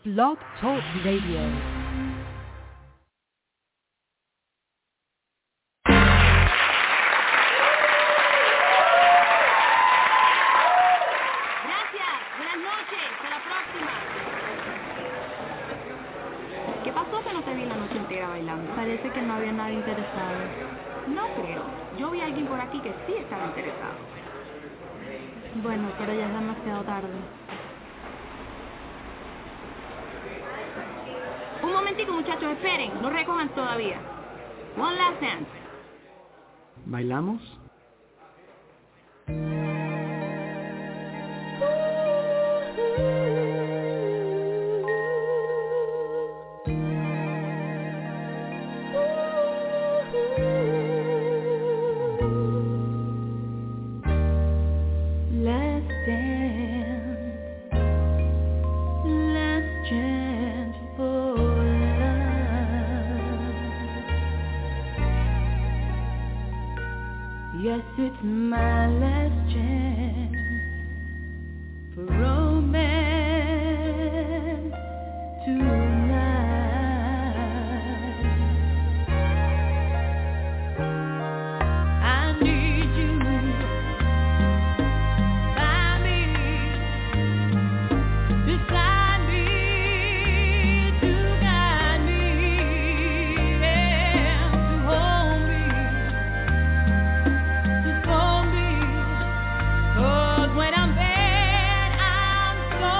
Blog Talk Radio. Parece que no había nadie interesado. No creo. Yo vi a alguien por aquí que sí estaba interesado. Bueno, pero ya es demasiado tarde. Un momentico, muchachos, esperen. No recojan todavía. One last dance. ¿Bailamos? Yes, it's my last chance for romance tonight. I need you by me, beside me, to guide me, yeah, to hold me. When I'm bad, I'm so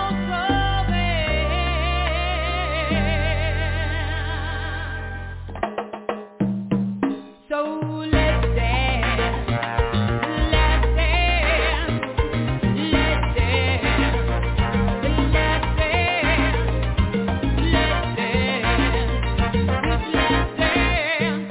bad. So let's dance, let's dance, let's dance, let's dance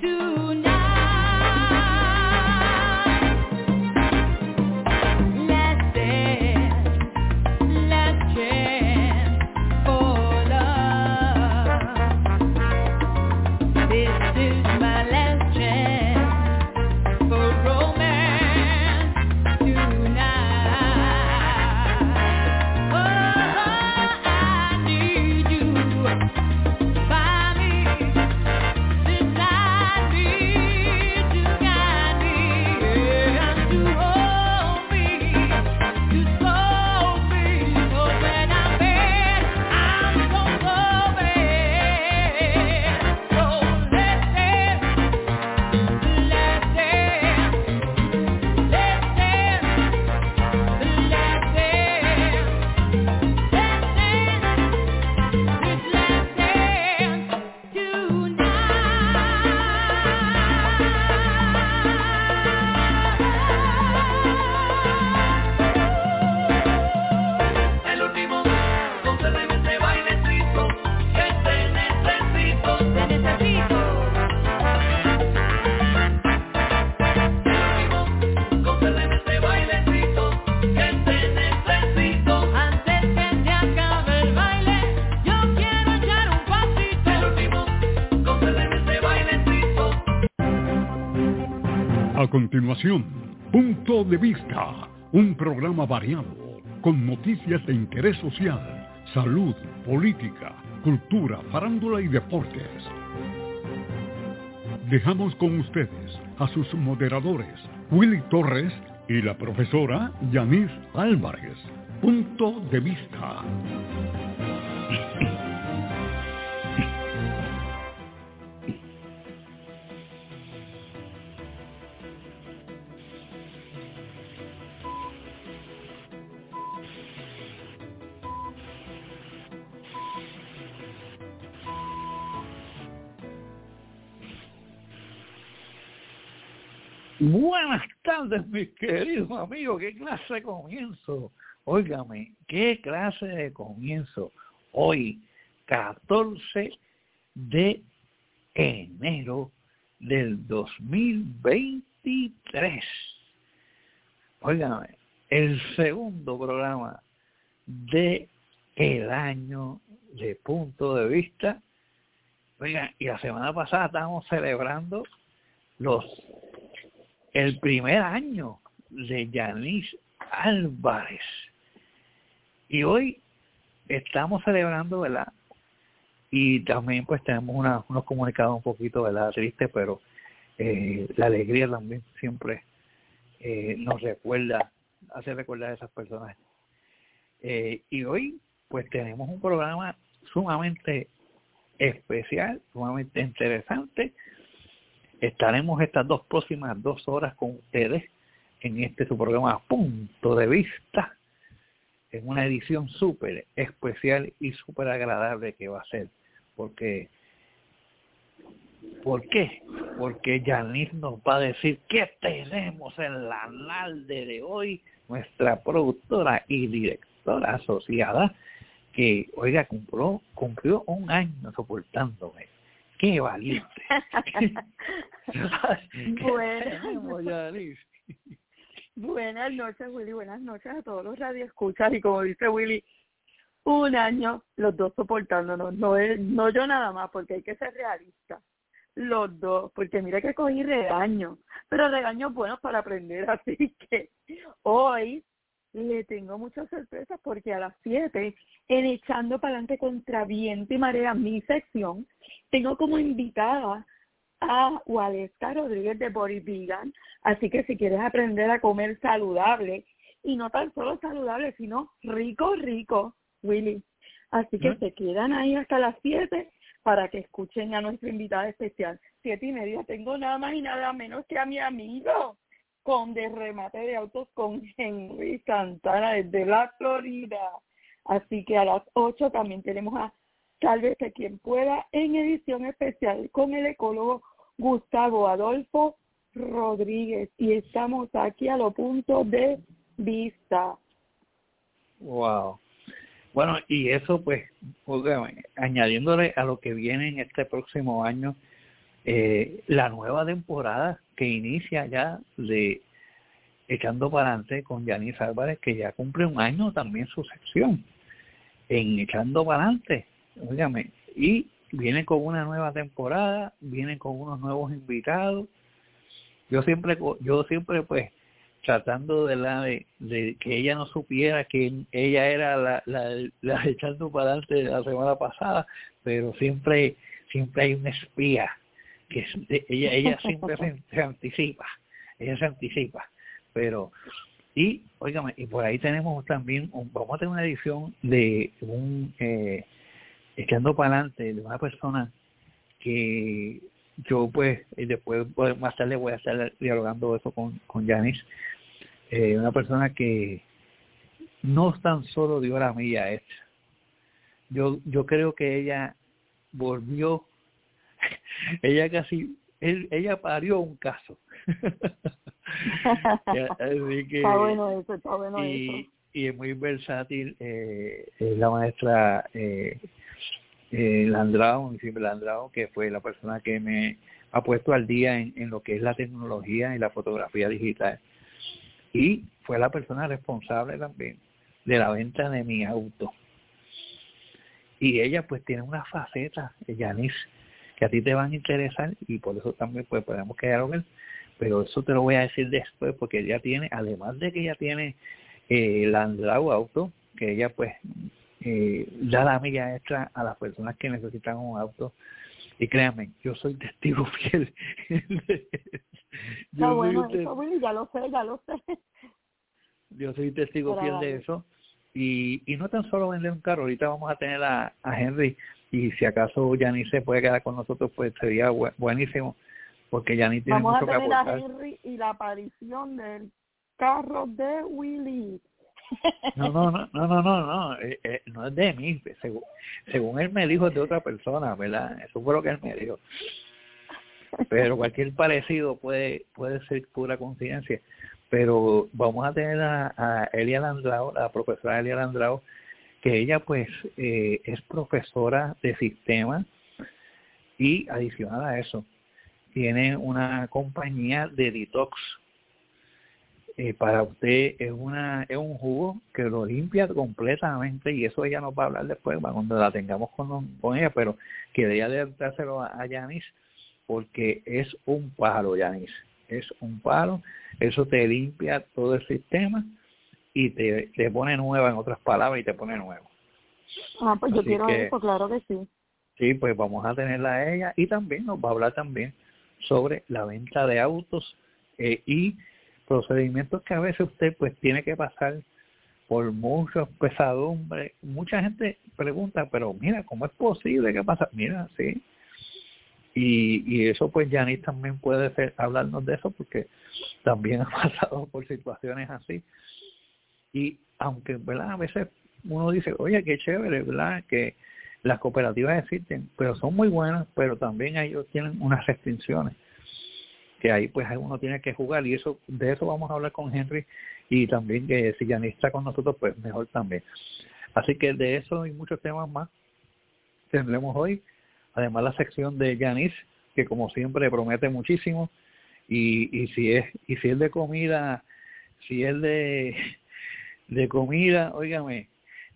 A continuación, Punto de Vista, un programa variado, con noticias de interés social, salud, política, cultura, farándula y deportes. Dejamos con ustedes a sus moderadores, Willy Torres y la profesora Yanis Álvarez. Punto de Vista. Buenas tardes, mis queridos amigos. ¿Qué clase de comienzo? Óigame, ¿qué clase de comienzo? Hoy, 14 de enero del 2023. Óigame, el segundo programa de el año de Punto de Vista. Oigan, y la semana pasada estábamos celebrando el primer año de Yanis Álvarez. Y hoy estamos celebrando, ¿verdad? Y también pues tenemos unos comunicados un poquito, ¿verdad? Tristes, pero la alegría también siempre nos hace recordar a esas personas. Y hoy pues tenemos un programa sumamente especial, sumamente interesante. Estaremos estas próximas 2 horas con ustedes en su programa Punto de Vista, en una edición súper especial y súper agradable que va a ser. ¿Por qué? Porque Yanis nos va a decir qué tenemos en la alarde de hoy, nuestra productora y directora asociada, que, oiga, cumplió 1 año soportándome. ¡Qué valiente! Buenas noches, Willy. Buenas noches a todos los radioescuchas. Y como dice Willy, 1 año los dos soportándonos. No yo nada más, porque hay que ser realista. Los dos, porque mira que cogí regaños, pero regaños buenos para aprender. Así que hoy le tengo muchas sorpresas, porque a las 7, en Echando para Adelante contra Viento y Marea, mi sección, tengo como invitada a Waleska Rodríguez de Body Vegan. Así que si quieres aprender a comer saludable, y no tan solo saludable, sino rico, Willy. Así que se quedan ahí hasta las 7 para que escuchen a nuestra invitada especial. 7:30, tengo nada más y nada menos que a mi amigo Conde Remate de Autos con Henry Santana desde la Florida. Así que a las 8 también tenemos a Sálvese quien pueda en edición especial con el ecólogo Gustavo Adolfo Rodríguez. Y estamos aquí a lo Punto de Vista. Wow. Bueno, y eso pues, añadiéndole a lo que viene en este próximo año, la nueva temporada que inicia ya de Echando para Adelante con Yanis Álvarez, que ya cumple 1 año también su sección en Echando para Adelante, óigame, y viene con una nueva temporada, viene con unos nuevos invitados. Yo siempre pues tratando de que ella no supiera que ella era la Echando para Adelante de la semana pasada, pero siempre hay una espía que ella siempre se anticipa, pero y óigame, y por ahí tenemos también vamos a tener una edición de Echando para Adelante de una persona que yo pues después más tarde voy a estar dialogando eso con Yanis, una persona que no tan solo dio la milla extra. Yo creo que ella volvió, ella parió un caso. Así que, está bueno eso. Y es muy versátil, la maestra Landrao, que fue la persona que me ha puesto al día en lo que es la tecnología y la fotografía digital. Y fue la persona responsable también de la venta de mi auto. Y ella pues tiene una faceta, Yanis, que a ti te van a interesar, y por eso también pues podemos quedar con él, pero eso te lo voy a decir después, porque ella tiene, además de que ella tiene Landrau Auto, que ella pues da la milla extra a las personas que necesitan un auto, y créanme, yo soy testigo fiel. Está bueno eso, Willy, ya lo sé. Yo soy testigo fiel de eso, y no tan solo vender un carro. Ahorita vamos a tener a Henry, y si acaso Yanis se puede quedar con nosotros, pues sería buenísimo, porque Yanis tiene mucho que aportar. Vamos a tener a Henry y la aparición del carro de Willy. No, no es de mí, según él me dijo, es de otra persona, ¿verdad? Eso fue lo que él me dijo. Pero cualquier parecido puede ser pura coincidencia. Pero vamos a tener a Elia Landrao, la profesora Elia Landrao, que ella pues es profesora de sistemas, y adicional a eso tiene una compañía de detox. Para usted es un jugo que lo limpia completamente, y eso ella nos va a hablar después cuando la tengamos con ella, pero quería dárselo a Yanis, porque es un palo, Yanis, es un palo. Eso te limpia todo el sistema y te pone nueva, en otras palabras, y te pone nuevo. Pues yo Así quiero que, eso, claro que sí. Sí, pues vamos a tenerla a ella y también nos va a hablar también sobre la venta de autos y procedimientos que a veces usted pues tiene que pasar por muchas pesadumbres. Mucha gente pregunta, pero mira, ¿cómo es posible que pasa? Mira, sí. Y eso pues Yanis también puede hablarnos de eso porque también ha pasado por situaciones así. Y aunque, ¿verdad? A veces uno dice, oye, qué chévere, ¿verdad? Que las cooperativas existen, pero son muy buenas, pero también ellos tienen unas restricciones que ahí pues uno tiene que jugar, y eso de eso vamos a hablar con Henry, y también que si Yanis está con nosotros pues mejor también. Así que de eso y muchos temas más tendremos hoy, además la sección de Yanis, que como siempre promete muchísimo, y si es de comida, si es de comida, óigame,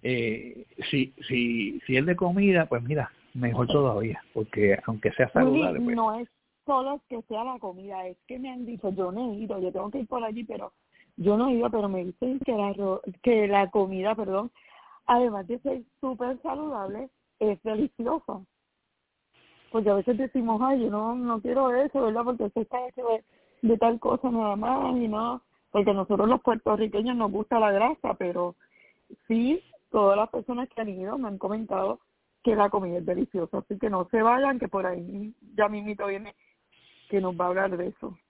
si es de comida, pues mira, mejor todavía, porque aunque sea saludable, pues. No es solo que sea la comida, es que me han dicho, yo no he ido, yo tengo que ir por allí, pero yo no he ido, pero me dicen que la comida, además de ser súper saludable, es deliciosa. Porque a veces decimos, ay, yo no quiero eso, ¿verdad? Porque eso está hecho de tal cosa nada más, y no, porque a nosotros los puertorriqueños nos gusta la grasa, pero sí, todas las personas que han ido me han comentado que la comida es deliciosa, así que no se vayan, que por ahí ya mismito viene que nos va a hablar de eso.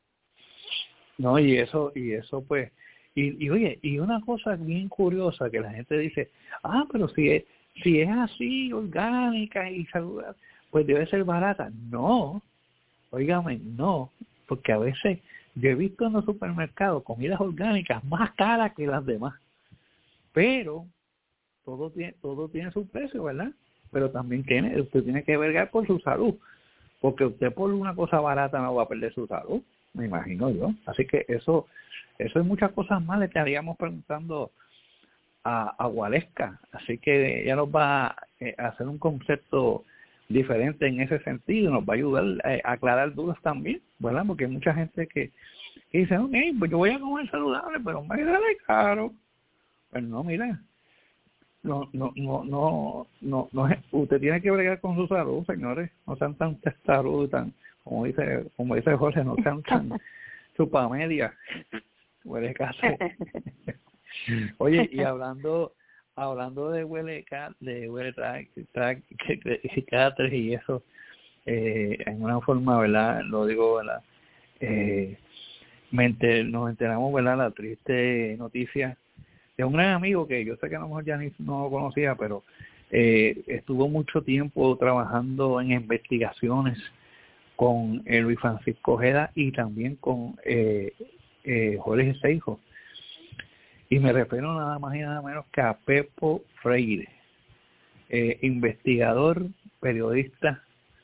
No, y eso pues, y oye, y una cosa bien curiosa que la gente dice, pero si es así, orgánica y saludable, pues debe ser barata. No, óigame, no, porque a veces yo he visto en los supermercados comidas orgánicas más caras que las demás, pero todo tiene su precio, ¿verdad? Pero también usted tiene que vergar por su salud, porque usted por una cosa barata no va a perder su salud, me imagino yo. Así que eso es muchas cosas más. Le estaríamos preguntando a Waleska, así que ella nos va a hacer un concepto diferente en ese sentido, nos va a ayudar a aclarar dudas también, ¿verdad? Porque hay mucha gente que dice, ok, pues yo voy a comer saludable, pero me sale caro. Pues no, mira, no, usted tiene que bregar con su salud, señores, no sean tan testarudos, tan, como dice Jorge, no sean tan chupamedia, huele casa. Oye, y hablando de huele track y eso, en una forma, ¿verdad? Lo digo, ¿verdad? Nos enteramos, ¿verdad? La triste noticia de un gran amigo que yo sé que a lo mejor ya no lo conocía, pero estuvo mucho tiempo trabajando en investigaciones con Luis Francisco Ojeda y también con Jorge Seijo. Y me refiero nada más y nada menos que a Pepo Freire, investigador, periodista,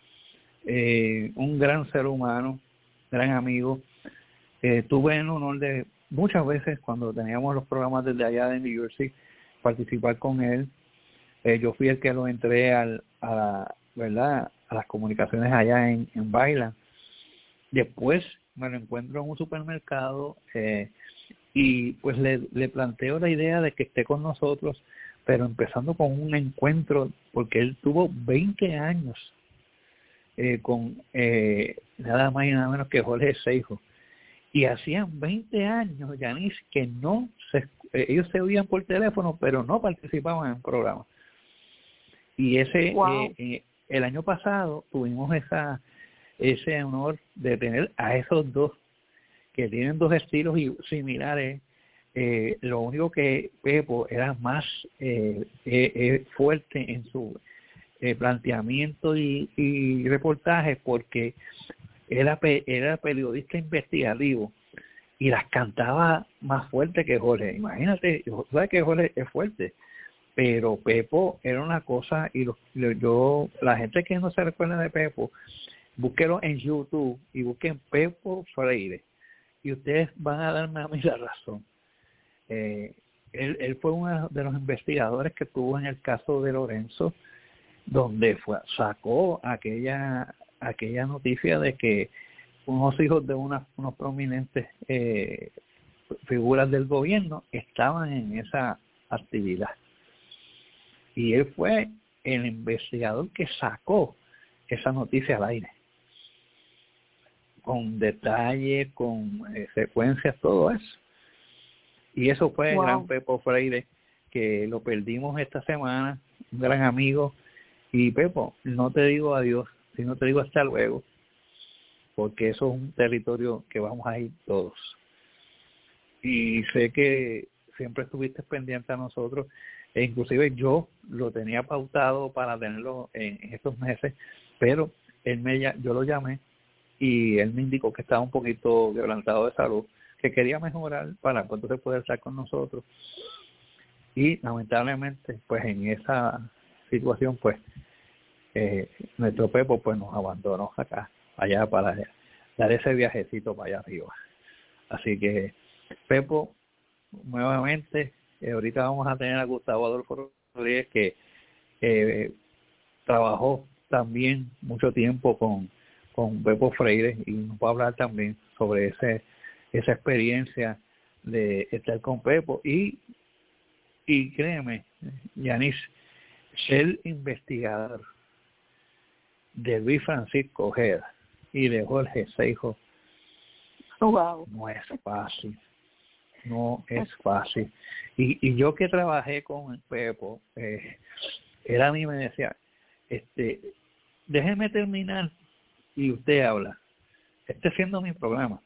un gran ser humano, gran amigo. Tuve el honor de muchas veces cuando teníamos los programas desde allá de New Jersey participar con él. Yo fui el que lo entré ¿verdad? A las comunicaciones allá en Bailan. Después me lo encuentro en un supermercado y pues le planteo la idea de que esté con nosotros, pero empezando con un encuentro, porque él tuvo 20 años con nada más y nada menos que Jorge Seijo. Y hacían 20 años, Yanis, que ellos se oían por teléfono, pero no participaban en programas. Y el año pasado tuvimos ese honor de tener a esos dos, que tienen dos estilos similares. Lo único que Pepo era más fuerte en su planteamiento y reportaje, porque era periodista investigativo y las cantaba más fuerte que Jorge. Imagínate, sabes que Jorge es fuerte, pero Pepo era una cosa, y la gente que no se recuerda de Pepo, búsquelo en YouTube y busquen Pepo Freire y ustedes van a darme a mí la razón. Él fue uno de los investigadores que tuvo en el caso de Lorenzo, donde sacó aquella noticia de que unos hijos de unos prominentes figuras del gobierno estaban en esa actividad. Y él fue el investigador que sacó esa noticia al aire. Con detalle, con secuencias, todo eso. Y eso fue el gran Pepo Freire, que lo perdimos esta semana, un gran amigo. Y Pepo, no te digo adiós, sino te digo hasta luego, porque eso es un territorio que vamos a ir todos. Y sé que siempre estuviste pendiente a nosotros, e inclusive yo lo tenía pautado para tenerlo en estos meses, pero yo lo llamé y él me indicó que estaba un poquito quebrantado de salud, que quería mejorar para entonces poder estar con nosotros. Y lamentablemente, pues en esa situación, pues nuestro Pepo pues nos abandonó acá, allá, para dar ese viajecito para allá arriba. Así que Pepo, nuevamente, ahorita vamos a tener a Gustavo Adolfo Rodríguez, que trabajó también mucho tiempo con Pepo Freire, y nos va a hablar también sobre esa experiencia de estar con Pepo. Y créeme, Yanis, ser investigador de Luis Francisco Ojeda y de Jorge Seijo no es fácil. No es fácil. Y yo que trabajé con Pepo, él a mí me decía, déjeme terminar y usted habla. Siendo mi programa.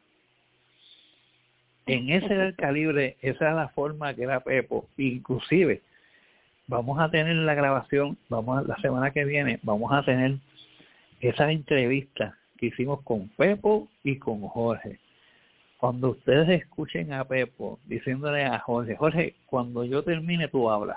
En ese era el calibre, esa era la forma que era Pepo. Inclusive, vamos a tener la grabación, la semana que viene, vamos a tener esa entrevista que hicimos con Pepo y con Jorge. Cuando ustedes escuchen a Pepo diciéndole a Jorge, cuando yo termine tú hablas.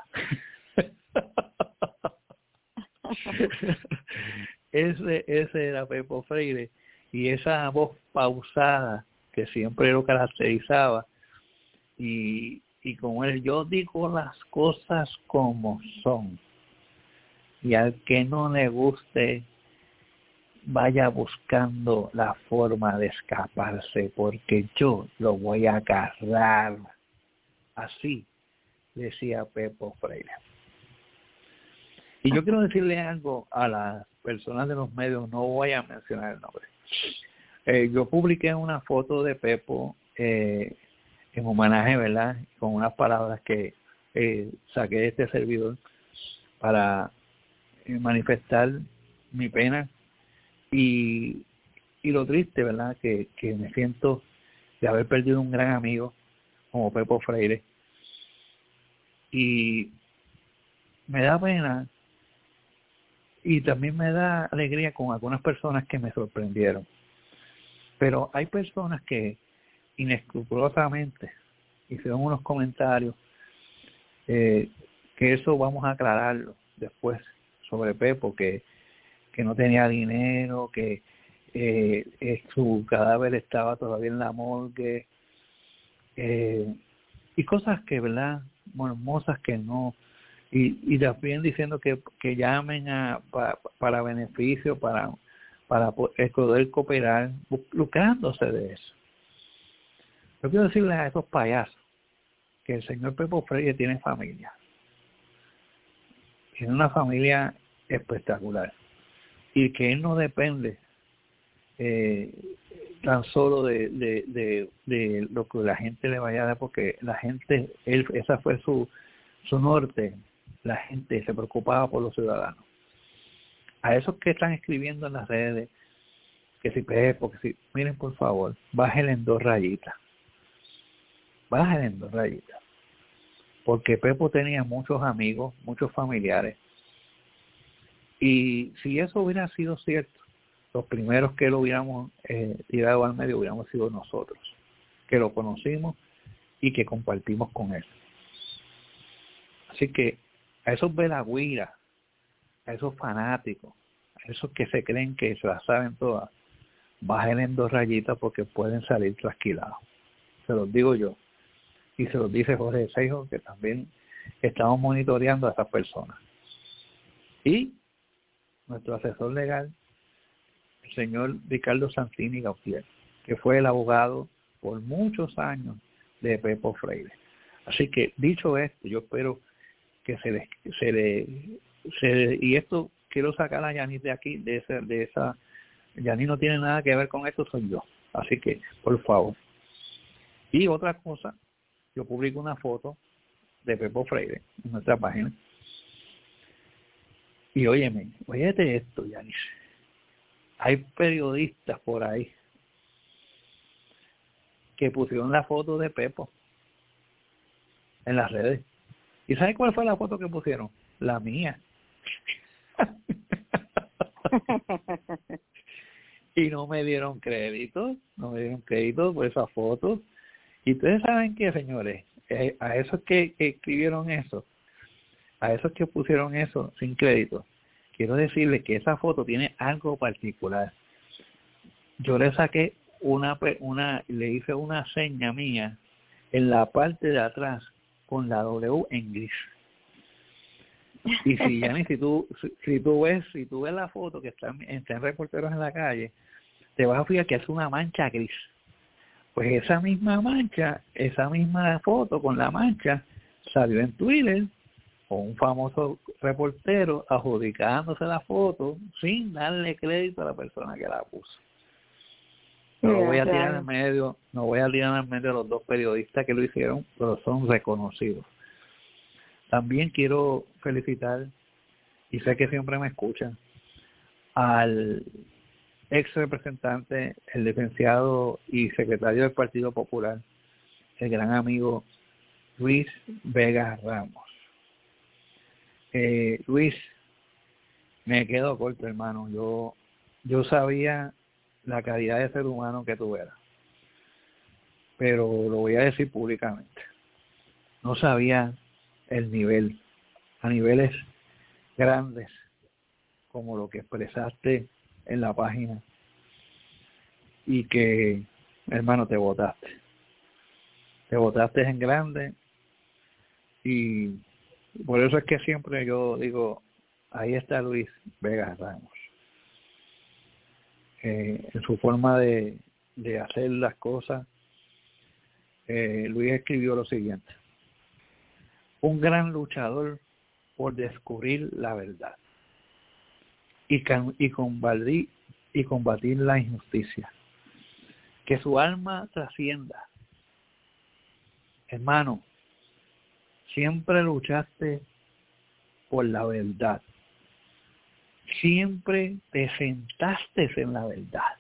ese era Pepo Freire, y esa voz pausada que siempre lo caracterizaba, y con él, yo digo las cosas como son, y al que no le guste vaya buscando la forma de escaparse, porque yo lo voy a agarrar. Así decía Pepo Freire. Y yo quiero decirle algo a las personas de los medios, no voy a mencionar el nombre. Yo publiqué una foto de Pepo en homenaje, ¿verdad?, con unas palabras que saqué de este servidor para manifestar mi pena y lo triste, ¿verdad?, que me siento de haber perdido un gran amigo como Pepo Freire. Y me da pena y también me da alegría con algunas personas que me sorprendieron. Pero hay personas que inescrupulosamente hicieron unos comentarios, que eso vamos a aclararlo después, sobre Pepo, que no tenía dinero, que su cadáver estaba todavía en la morgue, y cosas que, ¿verdad?, hermosas que no, y también diciendo que llamen para beneficio, para poder cooperar, lucrándose de eso. Yo quiero decirles a esos payasos que el señor Pepo Freire tiene familia. Tiene una familia espectacular. Y que él no depende tan solo de lo que la gente le vaya a dar, porque la gente, esa fue su norte. La gente se preocupaba por los ciudadanos. A esos que están escribiendo en las redes, que si Pepo, que si, miren, por favor, bájenle en 2 rayitas. Bájenle en 2 rayitas. Porque Pepo tenía muchos amigos, muchos familiares. Y si eso hubiera sido cierto, los primeros que lo hubiéramos tirado al medio hubiéramos sido nosotros, que lo conocimos y que compartimos con él. Así que a esos velagüiras, a esos fanáticos, a esos que se creen que se las saben todas, bajen en 2 rayitas porque pueden salir trasquilados. Se los digo yo. Y se los dice Jorge Seijo, que también estamos monitoreando a esas personas. Y nuestro asesor legal, el señor Ricardo Santini Gautier, que fue el abogado por muchos años de Pepo Freire. Así que, dicho esto, yo espero que y esto quiero sacar a Yanis de aquí, de esa. Yanis no tiene nada que ver con esto, soy yo. Así que, por favor. Y otra cosa, yo publico una foto de Pepo Freire en nuestra página. Y óyete esto, Yanis. Hay periodistas por ahí que pusieron la foto de Pepo en las redes. ¿Y sabes cuál fue la foto que pusieron? La mía. Y no me dieron crédito por esa foto. Y ustedes saben qué, señores, a esos que escribieron eso, a esos que pusieron eso sin crédito, quiero decirles que esa foto tiene algo particular. Yo le saqué le hice una seña mía en la parte de atrás con la W en gris. Y si tú ves la foto que están reporteros en la calle, te vas a fijar que es una mancha gris. Pues esa misma foto con la mancha salió en Twitter con un famoso reportero adjudicándose la foto sin darle crédito a la persona que la puso. No voy a tirar en medio a los dos periodistas que lo hicieron, pero son reconocidos. También quiero felicitar, y sé que siempre me escuchan, al ex representante, el licenciado y secretario del Partido Popular, el gran amigo Luis Vega Ramos. Luis, me quedo corto, hermano. Yo sabía la calidad de ser humano que tú eras, pero lo voy a decir públicamente. No sabía el nivel, a niveles grandes, como lo que expresaste en la página, y que, hermano, te botaste en grande, y por eso es que siempre yo digo, ahí está Luis Vega Ramos, en su forma de hacer las cosas. Luis escribió lo siguiente: un gran luchador por descubrir la verdad y combatir la injusticia, que su alma trascienda. Hermano, siempre luchaste por la verdad, siempre te sentaste en la verdad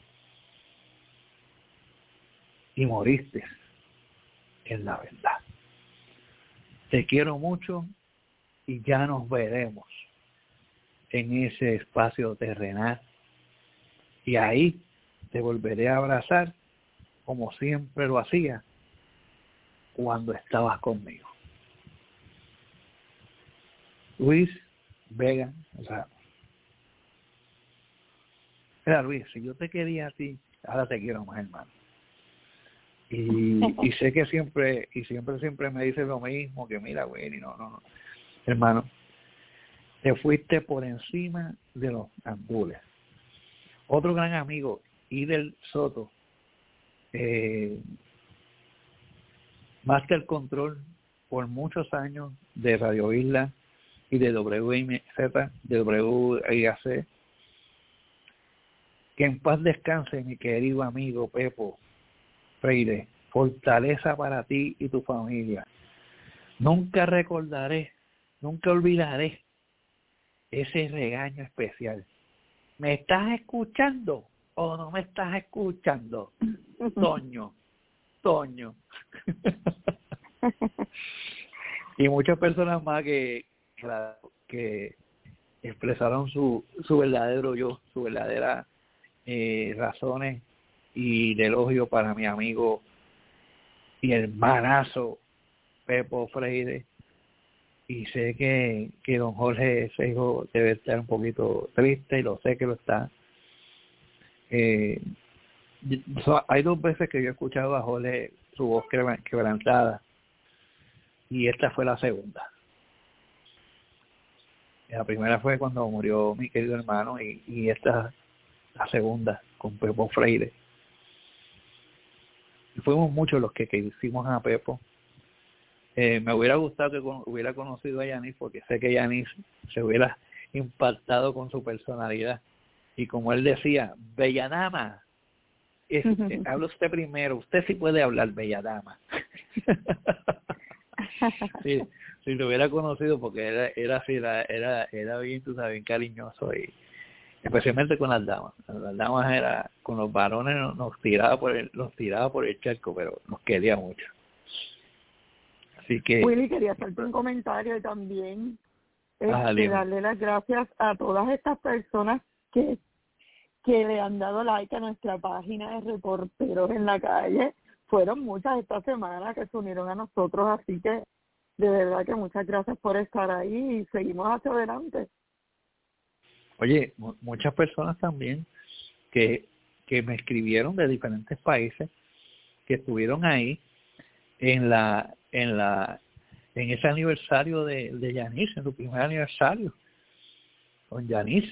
y moriste en la verdad. Te quiero mucho y ya nos veremos en ese espacio terrenal, y ahí te volveré a abrazar como siempre lo hacía cuando estabas conmigo. Luis Vega Ramos. Mira, Luis, si yo te quería a ti, ahora te quiero más, hermano. Y sé que siempre me dices lo mismo, que mira, güey, no. Hermano, te fuiste por encima de los ambules. Otro gran amigo, Idel Soto, Master Control por muchos años de Radio Isla y de WIMZ, de WIAC. Que en paz descanse mi querido amigo Pepo Freire, fortaleza para ti y tu familia. Nunca olvidaré ese regaño especial. ¿Me estás escuchando o no me estás escuchando? Toño. Y muchas personas más que expresaron su verdadero yo, su verdadera razones y de elogio para mi amigo y hermanazo Pepo Freire. Y sé que don Jorge Seijo debe estar un poquito triste, y lo sé que lo está. Hay 2 veces que yo he escuchado a Jorge su voz quebrantada, y esta fue la segunda. La primera fue cuando murió mi querido hermano, y esta la segunda con Pepo Freire. Y fuimos muchos los que hicimos a Pepo, Me hubiera gustado que hubiera conocido a Yanis, porque sé que Yanis se hubiera impactado con su personalidad. Y como él decía, bella dama, habla usted primero, usted sí puede hablar, bella dama. Sí, si lo hubiera conocido, porque era así, era bien, tú sabes, bien cariñoso, y especialmente con las damas. Las damas era, con los varones nos tiraba por el charco, pero nos quería mucho. Así que Willy, quería hacerte un comentario y también darle las gracias a todas estas personas que le han dado like a nuestra página de Reporteros en la Calle. Fueron muchas esta semana que se unieron a nosotros, así que de verdad que muchas gracias por estar ahí y seguimos hacia adelante. Oye, muchas personas también que me escribieron de diferentes países, que estuvieron ahí en ese aniversario de Yanis, en su primer aniversario con Yanis,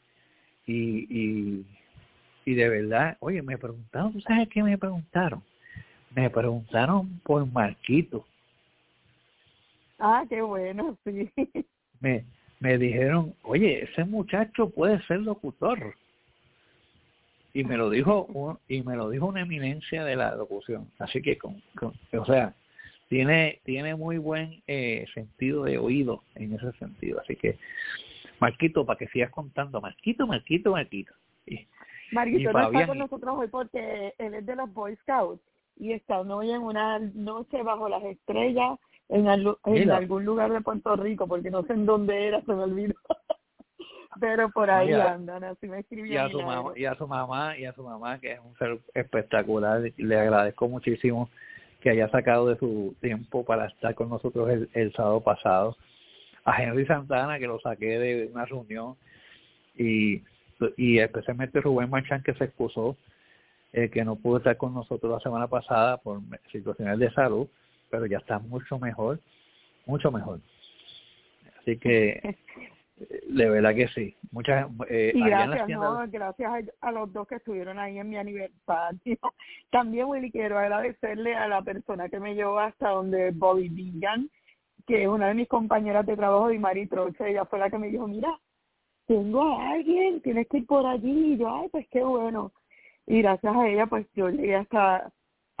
y de verdad, oye, me preguntaron, ¿tú sabes qué me preguntaron? Me preguntaron por Marquito. Ah, qué bueno, sí. Me dijeron, oye, ese muchacho puede ser locutor. Y me lo dijo una eminencia de la locución. Así que o sea, tiene muy buen sentido de oído en ese sentido. Así que, Marquito, para que sigas contando, Marquito. Marquito no Fabián, está con nosotros hoy porque él es de los Boy Scouts y está hoy en una noche bajo las estrellas en algún lugar de Puerto Rico, porque no sé en dónde era, se me olvidó. Pero por ahí andan, así me escribió. Y a su mamá, que es un ser espectacular. Le agradezco muchísimo que haya sacado de su tiempo para estar con nosotros el sábado pasado. A Henry Santana, que lo saqué de una reunión, y especialmente Rubén Marchán, que se excusó, que no pudo estar con nosotros la semana pasada por situaciones de salud, pero ya está mucho mejor. Así que de verdad que sí. Y gracias a los dos que estuvieron ahí en mi aniversario. También, Willy, quiero agradecerle a la persona que me llevó hasta donde Bobby Villan, que es una de mis compañeras de trabajo, de Mari Troche. Ella fue la que me dijo, mira, tengo a alguien, tienes que ir por allí. Y yo, ay, pues qué bueno. Y gracias a ella, pues yo llegué hasta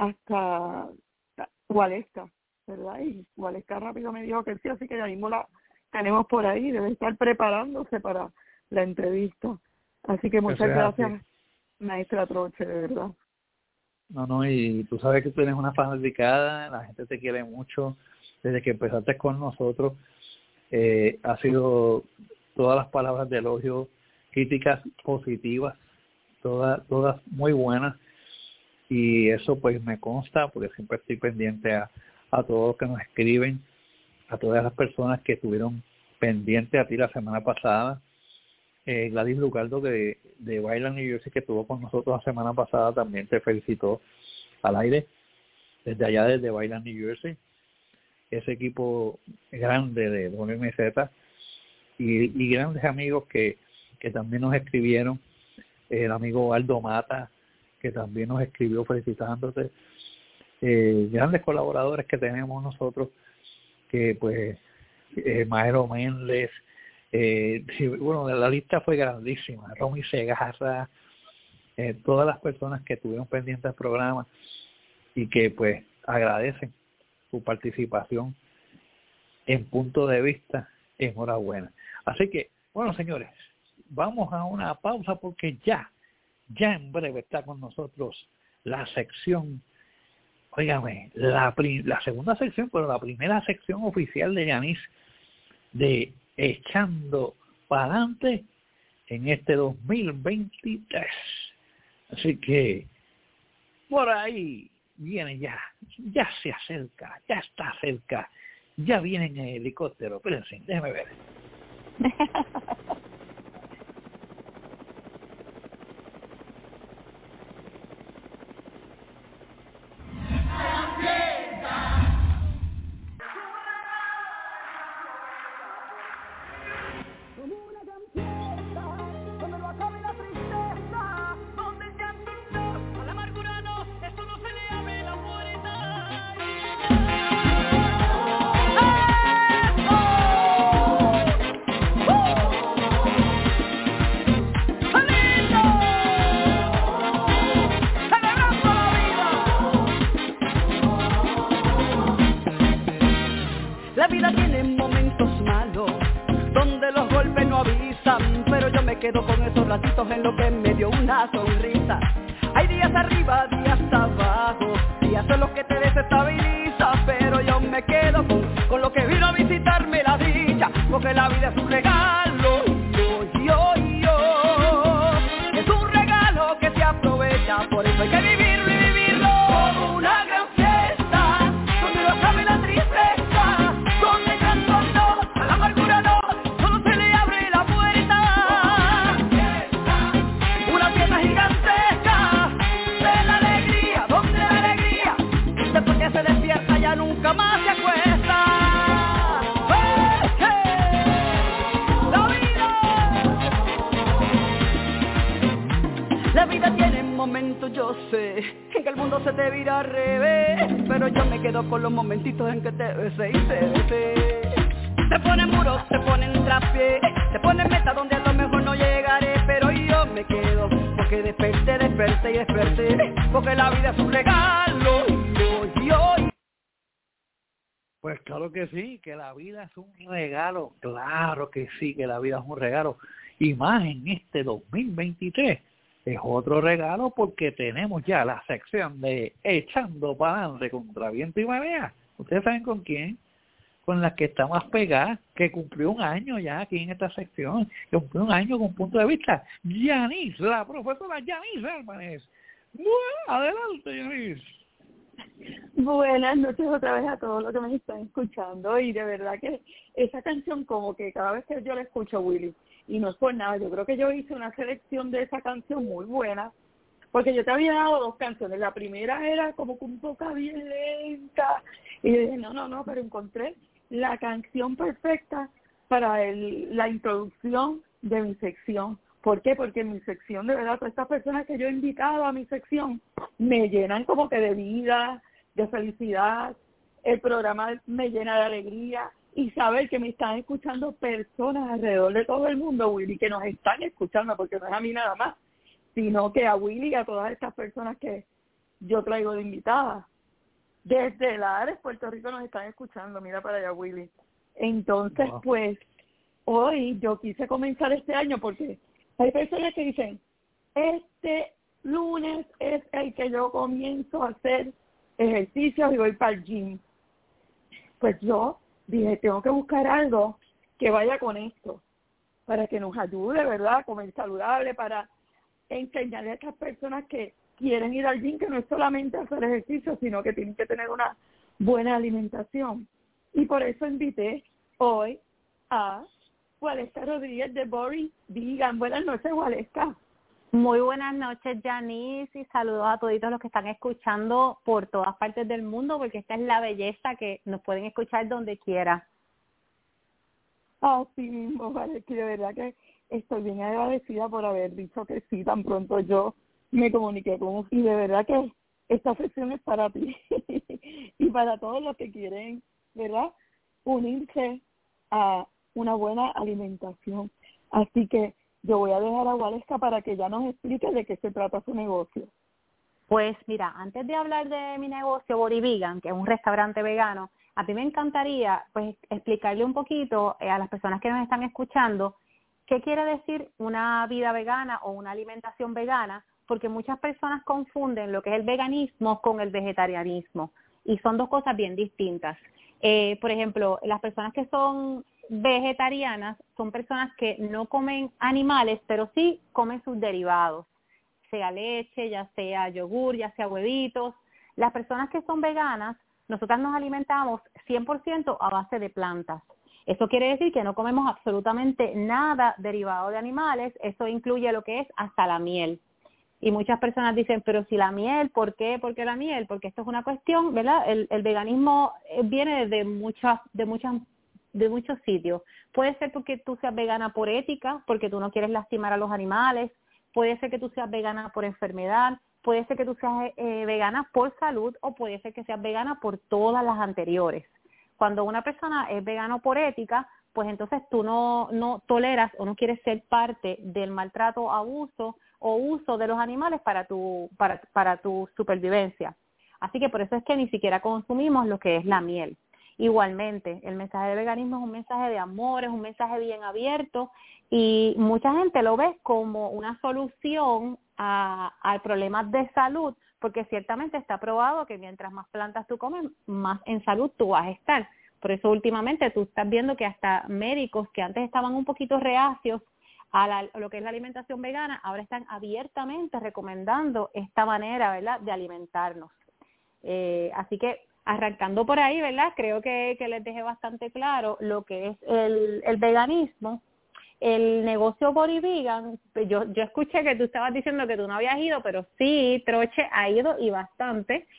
Gualesca, ¿verdad? Y Gualesca rápido me dijo que sí, así que ya mismo la tenemos por ahí, debe estar preparándose para la entrevista. Así que muchas gracias, maestra Troche, de verdad. No, y tú sabes que tú eres una fanaticada, la gente te quiere mucho. Desde que empezaste con nosotros, ha sido todas las palabras de elogio, críticas positivas, todas muy buenas, y eso pues me consta, porque siempre estoy pendiente a todos los que nos escriben, a todas las personas que estuvieron pendientes a ti la semana pasada. Gladys Lucardo de Bailan New Jersey, que estuvo con nosotros la semana pasada, también te felicitó al aire desde allá, desde Bailan New Jersey, ese equipo grande de WMZ, y grandes amigos que también nos escribieron. El amigo Aldo Mata, que también nos escribió felicitándote. Grandes colaboradores que tenemos nosotros, que pues Maero Méndez, bueno, la lista fue grandísima. Romy Segarra, todas las personas que estuvieron pendientes del programa y que pues agradecen su participación en Punto de Vista. Enhorabuena. Así que, bueno, señores, vamos a una pausa porque ya en breve está con nosotros la sección, óigame, la segunda sección, pero la primera sección oficial de Yanis, de Echando para adelante en este 2023. Así que por ahí viene ya se acerca, ya está cerca, ya viene en el helicóptero. Espérense, déjeme ver. de los golpes no avisan, pero yo me quedo con esos ratitos en lo que me dio una sonrisa. Hay días arriba, días abajo, días son los que te desestabilizan, pero yo me quedo con lo que vino a visitarme la dicha, porque la vida es un regalo, yo. Es un regalo que se aprovecha, por eso hay que vivirlo y vivirlo como una gran fiesta, donde no cabe la tristeza, donde canto no, a la amargura no, solo se le abre la puerta. Una fiesta gigantesca de la alegría, donde la alegría, después que se despierta ya nunca más se acuesta. La vida tiene momentos, yo sé, en que el mundo se te vira al revés, pero yo me quedo con los momentitos en que te besé y te besé. Te ponen muros, te ponen traspié, te ponen meta donde a lo mejor no llegaré, pero yo me quedo, porque desperté, porque la vida es un regalo, yo. Pues claro que sí, que la vida es un regalo, claro que sí, que la vida es un regalo, y más en este 2023. Es otro regalo porque tenemos ya la sección de Echando para adelante contra viento y marea. ¿Ustedes saben con quién? Con la que está más pegada, que cumplió un año ya aquí en esta sección, que cumplió un año con punto de vista. Yanis, la profesora Yanis Álvarez. Bueno, adelante, Yanis. Buenas noches otra vez a todos los que me están escuchando, y de verdad que esa canción, como que cada vez que yo la escucho, Willy, y no es por nada, yo creo que yo hice una selección de esa canción muy buena, porque yo te había dado dos canciones. La primera era como que un poco bien lenta, y yo dije, no, pero encontré la canción perfecta para la introducción de mi sección. ¿Por qué? Porque en mi sección, de verdad, todas estas personas que yo he invitado a mi sección me llenan como que de vida, de felicidad. El programa me llena de alegría, y saber que me están escuchando personas alrededor de todo el mundo, Willy, que nos están escuchando, porque no es a mí nada más, sino que a Willy y a todas estas personas que yo traigo de invitadas. Desde Lares, Puerto Rico, nos están escuchando, mira para allá, Willy. Entonces, wow. Pues, hoy yo quise comenzar este año porque hay personas que dicen, este lunes es el que yo comienzo a hacer ejercicios y voy para el gym. Pues yo dije, tengo que buscar algo que vaya con esto, para que nos ayude, ¿verdad?, a comer saludable, para enseñarle a estas personas que quieren ir al gym, que no es solamente hacer ejercicio, sino que tienen que tener una buena alimentación. Y por eso invité hoy a Waleska Rodríguez de Boris Vegan. Buenas noches, Waleska. Muy buenas noches, Yanis, y saludos a todos los que están escuchando por todas partes del mundo, porque esta es la belleza que nos pueden escuchar donde quiera. Así mismo, Waleska, de verdad que estoy bien agradecida por haber dicho que sí, tan pronto yo me comuniqué con usted, y de verdad que esta sesión es para ti y para todos los que quieren, ¿verdad?, unirse a una buena alimentación. Así que yo voy a dejar a Waleska para que ya nos explique de qué se trata su negocio. Pues mira, antes de hablar de mi negocio Boris Vegan, que es un restaurante vegano, a mí me encantaría pues explicarle un poquito a las personas que nos están escuchando qué quiere decir una vida vegana o una alimentación vegana, porque muchas personas confunden lo que es el veganismo con el vegetarianismo, y son dos cosas bien distintas. Por ejemplo, las personas que son vegetarianas son personas que no comen animales, pero sí comen sus derivados, sea leche, ya sea yogur, ya sea huevitos. Las personas que son veganas, nosotras nos alimentamos 100% a base de plantas. Eso quiere decir que no comemos absolutamente nada derivado de animales. Eso incluye lo que es hasta la miel. Y muchas personas dicen, pero si la miel, ¿por qué? ¿Por qué la miel? Porque esto es una cuestión, ¿verdad? El veganismo viene de muchos sitios. Puede ser porque tú seas vegana por ética, porque tú no quieres lastimar a los animales. Puede ser que tú seas vegana por enfermedad. Puede ser que tú seas vegana por salud, o puede ser que seas vegana por todas las anteriores. Cuando una persona es vegano por ética, pues entonces tú no toleras o no quieres ser parte del maltrato, abuso o uso de los animales para tu supervivencia. Así que por eso es que ni siquiera consumimos lo que es la miel. Igualmente, el mensaje de veganismo es un mensaje de amor, es un mensaje bien abierto y mucha gente lo ve como una solución a problemas de salud, porque ciertamente está probado que mientras más plantas tú comes, más en salud tú vas a estar. Por eso últimamente tú estás viendo que hasta médicos que antes estaban un poquito reacios a lo que es la alimentación vegana, ahora están abiertamente recomendando esta manera, ¿verdad?, de alimentarnos. Así que arrancando por ahí, ¿verdad?, creo que les dejé bastante claro lo que es el veganismo. El negocio Body Vegan, yo escuché que tú estabas diciendo que tú no habías ido, pero sí, Troche ha ido y bastante.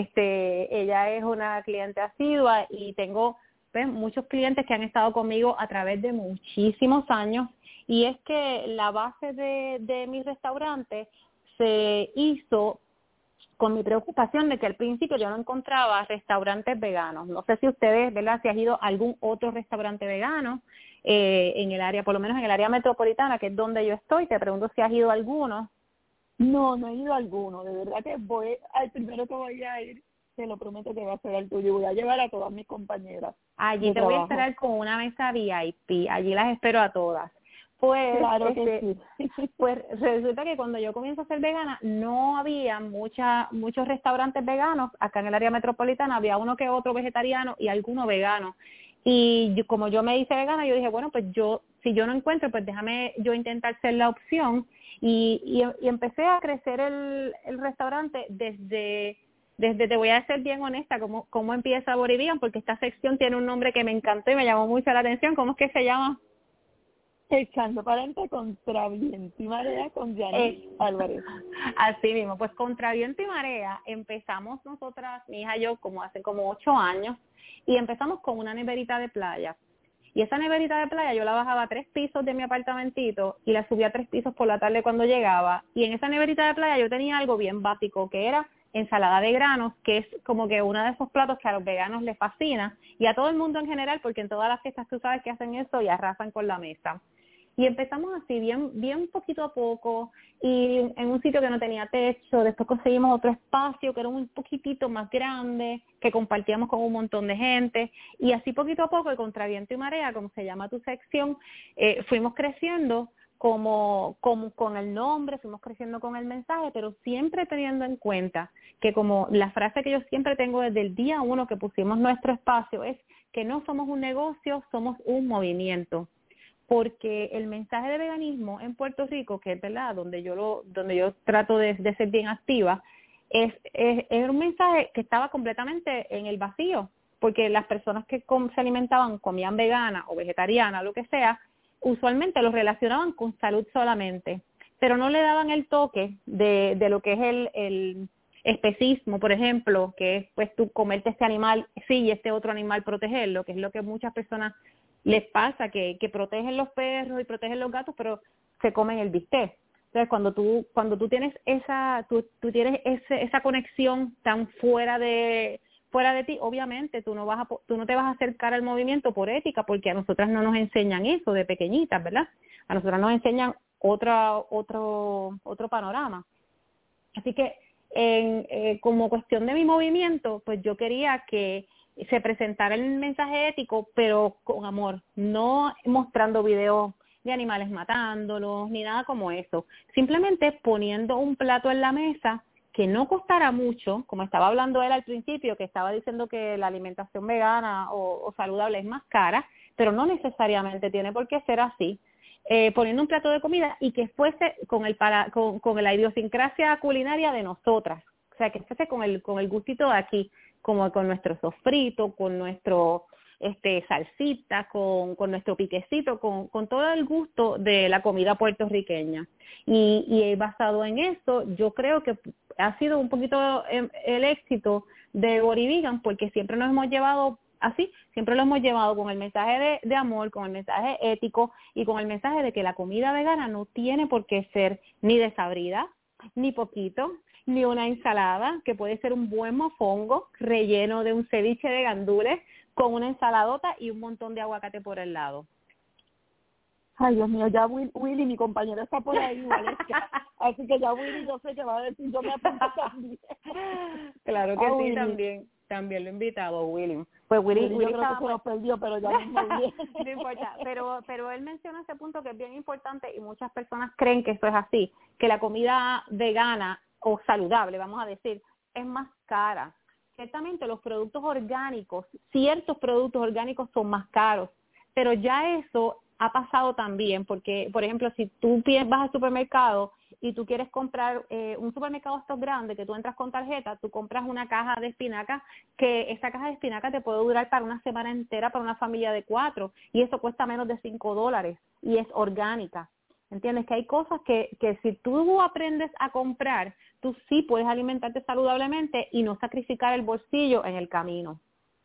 Ella es una cliente asidua y tengo muchos clientes que han estado conmigo a través de muchísimos años, y es que la base de mi restaurante se hizo con mi preocupación de que al principio yo no encontraba restaurantes veganos. No sé si ustedes, ¿verdad?, si has ido a algún otro restaurante vegano en el área, por lo menos en el área metropolitana, que es donde yo estoy. Te pregunto si has ido a alguno. No he ido a alguno. De verdad que al primero que voy a ir, te lo prometo que va a ser al tuyo. Voy a llevar a todas mis compañeras. Allí te voy a esperar con una mesa VIP. Allí las espero a todas. Pues, claro que sí. Pues resulta que cuando yo comienzo a ser vegana no había muchos restaurantes veganos. Acá en el área metropolitana había uno que otro vegetariano y alguno vegano. Y como yo me hice vegana, yo dije, bueno, pues si yo no encuentro, pues déjame yo intentar ser la opción. Y empecé a crecer el restaurante desde, te voy a ser bien honesta, cómo empieza Body Vegan, porque esta sección tiene un nombre que me encantó y me llamó mucho la atención. ¿Cómo es que se llama? Echando para adelante contra viento y marea con Yanis Álvarez. Así mismo, pues contra viento y marea empezamos nosotras, mi hija y yo, hace 8 años, y empezamos con una neverita de playa. Y esa neverita de playa yo la bajaba a 3 pisos de mi apartamentito y la subía a 3 pisos por la tarde cuando llegaba. Y en esa neverita de playa yo tenía algo bien básico, que era ensalada de granos, que es como que uno de esos platos que a los veganos les fascina, y a todo el mundo en general, porque en todas las fiestas tú sabes que hacen eso y arrasan con la mesa. Y empezamos así, bien poquito a poco, y en un sitio que no tenía techo. Después conseguimos otro espacio que era un poquitito más grande, que compartíamos con un montón de gente, y así poquito a poco, y contra viento y marea, como se llama tu sección, fuimos creciendo como con el nombre, fuimos creciendo con el mensaje, pero siempre teniendo en cuenta que, como la frase que yo siempre tengo desde el día 1 que pusimos nuestro espacio, es que no somos un negocio, somos un movimiento. Porque el mensaje de veganismo en Puerto Rico, que es verdad donde yo trato de ser bien activa, es un mensaje que estaba completamente en el vacío, porque las personas que se alimentaban, comían vegana o vegetariana, lo que sea, usualmente lo relacionaban con salud solamente, pero no le daban el toque de lo que es el especismo, por ejemplo, que es pues tú comerte este animal, sí, y este otro animal protegerlo, que es lo que muchas personas les pasa, que protegen los perros y protegen los gatos, pero se comen el bistec. Entonces, cuando tú tienes tú tienes esa conexión tan fuera de ti, obviamente tú no te vas a acercar al movimiento por ética, porque a nosotras no nos enseñan eso de pequeñitas, ¿verdad? A nosotras nos enseñan otro panorama. Así que como cuestión de mi movimiento, pues yo quería que se presentara el mensaje ético, pero con amor, no mostrando videos de animales matándolos, ni nada como eso. Simplemente poniendo un plato en la mesa que no costara mucho, como estaba hablando él al principio, que estaba diciendo que la alimentación vegana o saludable es más cara, pero no necesariamente tiene por qué ser así. Poniendo un plato de comida y que fuese con la idiosincrasia culinaria de nosotras, o sea, que fuese con el gustito de aquí, como con nuestro sofrito, con nuestro salsita, con nuestro piquecito, con todo el gusto de la comida puertorriqueña. Y basado en eso, yo creo que ha sido un poquito el éxito de Body Vegan, porque siempre nos hemos llevado así, siempre lo hemos llevado con el mensaje de amor, con el mensaje ético y con el mensaje de que la comida vegana no tiene por qué ser ni desabrida, ni poquito, ni una ensalada, que puede ser un buen mofongo relleno de un ceviche de gandules con una ensaladota y un montón de aguacate por el lado. Ay, Dios mío, ya Willy, mi compañero, está por ahí, Valeska. Así que ya Willy, yo sé que va a decir, yo me apunto también. Claro que sí, Willy. también. También lo invitaba Willy. Pues Willy yo creo estaba, que se nos perdió, pero ya mismo bien. no importa, pero él menciona ese punto que es bien importante y muchas personas creen que eso es así, que la comida vegana o saludable, vamos a decir, es más cara. Ciertamente los productos orgánicos, ciertos productos orgánicos son más caros, pero ya eso ha pasado también, porque, por ejemplo, si tú vas al supermercado y tú quieres comprar un supermercado estos grande, que tú entras con tarjeta, tú compras una caja de espinacas, que esa caja de espinacas te puede durar para una semana entera para una familia de 4, y eso cuesta menos de $5, y es orgánica. ¿Entiendes? Que hay cosas que si tú aprendes a comprar, tú sí puedes alimentarte saludablemente y no sacrificar el bolsillo en el camino.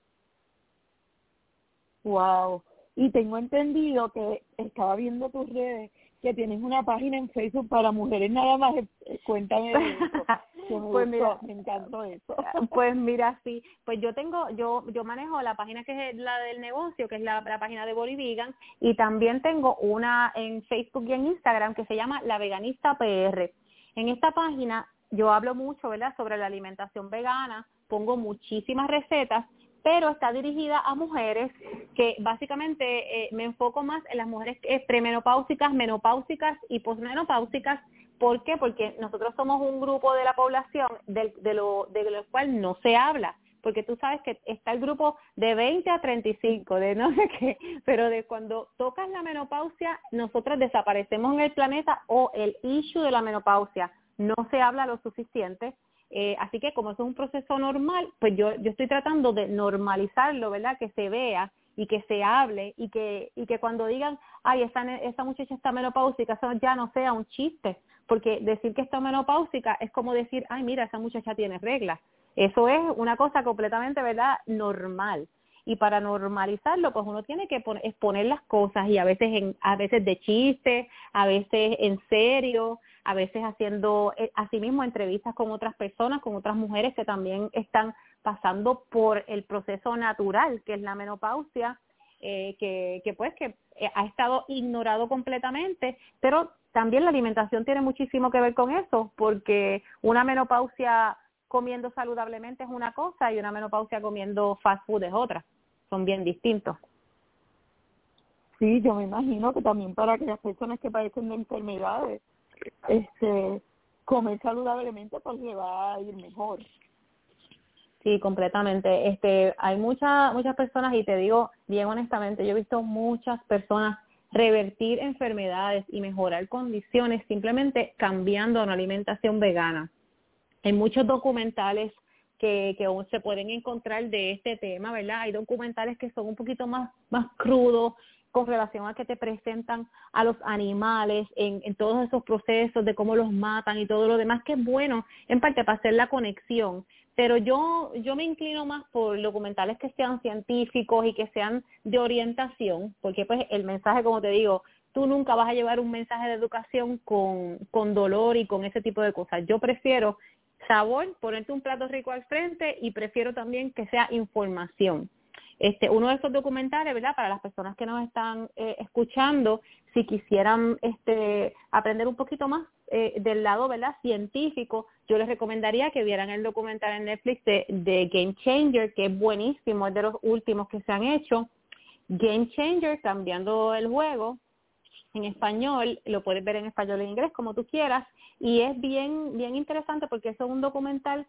Wow. Y tengo entendido que estaba viendo tus redes, que tienes una página en Facebook para mujeres nada más. Cuéntame de eso. Pues mira, me encantó eso. Pues mira, sí, pues yo manejo la página que es la del negocio, que es la página de Bolivigan, y también tengo una en Facebook y en Instagram que se llama La Veganista PR. En esta página yo hablo mucho, ¿verdad?, sobre la alimentación vegana, pongo muchísimas recetas, pero está dirigida a mujeres que básicamente me enfoco más en las mujeres premenopáusicas, menopáusicas y posmenopáusicas. ¿Por qué? Porque nosotros somos un grupo de la población de lo cual no se habla, porque tú sabes que está el grupo de 20 a 35, de no sé qué, pero de cuando tocas la menopausia, nosotros desaparecemos en el planeta, o el issue de la menopausia no se habla lo suficiente. Así que como eso es un proceso normal, pues yo estoy tratando de normalizarlo, ¿verdad? Que se vea y que se hable y que cuando digan, ay, esa muchacha está menopáusica, eso ya no sea un chiste, porque decir que está menopáusica es como decir, ay, mira, esa muchacha tiene reglas. Eso es una cosa completamente, ¿verdad?, normal. Y para normalizarlo, pues uno tiene que exponer las cosas, y a veces de chiste, a veces en serio, a veces haciendo asimismo entrevistas con otras personas, con otras mujeres que también están pasando por el proceso natural, que es la menopausia, que ha estado ignorado completamente, pero también la alimentación tiene muchísimo que ver con eso, porque una menopausia comiendo saludablemente es una cosa y una menopausia comiendo fast food es otra. Son bien distintos. Sí, yo me imagino que también para aquellas personas que padecen de enfermedades, comer saludablemente pues le va a ir mejor. Sí, completamente. Hay muchas personas, y te digo bien honestamente, yo he visto muchas personas revertir enfermedades y mejorar condiciones simplemente cambiando a una alimentación vegana. Hay muchos documentales que aún se pueden encontrar de este tema, ¿verdad? Hay documentales que son un poquito más crudos con relación a que te presentan a los animales en todos esos procesos de cómo los matan y todo lo demás, que es bueno en parte para hacer la conexión. Pero yo me inclino más por documentales que sean científicos y que sean de orientación, porque pues el mensaje, como te digo, tú nunca vas a llevar un mensaje de educación con dolor y con ese tipo de cosas. Yo prefiero sabor, ponerte un plato rico al frente, y prefiero también que sea información. Uno de esos documentales, ¿verdad?, para las personas que nos están escuchando, si quisieran aprender un poquito más del lado, ¿verdad?, científico, yo les recomendaría que vieran el documental en Netflix de Game Changer, que es buenísimo, es de los últimos que se han hecho. Game Changer, cambiando el juego, en español, lo puedes ver en español o en inglés, como tú quieras, y es bien interesante porque es un documental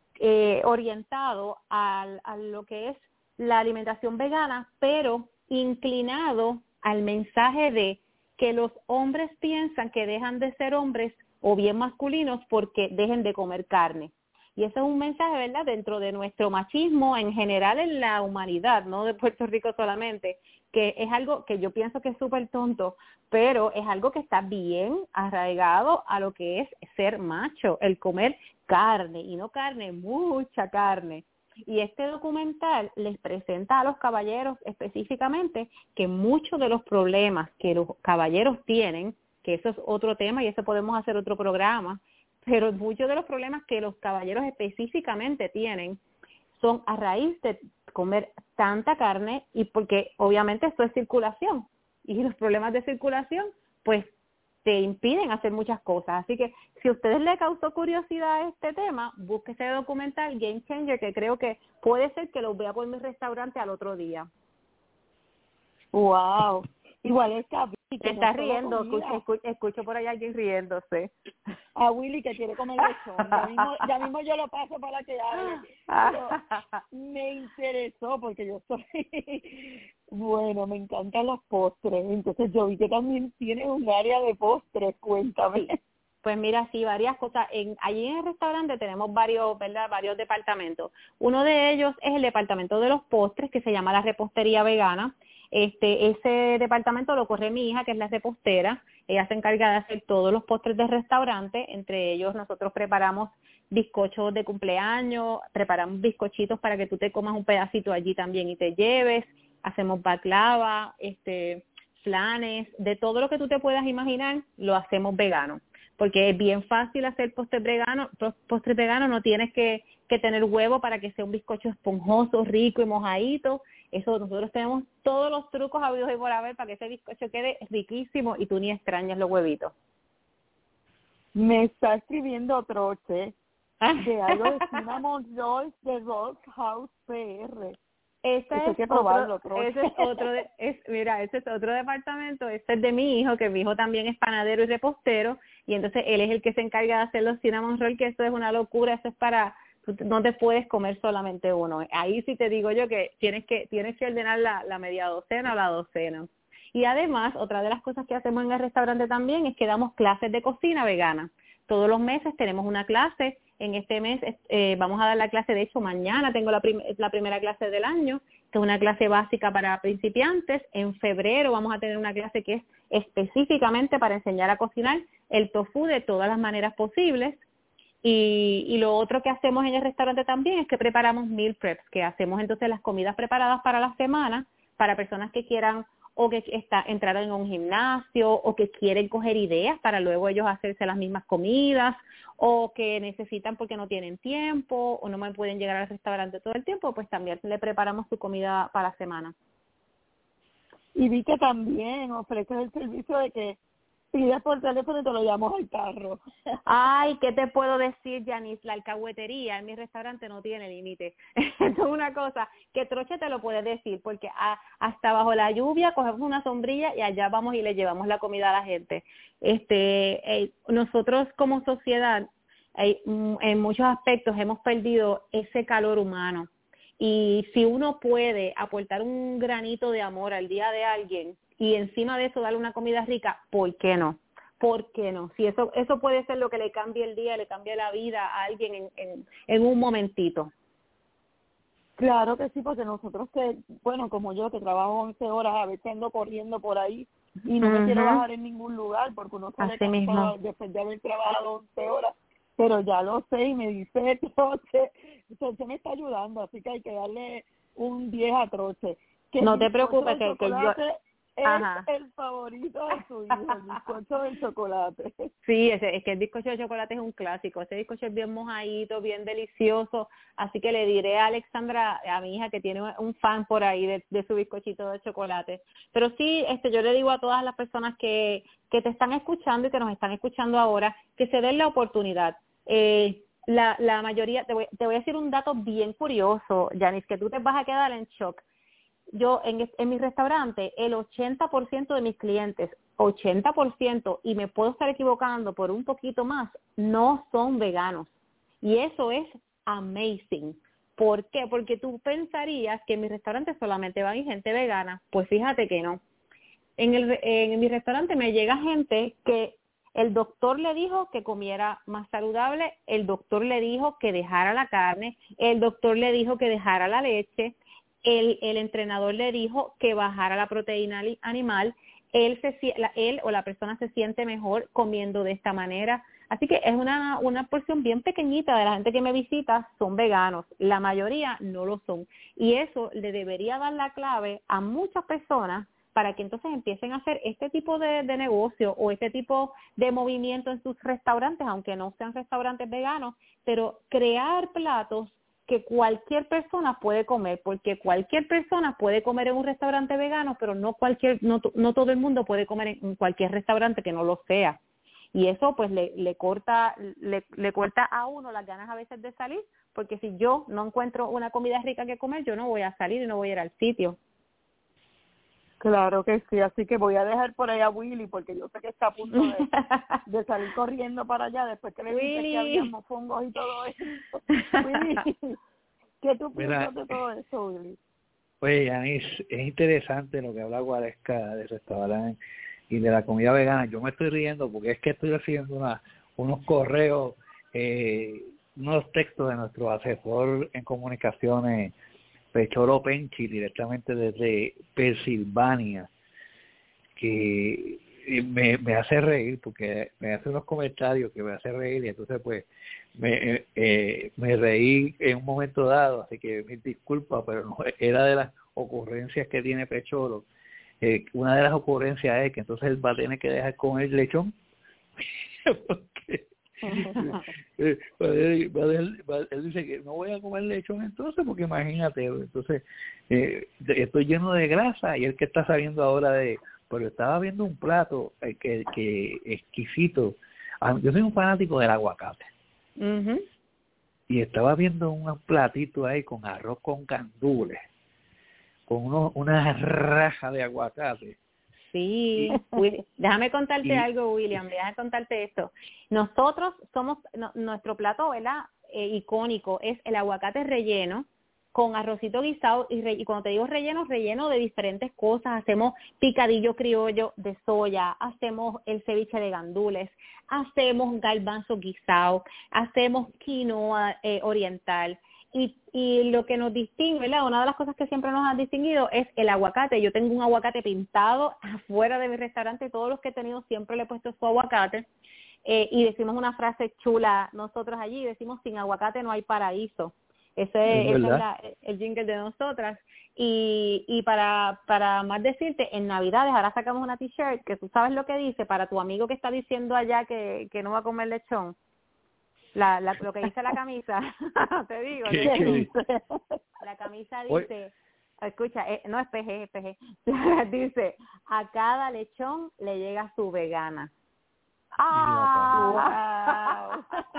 orientado a lo que es la alimentación vegana, pero inclinado al mensaje de que los hombres piensan que dejan de ser hombres o bien masculinos porque dejen de comer carne. Y ese es un mensaje, ¿verdad?, dentro de nuestro machismo en general en la humanidad, no de Puerto Rico solamente, que es algo que yo pienso que es súper tonto, pero es algo que está bien arraigado a lo que es ser macho, el comer carne, y no carne, mucha carne. Y este documental les presenta a los caballeros específicamente que muchos de los problemas que los caballeros tienen, que eso es otro tema y eso podemos hacer otro programa, pero muchos de los problemas que los caballeros específicamente tienen son a raíz de comer tanta carne, y porque obviamente esto es circulación, y los problemas de circulación pues te impiden hacer muchas cosas. Así que si a ustedes les causó curiosidad este tema, búsquese el documental Game Changer, que creo que puede ser que los vea por mi restaurante al otro día. Wow. Igual está Willy, que Está no solo riendo, comida. escucho por allá alguien riéndose. A Willy que quiere comer lechón. Ya mismo yo lo paso para que hable. Pero me interesó porque yo soy, bueno, me encantan los postres. Entonces yo vi que también tienes un área de postres. Cuéntame. Sí. Pues mira, sí, varias cosas. Allí en el restaurante tenemos varios departamentos. Uno de ellos es el departamento de los postres, que se llama la repostería vegana. Ese departamento lo corre mi hija, que es la repostera. Ella se encarga de hacer todos los postres del restaurante. Entre ellos nosotros preparamos bizcochos de cumpleaños, preparamos bizcochitos para que tú te comas un pedacito allí también y te lleves. Hacemos baklava, flanes, de todo lo que tú te puedas imaginar, lo hacemos vegano. Porque es bien fácil hacer postres veganos, no tienes que tener huevo para que sea un bizcocho esponjoso, rico y mojadito. Eso, nosotros tenemos todos los trucos habidos y por haber para que ese bizcocho quede riquísimo y tú ni extrañas los huevitos. Me está escribiendo Troche de algo de Cinnamon Rolls de Rolls House PR. Ese es otro departamento. Este es de mi hijo, que mi hijo también es panadero y repostero, y entonces él es el que se encarga de hacer los cinnamon roll, que eso es una locura. Eso es para, no te puedes comer solamente uno. Ahí sí te digo yo que tienes que ordenar la media docena o la docena. Y además, otra de las cosas que hacemos en el restaurante también es que damos clases de cocina vegana. Todos los meses tenemos una clase. En este mes vamos a dar la clase, de hecho mañana tengo la primera clase del año, que es una clase básica para principiantes. En febrero vamos a tener una clase que es específicamente para enseñar a cocinar el tofu de todas las maneras posibles. Y lo otro que hacemos en el restaurante también es que preparamos meal preps, que hacemos entonces las comidas preparadas para la semana para personas que quieran o que entrar en un gimnasio, o que quieren coger ideas para luego ellos hacerse las mismas comidas, o que necesitan porque no tienen tiempo, o no me pueden llegar al restaurante todo el tiempo, pues también le preparamos su comida para la semana. Y vi que también ofreces el servicio de que pides por teléfono y te lo llevamos al carro. Ay, ¿qué te puedo decir, Yanis? La alcahuetería en mi restaurante no tiene límite. Eso es una cosa que Troche te lo puede decir, porque hasta bajo la lluvia cogemos una sombrilla y allá vamos y le llevamos la comida a la gente. Nosotros como sociedad, en muchos aspectos hemos perdido ese calor humano. Y si uno puede aportar un granito de amor al día de alguien y encima de eso darle una comida rica, ¿por qué no? ¿Por qué no? Si eso puede ser lo que le cambie el día, le cambie la vida a alguien en un momentito. Claro que sí, porque nosotros como yo que trabajo 11 horas, a veces ando corriendo por ahí y no me quiero bajar en ningún lugar porque uno sale cansado después de haber trabajado 11 horas. Pero ya lo sé y me dice Troche me está ayudando, así que hay que darle un 10 a Troche. No te preocupes, que yo... Es el favorito de su hijo, el bizcocho del chocolate. Sí, es que el bizcocho de chocolate es un clásico. Ese bizcocho es bien mojadito, bien delicioso. Así que le diré a Alexandra, a mi hija, que tiene un fan por ahí de su bizcochito de chocolate. Pero sí, yo le digo a todas las personas que te están escuchando y que nos están escuchando ahora, que se den la oportunidad. La mayoría, te voy a decir un dato bien curioso, Yanis, que tú te vas a quedar en shock. Yo en mi restaurante, el 80% de mis clientes, 80%, y me puedo estar equivocando por un poquito más, no son veganos. Y eso es amazing. ¿Por qué? Porque tú pensarías que en mi restaurante solamente va gente vegana. Pues fíjate que no. En mi restaurante me llega gente que el doctor le dijo que comiera más saludable, el doctor le dijo que dejara la carne, el doctor le dijo que dejara la leche, el entrenador le dijo que bajara la proteína animal, él o la persona se siente mejor comiendo de esta manera. Así que es una porción bien pequeñita de la gente que me visita son veganos, la mayoría no lo son. Y eso le debería dar la clave a muchas personas para que entonces empiecen a hacer este tipo de negocio o este tipo de movimiento en sus restaurantes, aunque no sean restaurantes veganos, pero crear platos que cualquier persona puede comer, porque cualquier persona puede comer en un restaurante vegano, pero no todo el mundo puede comer en cualquier restaurante que no lo sea. Y eso pues le corta a uno las ganas a veces de salir, porque si yo no encuentro una comida rica que comer, yo no voy a salir y no voy a ir al sitio. Claro que sí, así que voy a dejar por ahí a Willy, porque yo sé que está a punto de salir corriendo para allá después que le dije que había mofongos y todo eso. Willy, ¿qué tú piensas de todo eso, Willy? Pues, Yanis, es interesante lo que habla Guaresca del restaurante y de la comida vegana. Yo me estoy riendo porque es que estoy recibiendo unos correos, unos textos de nuestro asesor en comunicaciones, Pechoro Penchi, directamente desde Pensilvania, que me hace reír porque me hace unos comentarios que me hace reír, y entonces pues me reí en un momento dado, así que me disculpa, pero no, era de las ocurrencias que tiene Pechoro. Una de las ocurrencias es que entonces él va a tener que dejar comer lechón porque él dice que no voy a comer lechón entonces, porque imagínate, entonces estoy lleno de grasa, y el que está saliendo ahora pero estaba viendo un plato que exquisito. Yo soy un fanático del aguacate. Uh-huh. Y estaba viendo un platito ahí con arroz con gandules, con una raja de aguacate. Sí, déjame contarte algo, William, déjame contarte esto. Nosotros somos, nuestro plato, ¿verdad? Icónico es el aguacate relleno con arrocito guisado, y cuando te digo relleno de diferentes cosas. Hacemos picadillo criollo de soya, hacemos el ceviche de gandules, hacemos garbanzo guisado, hacemos quinoa oriental. Y lo que nos distingue, ¿verdad? Una de las cosas que siempre nos ha distinguido es el aguacate. Yo tengo un aguacate pintado afuera de mi restaurante, todos los que he tenido siempre le he puesto su aguacate, y decimos una frase chula nosotros allí, decimos: sin aguacate no hay paraíso. Ese es el jingle de nosotras. Y para más decirte, en Navidades ahora sacamos una t-shirt que tú sabes lo que dice, para tu amigo que está diciendo allá que no va a comer lechón. Lo que dice la camisa, te digo, la camisa dice, escucha, no es PG, dice: a cada lechón le llega su vegana. ¡Ah! ¡Wow!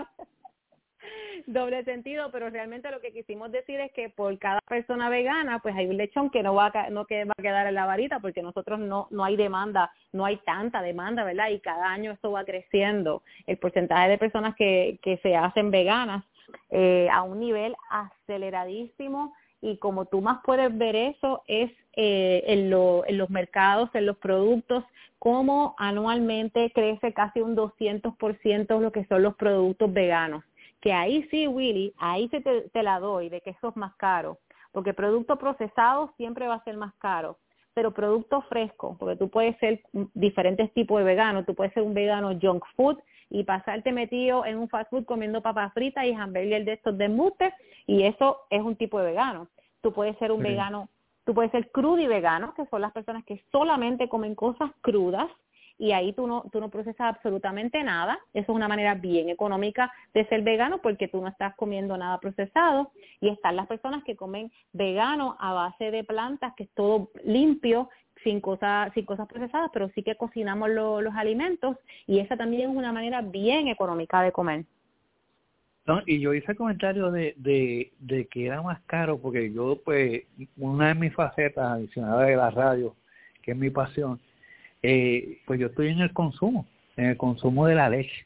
Doble sentido, pero realmente lo que quisimos decir es que por cada persona vegana, pues hay un lechón que va a quedar en la varita, porque nosotros no hay demanda, no hay tanta demanda, ¿verdad? Y cada año esto va creciendo, el porcentaje de personas que se hacen veganas a un nivel aceleradísimo, y como tú más puedes ver eso es en los mercados, en los productos, como anualmente crece casi un 200% lo que son los productos veganos. Que ahí sí, Willy, ahí te la doy de que eso es más caro, porque producto procesado siempre va a ser más caro, pero producto fresco, porque tú puedes ser diferentes tipos de vegano, tú puedes ser un vegano junk food y pasarte metido en un fast food comiendo papas fritas y hamburgues de estos de embuste, y eso es un tipo de vegano. Tú puedes ser un vegano, tú puedes ser crudo y vegano, que son las personas que solamente comen cosas crudas, y ahí tú no procesas absolutamente nada. Eso es una manera bien económica de ser vegano, porque tú no estás comiendo nada procesado. Y están las personas que comen vegano a base de plantas, que es todo limpio, sin cosas procesadas, pero sí que cocinamos los alimentos, y esa también es una manera bien económica de comer. No, y yo hice el comentario de que era más caro, porque yo, pues, una de mis facetas adicionales de la radio, que es mi pasión, pues yo estoy en el consumo de la leche,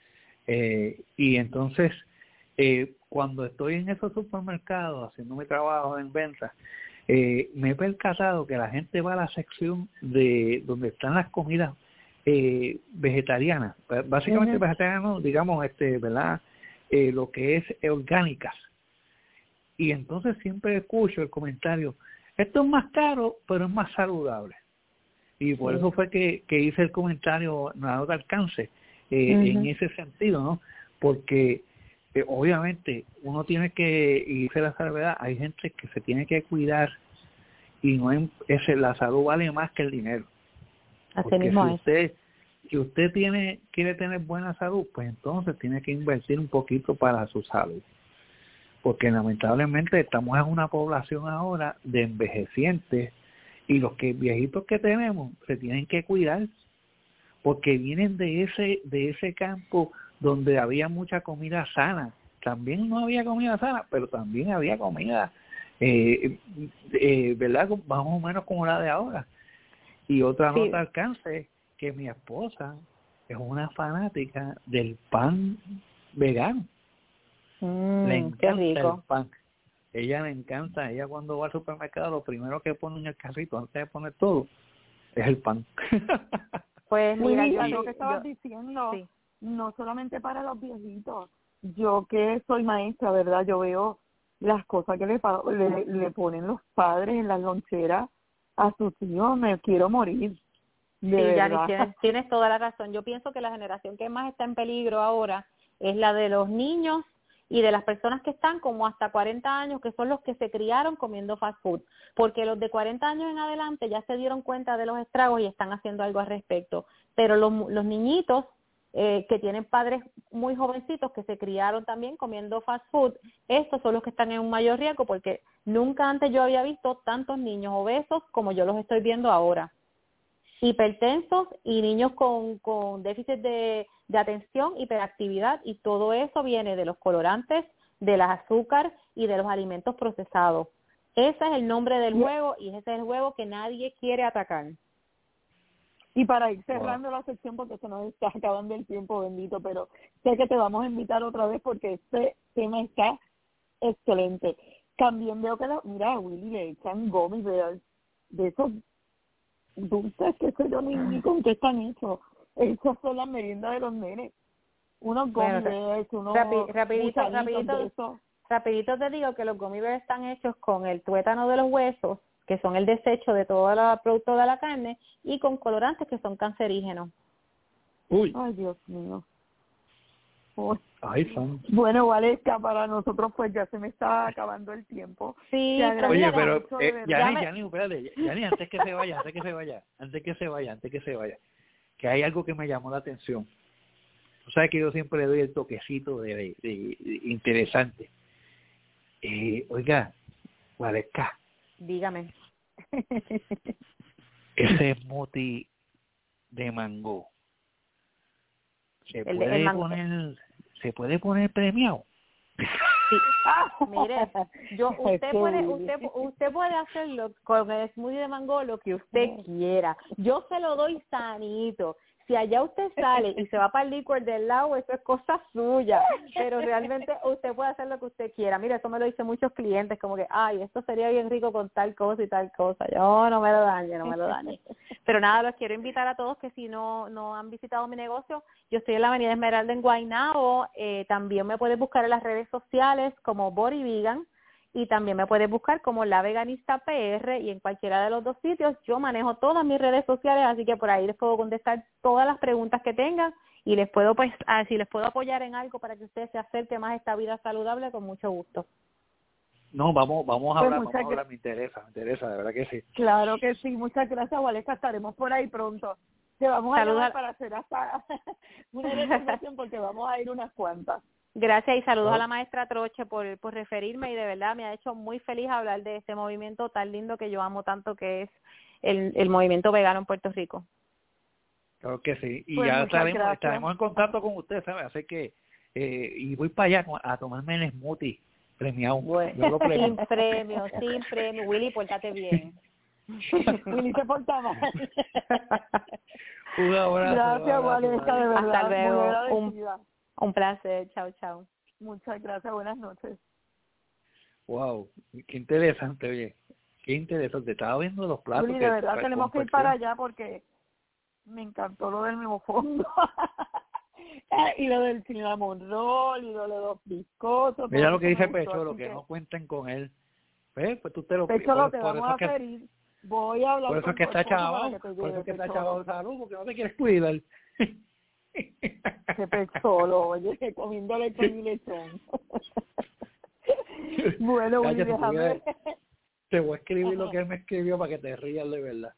y entonces cuando estoy en esos supermercados haciendo mi trabajo en ventas, me he percatado que la gente va a la sección de donde están las comidas vegetarianas, básicamente vegetarianos, digamos, ¿verdad? Lo que es orgánicas, y entonces siempre escucho el comentario: esto es más caro pero es más saludable. Y por eso fue que hice el comentario, no de alcance, en ese sentido, ¿no? Porque obviamente uno tiene que irse a la salvedad. Hay gente que se tiene que cuidar, y la salud vale más que el dinero. Así mismo si usted quiere tener buena salud, pues entonces tiene que invertir un poquito para su salud. porque lamentablemente estamos en una población ahora de envejecientes y los viejitos que tenemos se tienen que cuidar porque vienen de ese campo donde había mucha comida sana. También no había comida sana, pero también había comida, ¿verdad? Más o menos como la de ahora. Y otra nota al alcance, que mi esposa es una fanática del pan vegano. Le encanta el pan. Ella le encanta, ella cuando va al supermercado lo primero que pone en el carrito antes de poner todo es el pan. Pues mira, yo lo que estabas diciendo, no solamente para los viejitos, yo que soy maestra, ¿verdad? Yo veo las cosas que le ponen los padres en las loncheras a sus hijos, me quiero morir. Sí, Yanis, tienes toda la razón. Yo pienso que la generación que más está en peligro ahora es la de los niños y de las personas que están como hasta 40 años, que son los que se criaron comiendo fast food, porque los de 40 años en adelante ya se dieron cuenta de los estragos y están haciendo algo al respecto. Pero los niñitos que tienen padres muy jovencitos que se criaron también comiendo fast food, estos son los que están en un mayor riesgo, porque nunca antes yo había visto tantos niños obesos como yo los estoy viendo ahora. Hipertensos y niños con déficit de atención, hiperactividad, y todo eso viene de los colorantes, de las azúcar y de los alimentos procesados. Ese es el nombre del juego y ese es el juego que nadie quiere atacar. Y para ir cerrando la sección, porque se nos está acabando el tiempo, bendito, pero sé que te vamos a invitar otra vez porque este tema está excelente. También veo que, mira, Willy, le echan gummy bears de esos dulces que sé yo ni con qué están hechos. Esas son las meriendas de los nenes. Unos gummy bears, unos rapidito te digo que los gummy bears están hechos con el tuétano de los huesos, que son el desecho de todo el producto de la carne, y con colorantes que son cancerígenos. Uy. Ay, Dios mío. Uy. Ay, son. Bueno, Valesca, para nosotros pues ya se me está acabando el tiempo. Sí, oye, pero Yani, espérate, Yani, antes que se vaya, que hay algo que me llamó la atención. Tú sabes que yo siempre le doy el toquecito de interesante. Oiga, Valesca. Dígame. Ese smoothie de mango se puede poner premiado. Sí. Mire, usted puede hacerlo con el smoothie de mango lo que usted quiera. Yo se lo doy sanito. Si allá usted sale y se va para el liquor del lado, eso es cosa suya, pero realmente usted puede hacer lo que usted quiera. Mira, eso me lo dicen muchos clientes, como que, ay, esto sería bien rico con tal cosa y tal cosa. Yo no me lo dañe. Pero nada, los quiero invitar a todos que si no han visitado mi negocio, yo estoy en la Avenida Esmeralda en Guaynabo. También me puedes buscar en las redes sociales como Body Vegan, y también me puedes buscar como La Veganista PR, y en cualquiera de los dos sitios yo manejo todas mis redes sociales, así que por ahí les puedo contestar todas las preguntas que tengan y les puedo si les puedo apoyar en algo para que ustedes se acerquen más a esta vida saludable, con mucho gusto. No, vamos a hablar, me interesa, de verdad que sí. Claro que sí, muchas gracias, Valesca, estaremos por ahí pronto. Te vamos a llamar para hacer hasta una reservación porque vamos a ir unas cuantas. Gracias y saludos a la maestra Troche por referirme, y de verdad me ha hecho muy feliz hablar de este movimiento tan lindo que yo amo tanto, que es el movimiento vegano en Puerto Rico. Claro que sí, y pues ya estaremos en contacto con usted, ¿sabes? Así que, y voy para allá a tomarme el smoothie premiado. Bueno, sin premio, Willy, pórtate bien. Willy se porta mal. Un abrazo. Gracias, Valesca, de verdad. Hasta luego. Un placer, chao. Muchas gracias, buenas noches. Wow, qué interesante, oye, qué interesante. Estaba viendo los platos. Willy, de verdad tenemos que ir para allá porque me encantó lo del nuevo fondo. Y lo del cinnamon roll, y lo de los bizcochos. Mira lo que dice Pecholo, que no cuenten con él. Pues tú te lo pides. Pecholo, te vamos a pedir. Voy a hablar por eso con es que está chavado, de salud, porque no te quieres cuidar. Qué Pecholo, oye, que comiendo lechón y lechón. Bueno, Willy, déjame. Te voy a escribir lo que él me escribió para que te rías de verdad.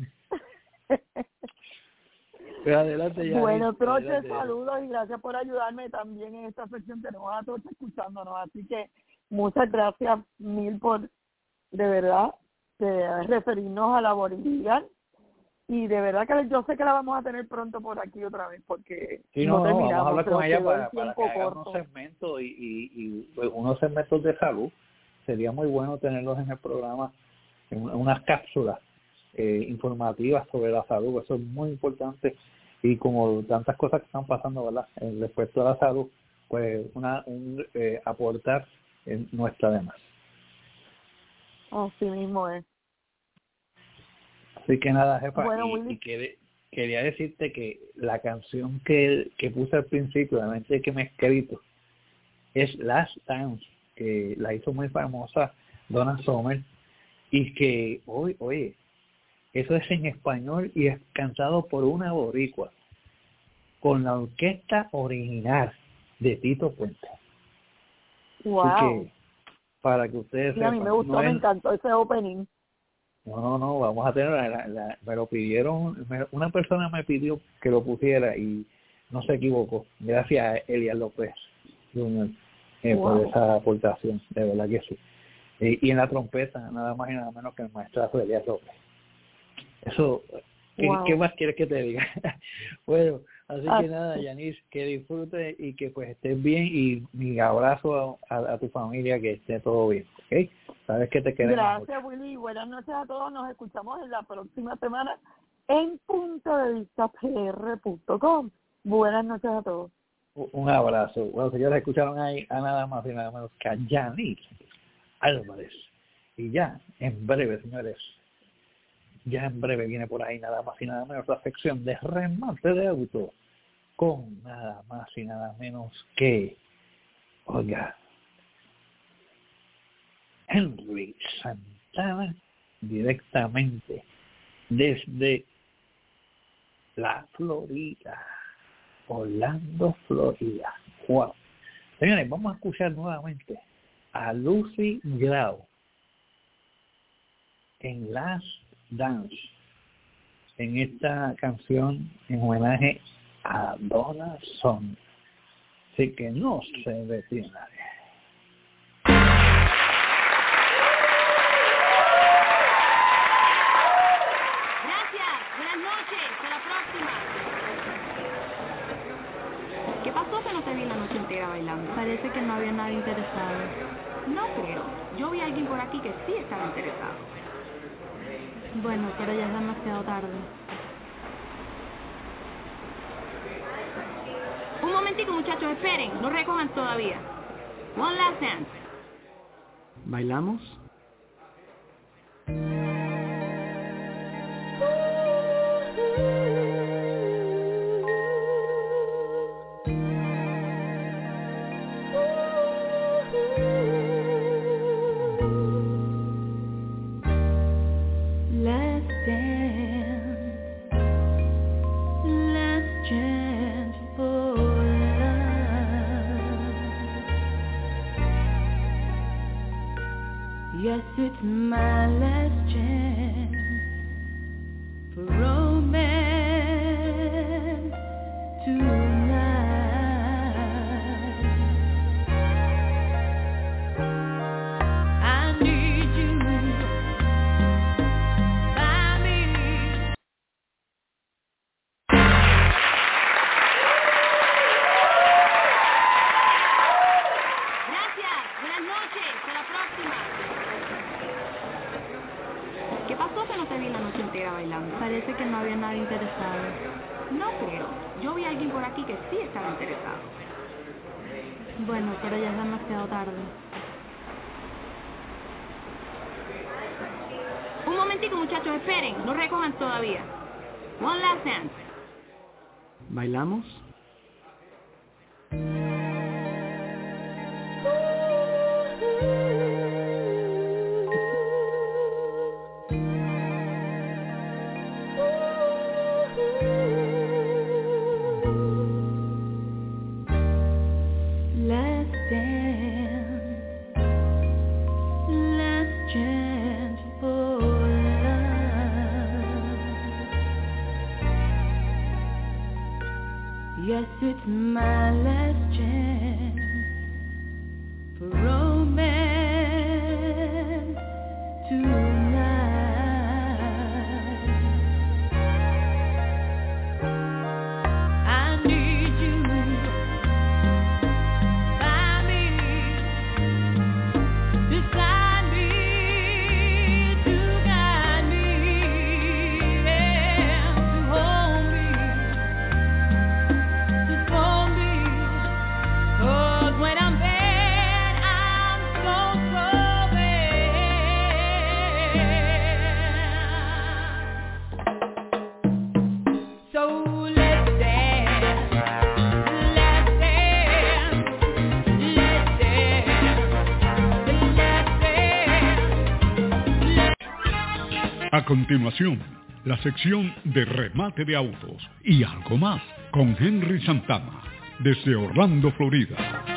Pero adelante, ya. Bueno, Troche, saludos y gracias por ayudarme también en esta sección. Tenemos a Troche escuchándonos, así que muchas gracias mil por, de verdad, de referirnos a la Bolivian. Y de verdad que yo sé que la vamos a tener pronto por aquí otra vez, porque sí, no vamos a hablar con ella quedó el para tiempo que haga corto. unos segmentos y unos segmentos de salud. Sería muy bueno tenerlos en el programa, en unas cápsulas informativas sobre la salud. Eso es muy importante, y como tantas cosas que están pasando, ¿verdad?, respecto a la salud, pues aportar en nuestra demás. Así mismo es. Así que nada, jefa, Bueno, y quería decirte que la canción que puse al principio, la mente que me he escrito, es Last Dance, que la hizo muy famosa Donna Summer, y que oye, eso es en español y es cantado por una boricua con la orquesta original de Tito Puente. Wow. Así que, para que ustedes sí, a mí me gustó, no me encantó ese opening. No, vamos a tener, me lo pidieron, una persona me pidió que lo pusiera y no se equivocó. Gracias a Elias López Jr. Por esa aportación, de verdad que sí. Y en la trompeta, nada más y nada menos que el maestrazo Elias López. Eso, ¿qué más quieres que te diga? Bueno, así que nada, Yanis, que disfrute y que pues estés bien, y mi abrazo a tu familia, que esté todo bien, ¿ok? Sabes que te queremos. Gracias, Willy. Buenas noches a todos. Nos escuchamos en la próxima semana en puntodevistapr.com. Buenas noches a todos. Un abrazo. Bueno, señores, escucharon ahí a nada más y nada menos que a Yanis Álvarez. Y ya, en breve, señores, ya en breve viene por ahí nada más y nada menos la sección de remate de auto con nada más y nada menos que, oiga, Henry Santana, directamente desde la Florida, Orlando, Florida. Wow. Señores, vamos a escuchar nuevamente a Lucy Grau en Last Dance, en esta canción en homenaje a Donna Summer. Así que no se detiene. ¿Qué pasó que no te vi la noche entera bailando? Parece que no había nadie interesado. No creo. Yo vi a alguien por aquí que sí estaba interesado. Bueno, pero ya es demasiado tarde. Un momentico, muchachos, esperen. No recojan todavía. One last dance. ¿Bailamos? Yes, it's my last chance for romance tonight. I need you by me. Gracias. Buenas noches. Hasta la próxima. ¿Qué pasó que no te vi la noche entera bailando? Parece que no había nadie interesado. No creo. Yo vi a alguien por aquí que sí estaba interesado. Bueno, pero ya es demasiado tarde. Un momentico, muchachos, esperen. No recojan todavía. One last dance. ¿Bailamos? Last dance, last chance for love. Yes, it's my last chance for romance tonight. I need you by me, beside me, to guide me, yeah, to hold me, to fold me. 'Cause when I'm bad, I'm so bad. So let's dance, let's dance, let's dance, let's dance. A continuación, la sección de remate de autos y algo más con Henry Santana, desde Orlando, Florida.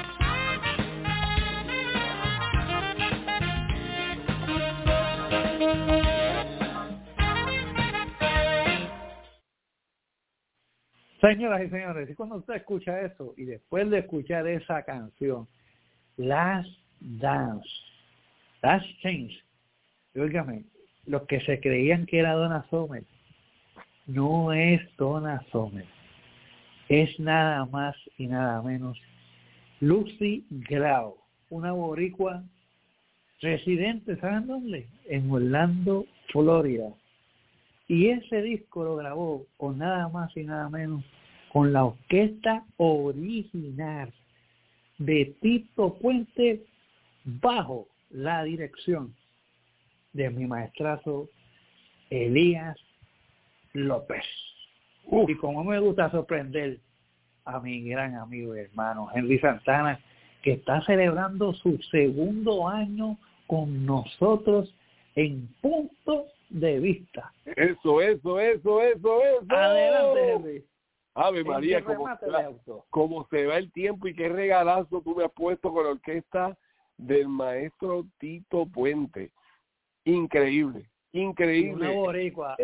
Señoras y señores, y cuando usted escucha eso, y después de escuchar esa canción, Last Dance, Last Change, óigame, los que se creían que era Donna Summer, no es Donna Summer, es nada más y nada menos Lucy Grau, una boricua residente, ¿saben dónde? En Orlando, Florida. Y ese disco lo grabó con nada más y nada menos con la orquesta original de Tito Puente bajo la dirección de mi maestrazo Elías López. Y como me gusta sorprender a mi gran amigo y hermano Henry Santana, que está celebrando su segundo año con nosotros en Punto de Vista. Eso. Adelante, Henry. Ave María, como se va el tiempo y qué regalazo tú me has puesto con la orquesta del maestro Tito Puente. Increíble. Una boricua,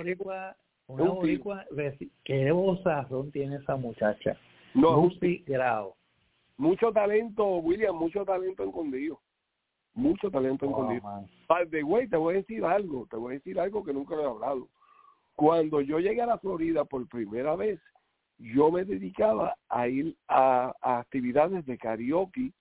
qué vozarrón tiene esa muchacha. Lucy Grau. Mucho talento, William, mucho talento escondido. Mucho talento escondido. By the way, te voy a decir algo que nunca lo he hablado. Cuando yo llegué a la Florida por primera vez, yo me dedicaba a ir a actividades de karaoke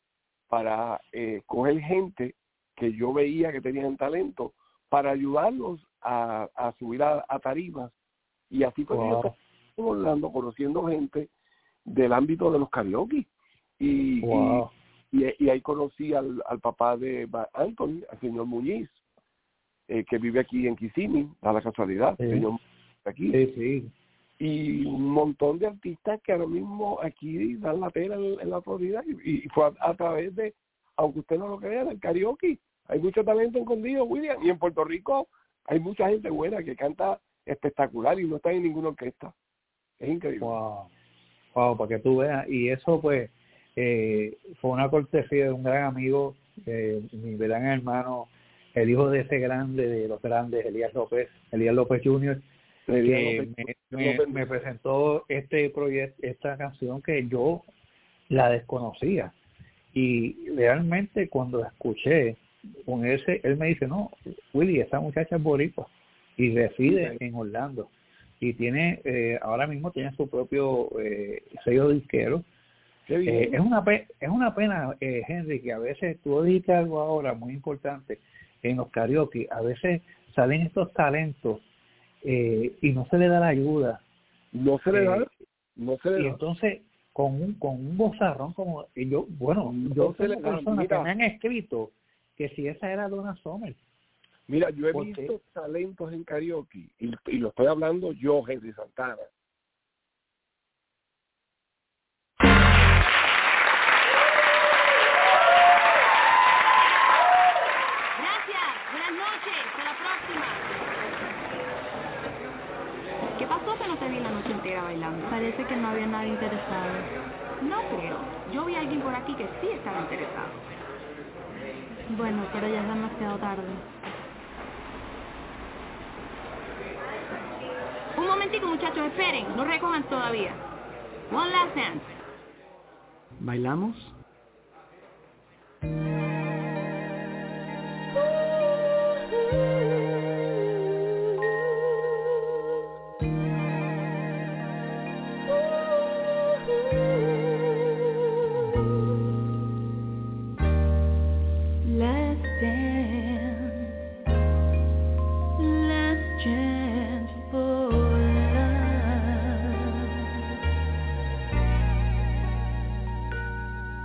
para coger gente que yo veía que tenían talento para ayudarlos a subir a tarimas. Y así fue que yo estaba en Orlando conociendo gente del ámbito de los karaoke. Y ahí conocí al papá de Anthony, al señor Muñiz, que vive aquí en Kissimmee, a la casualidad, el señor aquí. Sí. Y un montón de artistas que ahora mismo aquí dan la tela en la Florida, y fue a través de, aunque usted no lo crea, del karaoke. Hay mucho talento escondido, William, y en Puerto Rico hay mucha gente buena que canta espectacular y no está en ninguna orquesta. Es increíble. Wow, para que tú veas. Y eso pues fue una cortesía de un gran amigo, mi gran hermano, el hijo de ese grande, de los grandes, Elías López Jr., que me presentó este proyecto, esta canción que yo la desconocía. Y realmente cuando la escuché con ese, él me dice, no, Willy, esta muchacha es boricua y reside en Orlando y tiene ahora mismo tiene su propio sello disquero. Es una pena, Henry, que a veces tú dijiste algo ahora muy importante en los karaoke, a veces salen estos talentos y no se le da la ayuda, no se le da. Y entonces con un vozarrón como yo tengo personas que me han escrito que si esa era Donna Summer. Mira, yo he visto talentos en karaoke y lo estoy hablando yo, Henry Santana. Gracias, buenas noches, hasta la próxima. ¿Qué pasó que no te vi la noche entera bailando? Parece que no había nadie interesado. No creo. Yo vi a alguien por aquí que sí estaba interesado. Bueno, pero ya es demasiado tarde. Un momentico, muchachos, esperen. No recojan todavía. One last dance. ¿Bailamos?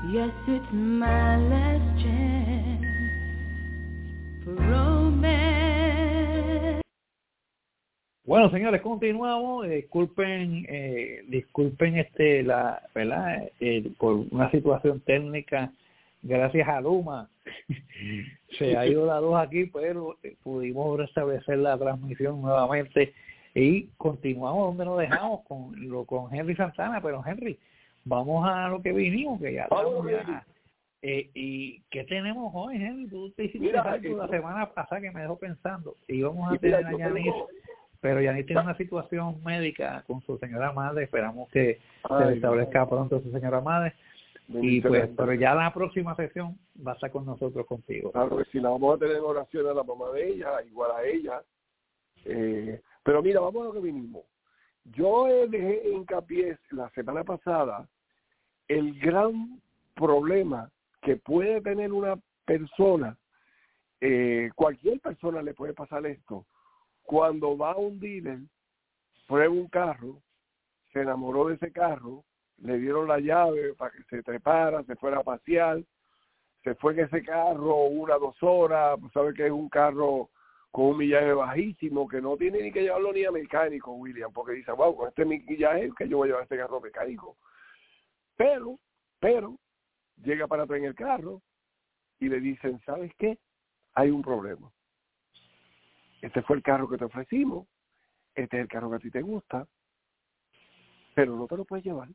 Yes, it's my last chance for romance. Bueno, señores, continuamos. Disculpen ¿verdad? Por una situación técnica, gracias a Luma. Se ha ido la luz aquí, pero pudimos restablecer la transmisión nuevamente y continuamos donde nos dejamos con Henry Santana. Pero Henry, vamos a lo que vinimos, que ya estamos ya. ¿Y qué tenemos hoy, Henry? Tú te hiciste algo la semana pasada que me dejó pensando. Y vamos a tener a Yanis, pero Yanis tiene una situación médica con su señora madre. Esperamos que se restablezca pronto su señora madre. Y pues, pero ya la próxima sesión va a estar con nosotros contigo. Claro que sí, la vamos a tener en oración a la mamá de ella, igual a ella. Pero mira, vamos a lo que vinimos. Yo dejé hincapié la semana pasada el gran problema que puede tener una persona, cualquier persona le puede pasar esto, cuando va a un dealer, prueba un carro, se enamoró de ese carro, le dieron la llave para que se trepara, se fuera a pasear, se fue en ese carro 1 o 2 horas, pues sabe que es un carro con un millaje bajísimo, que no tiene ni que llevarlo ni a mecánico, William, porque dice, wow, con este millaje que yo voy a llevar este carro mecánico. Pero, llega para atrás en el carro y le dicen, ¿sabes qué? Hay un problema. Este fue el carro que te ofrecimos, este es el carro que a ti te gusta, pero no te lo puedes llevar.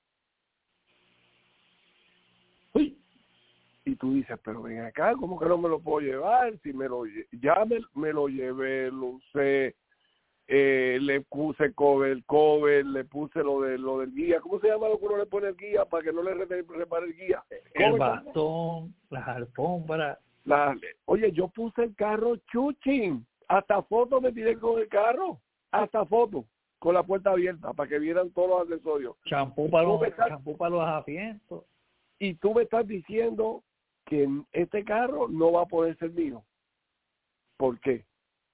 Uy. Y tú dices, pero ven acá, ¿cómo que no me lo puedo llevar? Si me lo llevé, lo usé, le puse el cover, le puse lo del guía. ¿Cómo se llama lo que uno le pone el guía para que no le repare el guía? El bastón, las alfombras. Oye, yo puse el carro chuchín. Hasta fotos me tiré con el carro. Hasta fotos. Con la puerta abierta para que vieran todos los accesorios. Champú para los asientos. Y tú me estás diciendo que este carro no va a poder ser mío. ¿Por qué?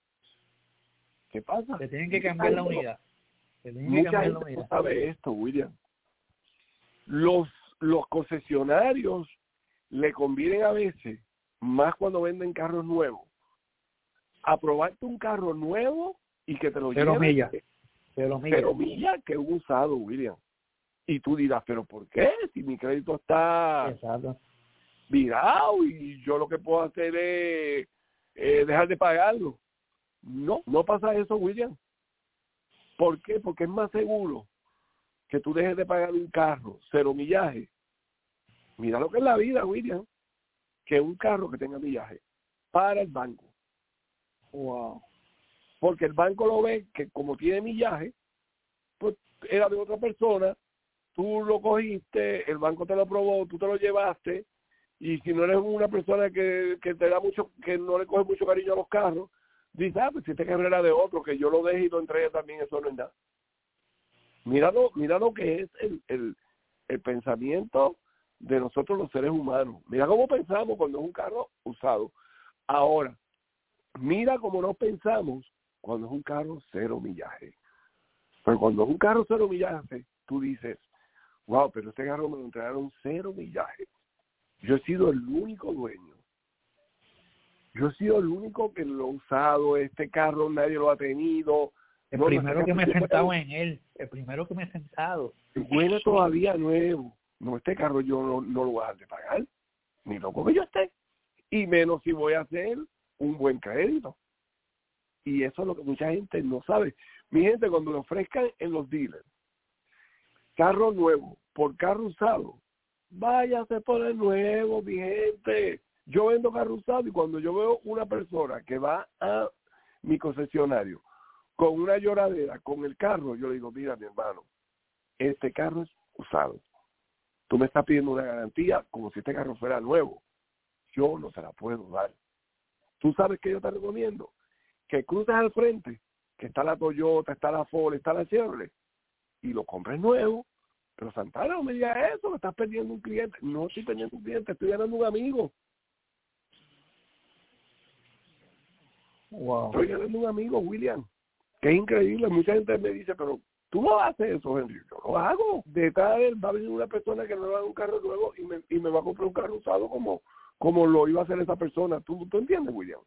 ¿Qué pasa? Se tienen que cambiar la unidad. Mucha gente no sabe esto, William. Los concesionarios le convienen a veces, más cuando venden carros nuevos, aprobarte un carro nuevo y que te lo lleven. Cero millas que un usado, William. Y tú dirás, ¿pero por qué? Si mi crédito está virado y yo lo que puedo hacer es dejar de pagarlo. No pasa eso, William. ¿Por qué? Porque es más seguro que tú dejes de pagar un carro 0 millaje. Mira lo que es la vida, William, que un carro que tenga millaje para el banco. Wow. Porque el banco lo ve que como tiene millaje, pues era de otra persona, tú lo cogiste, el banco te lo aprobó, tú te lo llevaste, y si no eres una persona que te da mucho, que no le coge mucho cariño a los carros, dices, pues si este carro era de otro, que yo lo deje y lo entregue también, eso no es nada. Mira lo que es el pensamiento de nosotros los seres humanos. Mira cómo pensamos cuando es un carro usado. Ahora, mira cómo no pensamos cuando es un carro 0 millaje. Pero cuando es un carro 0 millaje, tú dices, wow, pero este carro me lo entregaron 0 millaje. Yo he sido el único dueño. Yo he sido el único que lo ha usado. Este carro nadie lo ha tenido. El primero que me he sentado en él. El primero que me he sentado. Bueno, todavía nuevo. No, este carro yo no lo voy a dejar de pagar. Ni loco que yo esté. Y menos si voy a hacer un buen crédito. Y eso es lo que mucha gente no sabe. Mi gente, cuando le ofrezcan en los dealers carro nuevo por carro usado, váyase por el nuevo, mi gente. Yo vendo carro usado y cuando yo veo una persona que va a mi concesionario con una lloradera con el carro, yo le digo, mira, mi hermano, este carro es usado. Tú me estás pidiendo una garantía como si este carro fuera nuevo. Yo no te la puedo dar. ¿Tú sabes qué yo te recomiendo? Que cruces al frente, que está la Toyota, está la Ford, está la Chevrolet, y lo compres nuevo. Pero Santana, no me digas eso, me estás perdiendo un cliente. No estoy perdiendo un cliente, estoy ganando un amigo. Wow. Estoy ganando un amigo, William, que es increíble. Mucha gente me dice, pero Tú no haces eso, Henry. Yo lo hago. Detrás de él va a venir una persona que me va a dar un carro nuevo y me va a comprar un carro usado como lo iba a hacer esa persona. ¿Tú entiendes, William?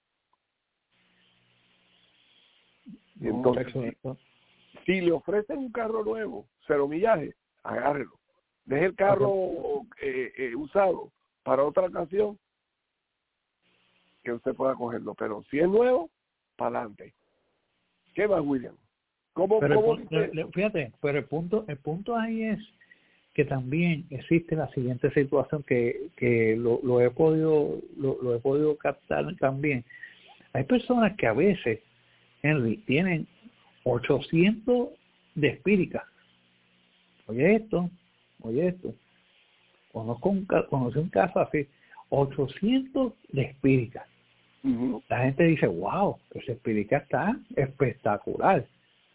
Y entonces, si le ofrecen un carro nuevo, 0 millaje, agárrelo. Deje el carro usado para otra ocasión que usted pueda cogerlo. Pero si es nuevo, para adelante. ¿Qué más, William? Fíjate, pero el punto ahí es que también existe la siguiente situación que lo he podido captar también. Hay personas que a veces, Henry, tienen 800 de espíricas. Oye esto. Conocí un caso así, 800 de espíricas. Uh-huh. La gente dice, wow, ese espírica está espectacular.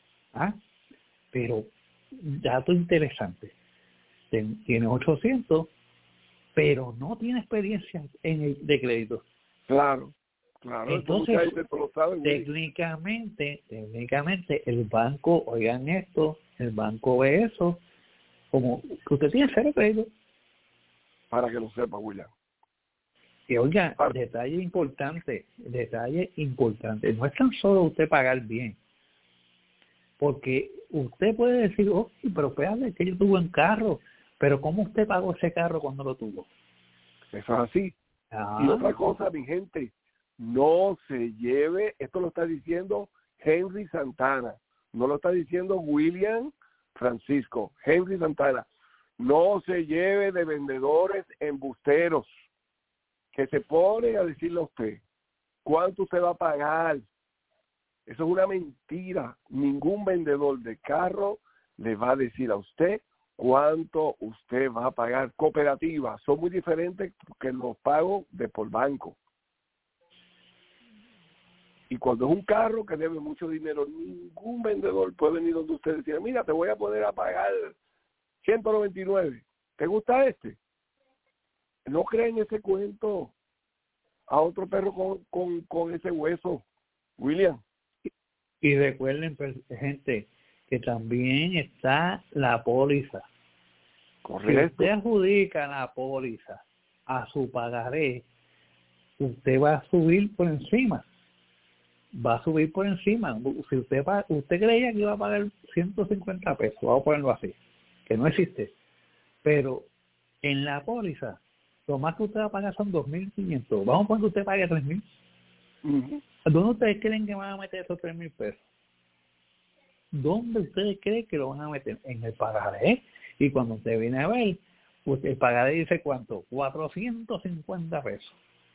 Pero dato interesante, tiene 800, pero no tiene experiencia de crédito. Claro. Entonces, técnicamente el banco, oigan esto, el banco ve eso como que usted tiene 0 crédito. Para que lo sepa, William. Y oiga, detalle importante, no es tan solo usted pagar bien, porque usted puede decir, pero espérate, que yo tuve un carro, pero ¿cómo usted pagó ese carro cuando lo tuvo? Eso es así. Y otra cosa, mi gente, no se lleve, esto lo está diciendo Henry Santana, no lo está diciendo William Francisco, Henry Santana. No se lleve de vendedores embusteros que se ponen a decirle a usted cuánto usted va a pagar. Eso es una mentira. Ningún vendedor de carro le va a decir a usted cuánto usted va a pagar. Cooperativas son muy diferentes que los pagos de por banco. Y cuando es un carro que debe mucho dinero, ningún vendedor puede venir donde usted y decir, mira, te voy a poner a pagar 199. ¿Te gusta este? No creen ese cuento a otro perro con ese hueso, William. Y recuerden, gente, que también está la póliza. Correcto. Si usted adjudica la póliza a su pagaré, usted va a subir por encima. Si usted creía que iba a pagar 150 pesos, vamos a ponerlo así, que no existe, pero en la póliza, lo más que usted va a pagar son 2.500. Vamos a poner que usted pague 3.000. Uh-huh. ¿Dónde ustedes creen que van a meter esos 3.000 pesos? ¿Dónde ustedes creen que lo van a meter? En el pagaré. Y cuando usted viene a ver, el pagaré dice ¿cuánto? 450 pesos.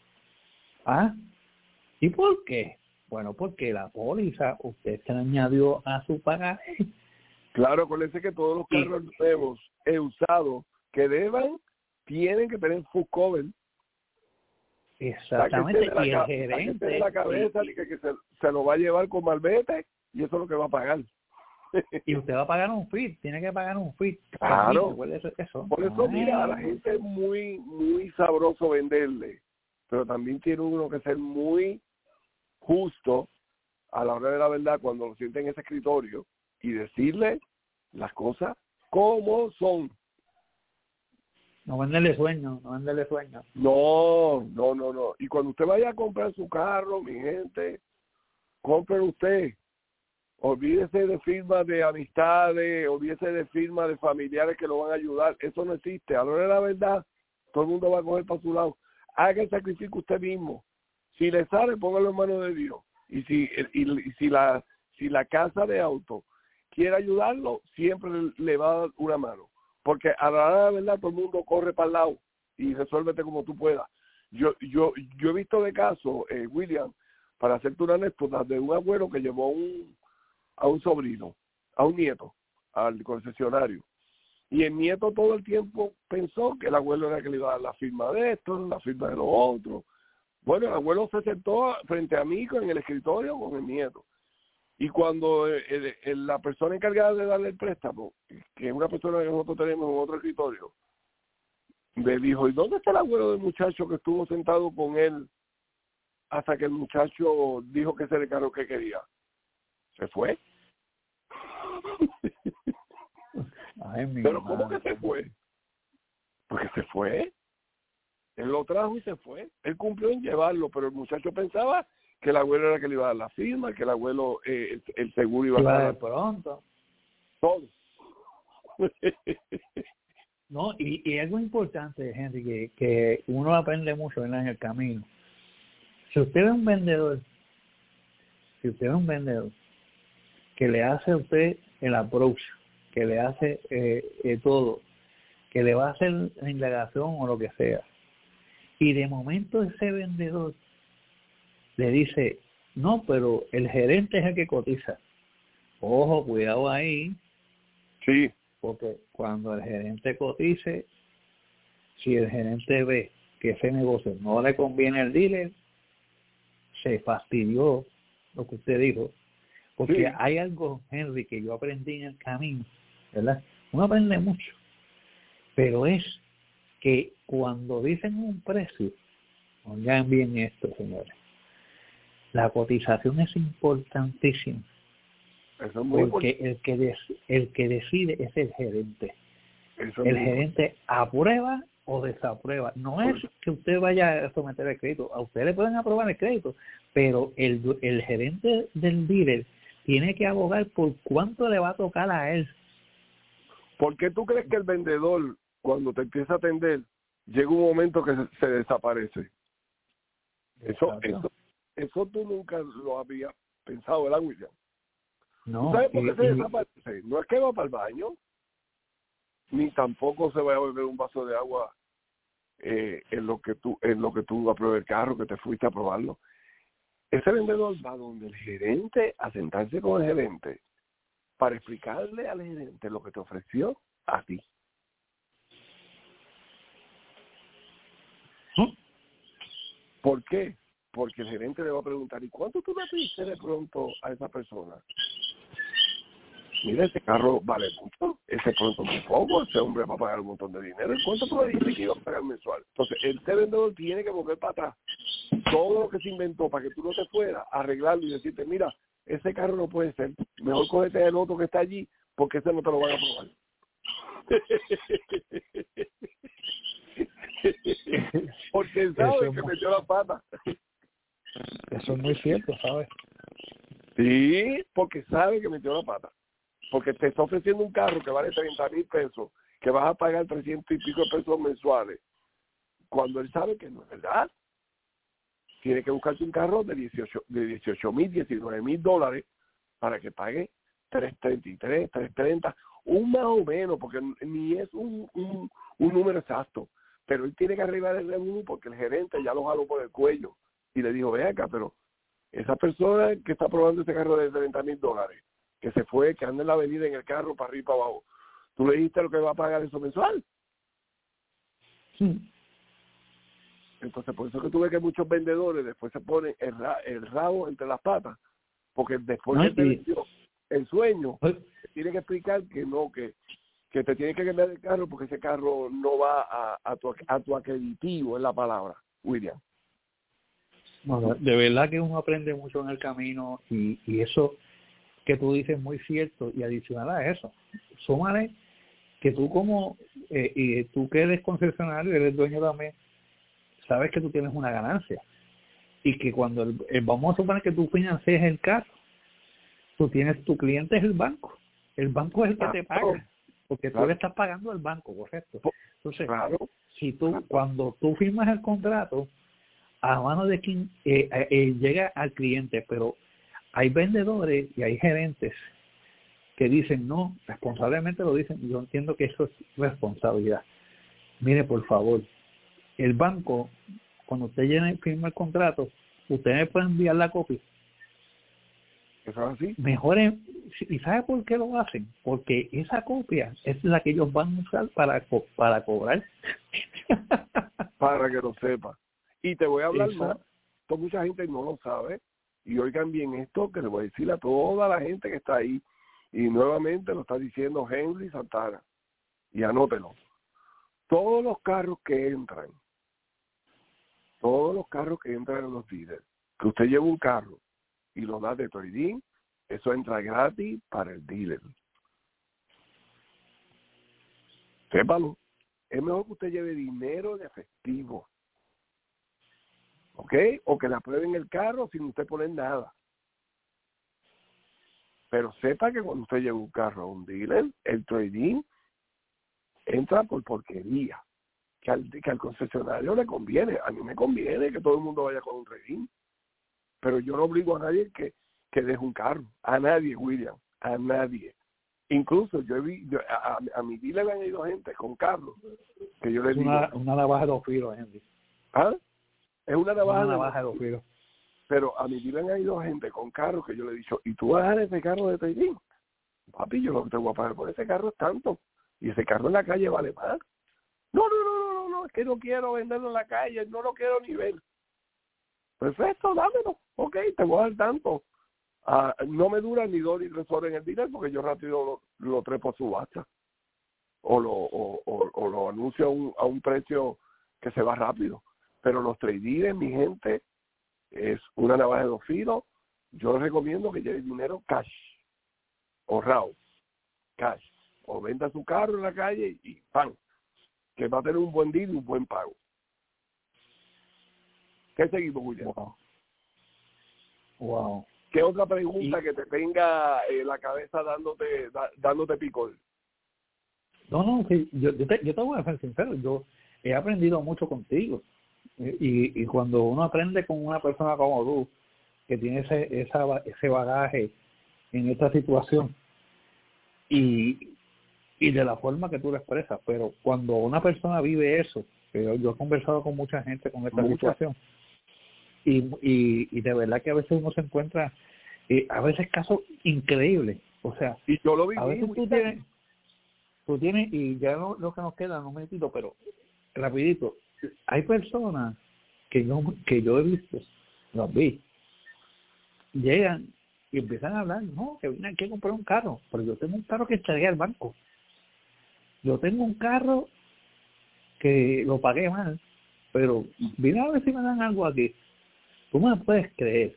¿Y por qué? Bueno, porque la póliza usted se le añadió a su pagaré. Claro, acuérdense que todos los carros nuevos usados que deban tienen que tener full cover. Exactamente, y el gerente de la cabeza que se lo va a llevar con malvete y eso es lo que va a pagar. Y usted va a pagar un fee, tiene que pagar un fee. Claro. Eso. Por eso, mira, a la gente es muy, muy sabroso venderle, pero también tiene uno que ser muy justo a la hora de la verdad cuando lo siente en ese escritorio y decirle las cosas como son. No venderle sueño. No. Y cuando usted vaya a comprar su carro, mi gente, compre usted. Olvídese de firmas de amistades, olvídese de firmas de familiares que lo van a ayudar. Eso no existe. A la hora de la verdad, todo el mundo va a coger para su lado. Haga el sacrificio usted mismo. Si le sale, póngalo en manos de Dios. Y si la casa de auto quiere ayudarlo, siempre le va a dar una mano. Porque a la hora de la verdad, todo el mundo corre para el lado y resuélvete como tú puedas. Yo he visto de casos, William, para hacerte una anécdota, de un abuelo que llevó a un sobrino, a un nieto, al concesionario. Y el nieto todo el tiempo pensó que el abuelo era el que le iba a dar la firma de esto, la firma de lo otro. Bueno, el abuelo se sentó frente a mí en el escritorio con el nieto. Y cuando la persona encargada de darle el préstamo, que es una persona que nosotros tenemos en otro escritorio, me dijo, ¿y dónde está el abuelo del muchacho que estuvo sentado con él hasta que el muchacho dijo que ese era el carro que quería? Se fue. Ay, mi Pero ¿cómo madre. que se fue? Porque se fue. Él lo trajo y se fue. Él cumplió en llevarlo, pero el muchacho pensaba que el abuelo era que le iba a dar la firma, que el abuelo, el seguro iba a Iba de dar pronto. todo. No, y algo importante, Henry, que uno aprende mucho, ¿verdad?, en el camino. Si usted es un vendedor, que le hace a usted el approach, que le hace todo, que le va a hacer la indagación o lo que sea, y de momento ese vendedor le dice, no, pero el gerente es el que cotiza. Ojo, cuidado ahí. Sí. Porque cuando el gerente cotice, si el gerente ve que ese negocio no le conviene al dealer, se fastidió lo que usted dijo. Porque Sí. hay algo, Henry, que yo aprendí en el camino, ¿verdad? Uno aprende mucho, pero es que cuando dicen un precio, oigan bien esto, señores, la cotización es importantísima. Eso es muy porque el que decide es el gerente. Eso es El muy gerente aprueba o desaprueba. No es que usted vaya a someter el crédito. A usted le pueden aprobar el crédito, pero el gerente del dealer tiene que abogar por cuánto le va a tocar a él. ¿Por qué tú crees que el vendedor, cuando te empieza a atender, llega un momento que se desaparece? Eso tú nunca lo habías pensado, ¿verdad, William? No, ¿Sabes por qué se desaparece? No es que va para el baño, ni tampoco se va a beber un vaso de agua en lo que tú vas a probar el carro, que te fuiste a probarlo. Ese vendedor va donde el gerente, a sentarse con el gerente, para explicarle al gerente lo que te ofreció a ti. ¿Por qué? Porque el gerente le va a preguntar, ¿y cuánto tú le pediste de pronto a esa persona? Mira, ese carro vale mucho, ese pronto muy poco, ese hombre va a pagar un montón de dinero. ¿Y cuánto tú le dijiste que iba a pagar mensual? Entonces, ese vendedor tiene que volver para atrás todo lo que se inventó para que tú no te fueras, arreglarlo y decirte, mira, ese carro no puede ser, mejor cógete el otro que está allí, porque ese no te lo van a probar. Porque él sabe que metió la pata. Eso es muy cierto, ¿sabes? Sí, porque sabe que metió la pata. Porque te está ofreciendo un carro que vale 30,000 pesos, que vas a pagar 300 y pico de pesos mensuales, cuando él sabe que no es verdad. Tiene que buscarte un carro de 18,000, 19,000 dólares para que pague 333, 330, un más o menos, porque ni es un número exacto. Pero él tiene que arreglar el revenue porque el gerente ya lo jaló por el cuello y le dijo, ve acá, pero esa persona que está probando ese carro de 30,000 dólares, que se fue, que anda en la avenida en el carro para arriba y para abajo, ¿tú le dijiste lo que va a pagar eso mensual? Sí. Entonces, por eso que tú ves que muchos vendedores después se ponen el rabo entre las patas, porque después que te vendió el sueño, te tiene que explicar que no, que te tiene que cambiar el carro porque ese carro no va a tu acreditivo, es la palabra, William. Bueno, de verdad que uno aprende mucho en el camino y eso que tú dices es muy cierto, y adicional a eso, súmale que tú como, y tú que eres concesionario, eres dueño también, sabes que tú tienes una ganancia y que cuando vamos a suponer que tú financies el carro, tu cliente es el banco es el que te paga, porque tú le estás pagando al banco, correcto. Entonces, si tú cuando tú firmas el contrato, a mano de quien llega al cliente, pero hay vendedores y hay gerentes que dicen, no, responsablemente lo dicen, yo entiendo que eso es responsabilidad. Mire, por favor, el banco, cuando usted firma el contrato, usted me puede enviar la copia. ¿Eso es así? Mejor, ¿y sabe por qué lo hacen? Porque esa copia es la que ellos van a usar para cobrar. Para que lo sepa. Y te voy a hablar más. Esto mucha gente no lo sabe. Y oigan bien esto que le voy a decir a toda la gente que está ahí. Y nuevamente lo está diciendo Henry Santana. Y anótelo. Todos los carros que entran en los dealers, que usted lleva un carro y lo da de trading, eso entra gratis para el dealer. sépalo. Es mejor que usted lleve dinero en efectivo. ¿Ok? O que le aprueben el carro sin usted poner nada. Pero sepa que cuando usted lleva un carro a un dealer, el trading entra por porquería. Que al concesionario le conviene. A mí me conviene que todo el mundo vaya con un trading. Pero yo no obligo a nadie que deje un carro. A nadie, William. A nadie. Incluso a mi dealer le han ido gente con carros que yo le digo. Una navaja de dos filos, Henry. ¿Ah? Es una navaja de dos filos. Pero a mi dealer han ido gente con carros que yo le he dicho, ¿y tú vas a dejar ese carro de trading? Papi, yo lo que te voy a pagar por ese carro es tanto. Y ese carro en la calle vale más. No, es que no quiero venderlo en la calle, no lo quiero ni ver. Perfecto, dámelo. Ok, te voy a dar tanto. No me dura ni 2 ni 3 horas en el dealer porque yo rápido lo trepo a subasta. O lo anuncio a un precio que se va rápido. Pero los traders, mi gente, es una navaja de dos filos. Yo les recomiendo que lleve dinero cash, ahorrado, cash. O venda su carro en la calle y ¡pam! Que va a tener un buen deal y un buen pago. ¿Qué seguimos, William? Wow. ¿Qué otra pregunta que te tenga la cabeza dándote picor? No, sí, yo te voy a ser sincero, yo he aprendido mucho contigo. Y cuando uno aprende con una persona como tú, que tiene ese bagaje en esta situación, y de la forma que tú lo expresas, pero cuando una persona vive eso, yo he conversado con mucha gente con esta situación, y de verdad que a veces uno se encuentra, a veces casos increíbles, o sea, y yo lo viví, a veces tú tienes, y ya lo que nos queda, no me quito, pero rapidito, hay personas que yo he visto, los vi, llegan y empiezan a hablar, no, que vine aquí a comprar un carro, pero yo tengo un carro que entregué al banco, yo tengo un carro que lo pagué mal, pero vine a ver si me dan algo aquí. Tú me puedes creer.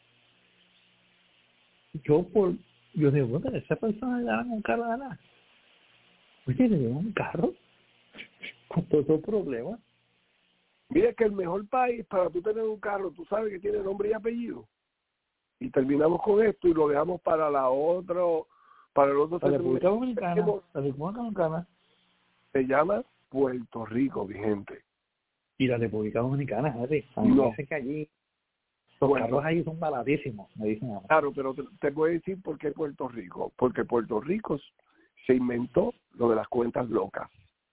Yo digo, bueno, esa persona le dan un carro a nada. Oye, le dieron un carro con todos esos problemas. Mira que el mejor país para tú tener un carro, tú sabes que tiene nombre y apellido. Y terminamos con esto y lo dejamos para el otro la República Dominicana. Se llama Puerto Rico, mi gente. Y la República Dominicana, Henry. A mí me parece que allí los carros ahí son baratísimos, me dicen. Claro, pero te voy a decir por qué Puerto Rico. Porque Puerto Rico se inventó lo de las cuentas locas.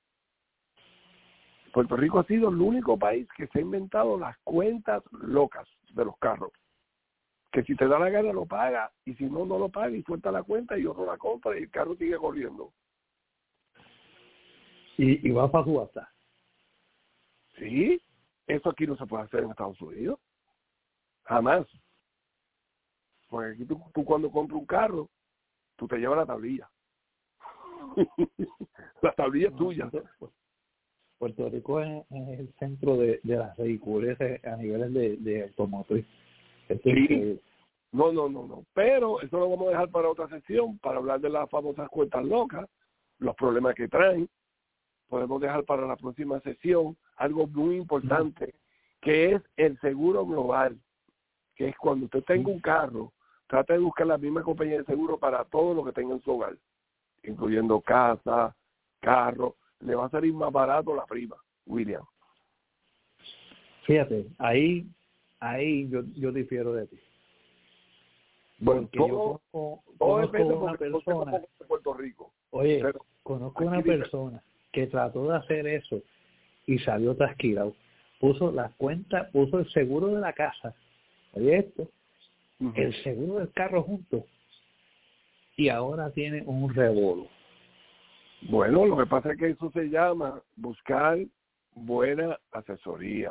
Puerto Rico ha sido el único país que se ha inventado las cuentas locas de los carros. Que si te da la gana lo paga, y si no, no lo paga y suelta la cuenta y otro la compra y el carro sigue corriendo. Y va para subasta. Sí, eso aquí no se puede hacer en Estados Unidos. Jamás. Porque aquí tú cuando compras un carro, tú te llevas la tablilla. La tablilla es tuya. Puerto Rico es el centro de las ridiculeces a niveles de automotriz. Sí. No. Pero eso lo vamos a dejar para otra sección, para hablar de las famosas cuentas locas, los problemas que traen. Podemos dejar para la próxima sesión algo muy importante, que es el seguro global, que es cuando usted tenga un carro, trata de buscar la misma compañía de seguro para todo lo que tenga en su hogar, incluyendo casa, carro. Le va a salir más barato la prima, William. Fíjate, ahí yo difiero de ti. Bueno, porque yo conozco una persona de Puerto Rico. Oye, conozco una persona que trató de hacer eso y salió trasquilado. Puso el seguro de la casa, oye esto, el seguro del carro junto, y ahora tiene un revolú. Bueno, lo que pasa es que eso se llama buscar buena asesoría.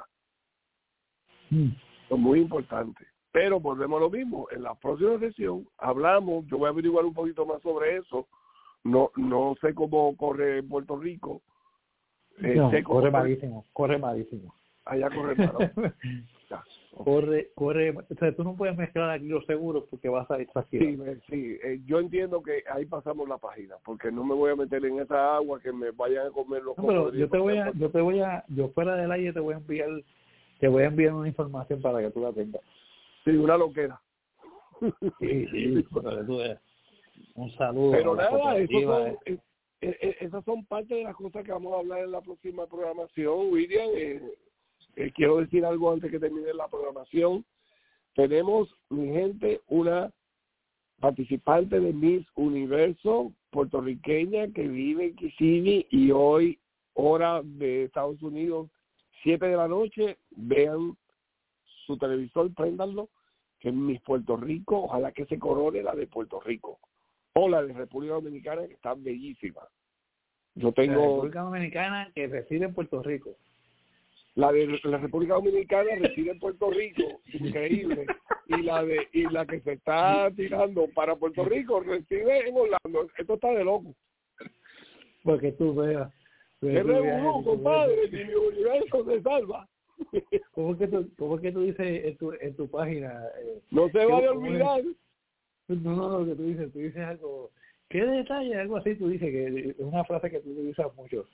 Es muy importante. Pero volvemos a lo mismo. En la próxima sesión hablamos, yo voy a averiguar un poquito más sobre eso. No sé cómo corre en Puerto Rico. Corre malísimo. Allá corre malo. corre, o sea, tú no puedes mezclar aquí los seguros porque vas a estar aquí. Sí, yo entiendo que ahí pasamos la página, porque no me voy a meter en esa agua que me vayan a comer los cocodrilos. Pero yo fuera del aire te voy a enviar una información para que tú la tengas. Sí, una loquera. Sí, para que tú veas. Un saludo. Pero nada, esas son parte de las cosas que vamos a hablar en la próxima programación, William. Quiero decir algo antes que termine la programación. Tenemos, mi gente, una participante de Miss Universo puertorriqueña que vive en Kissimmee y hoy, hora de Estados Unidos, 7 de la noche, vean su televisor, préndanlo, que es Miss Puerto Rico, ojalá que se corone la de Puerto Rico o la de República Dominicana, que está bellísima. Yo tengo... La República Dominicana que reside en Puerto Rico. La de la República Dominicana reside en Puerto Rico, increíble, y la que se está tirando para Puerto Rico reside en Orlando. Esto está de loco. Porque tú veas. ¡Qué revolú, compadre! Y mi universo se salva. ¿Cómo es que tú dices en tu página? No se vaya a olvidar. No, que tú dices algo. ¿Qué detalle? Algo así tú dices, que es una frase que tú utilizas mucho.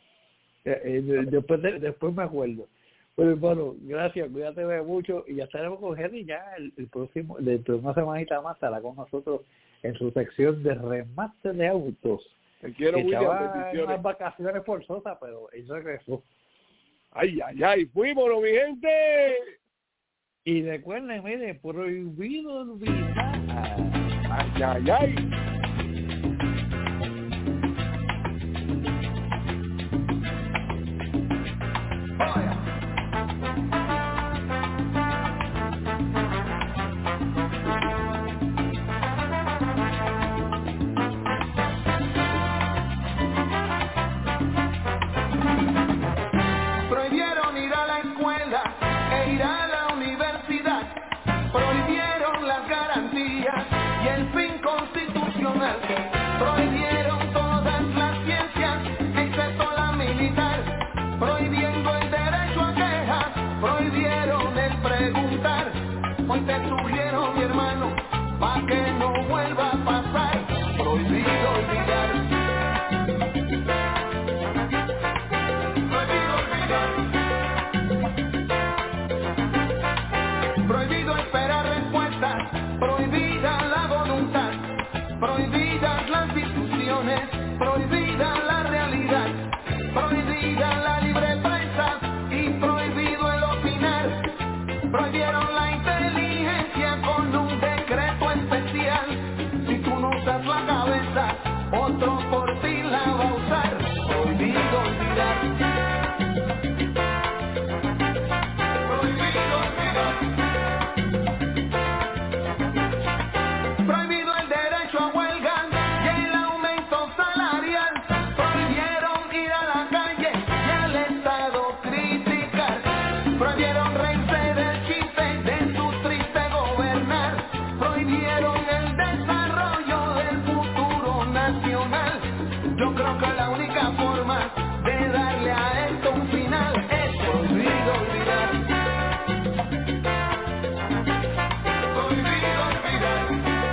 Después me acuerdo. Bueno, hermano, gracias, cuídate mucho y ya estaremos con Henry ya el próximo, dentro de una semanita más estará con nosotros en su sección de remate de autos. Te quiero, William, bendiciones. Unas vacaciones forzosas, pero él regresó. Ay, fuímonos, mi gente. Y recuerden, miren, prohibido olvidar. Ay. Prohibieron ir a la escuela e ir a la universidad. Prohibieron las garantías y el fin constitucional. Prohibieron todas las ciencias, excepto la militar. Prohibiendo el derecho a quejas, prohibieron el preguntar. Hoy te sugiero, mi hermano, pa' que no vuelva a pasar. Prohibido olvidar. Prohibido esperar respuestas, prohibida la voluntad, prohibidas las discusiones, prohibida la realidad, prohibida la libre prensa y prohibido el opinar. Prohibieron la inteligencia con un decreto especial. Si tú no usas la cabeza, otro por ti la va a usar. Prohibido olvidar. Prohibido el derecho a huelga y el aumento salarial. Prohibieron ir a la calle y al Estado criticar. Prohibieron reírse del chiste de su triste gobernar. Prohibieron el desarrollo del futuro nacional. Yo creo que la única forma de darle a esto un final es prohibido olvidar. Prohibido olvidar.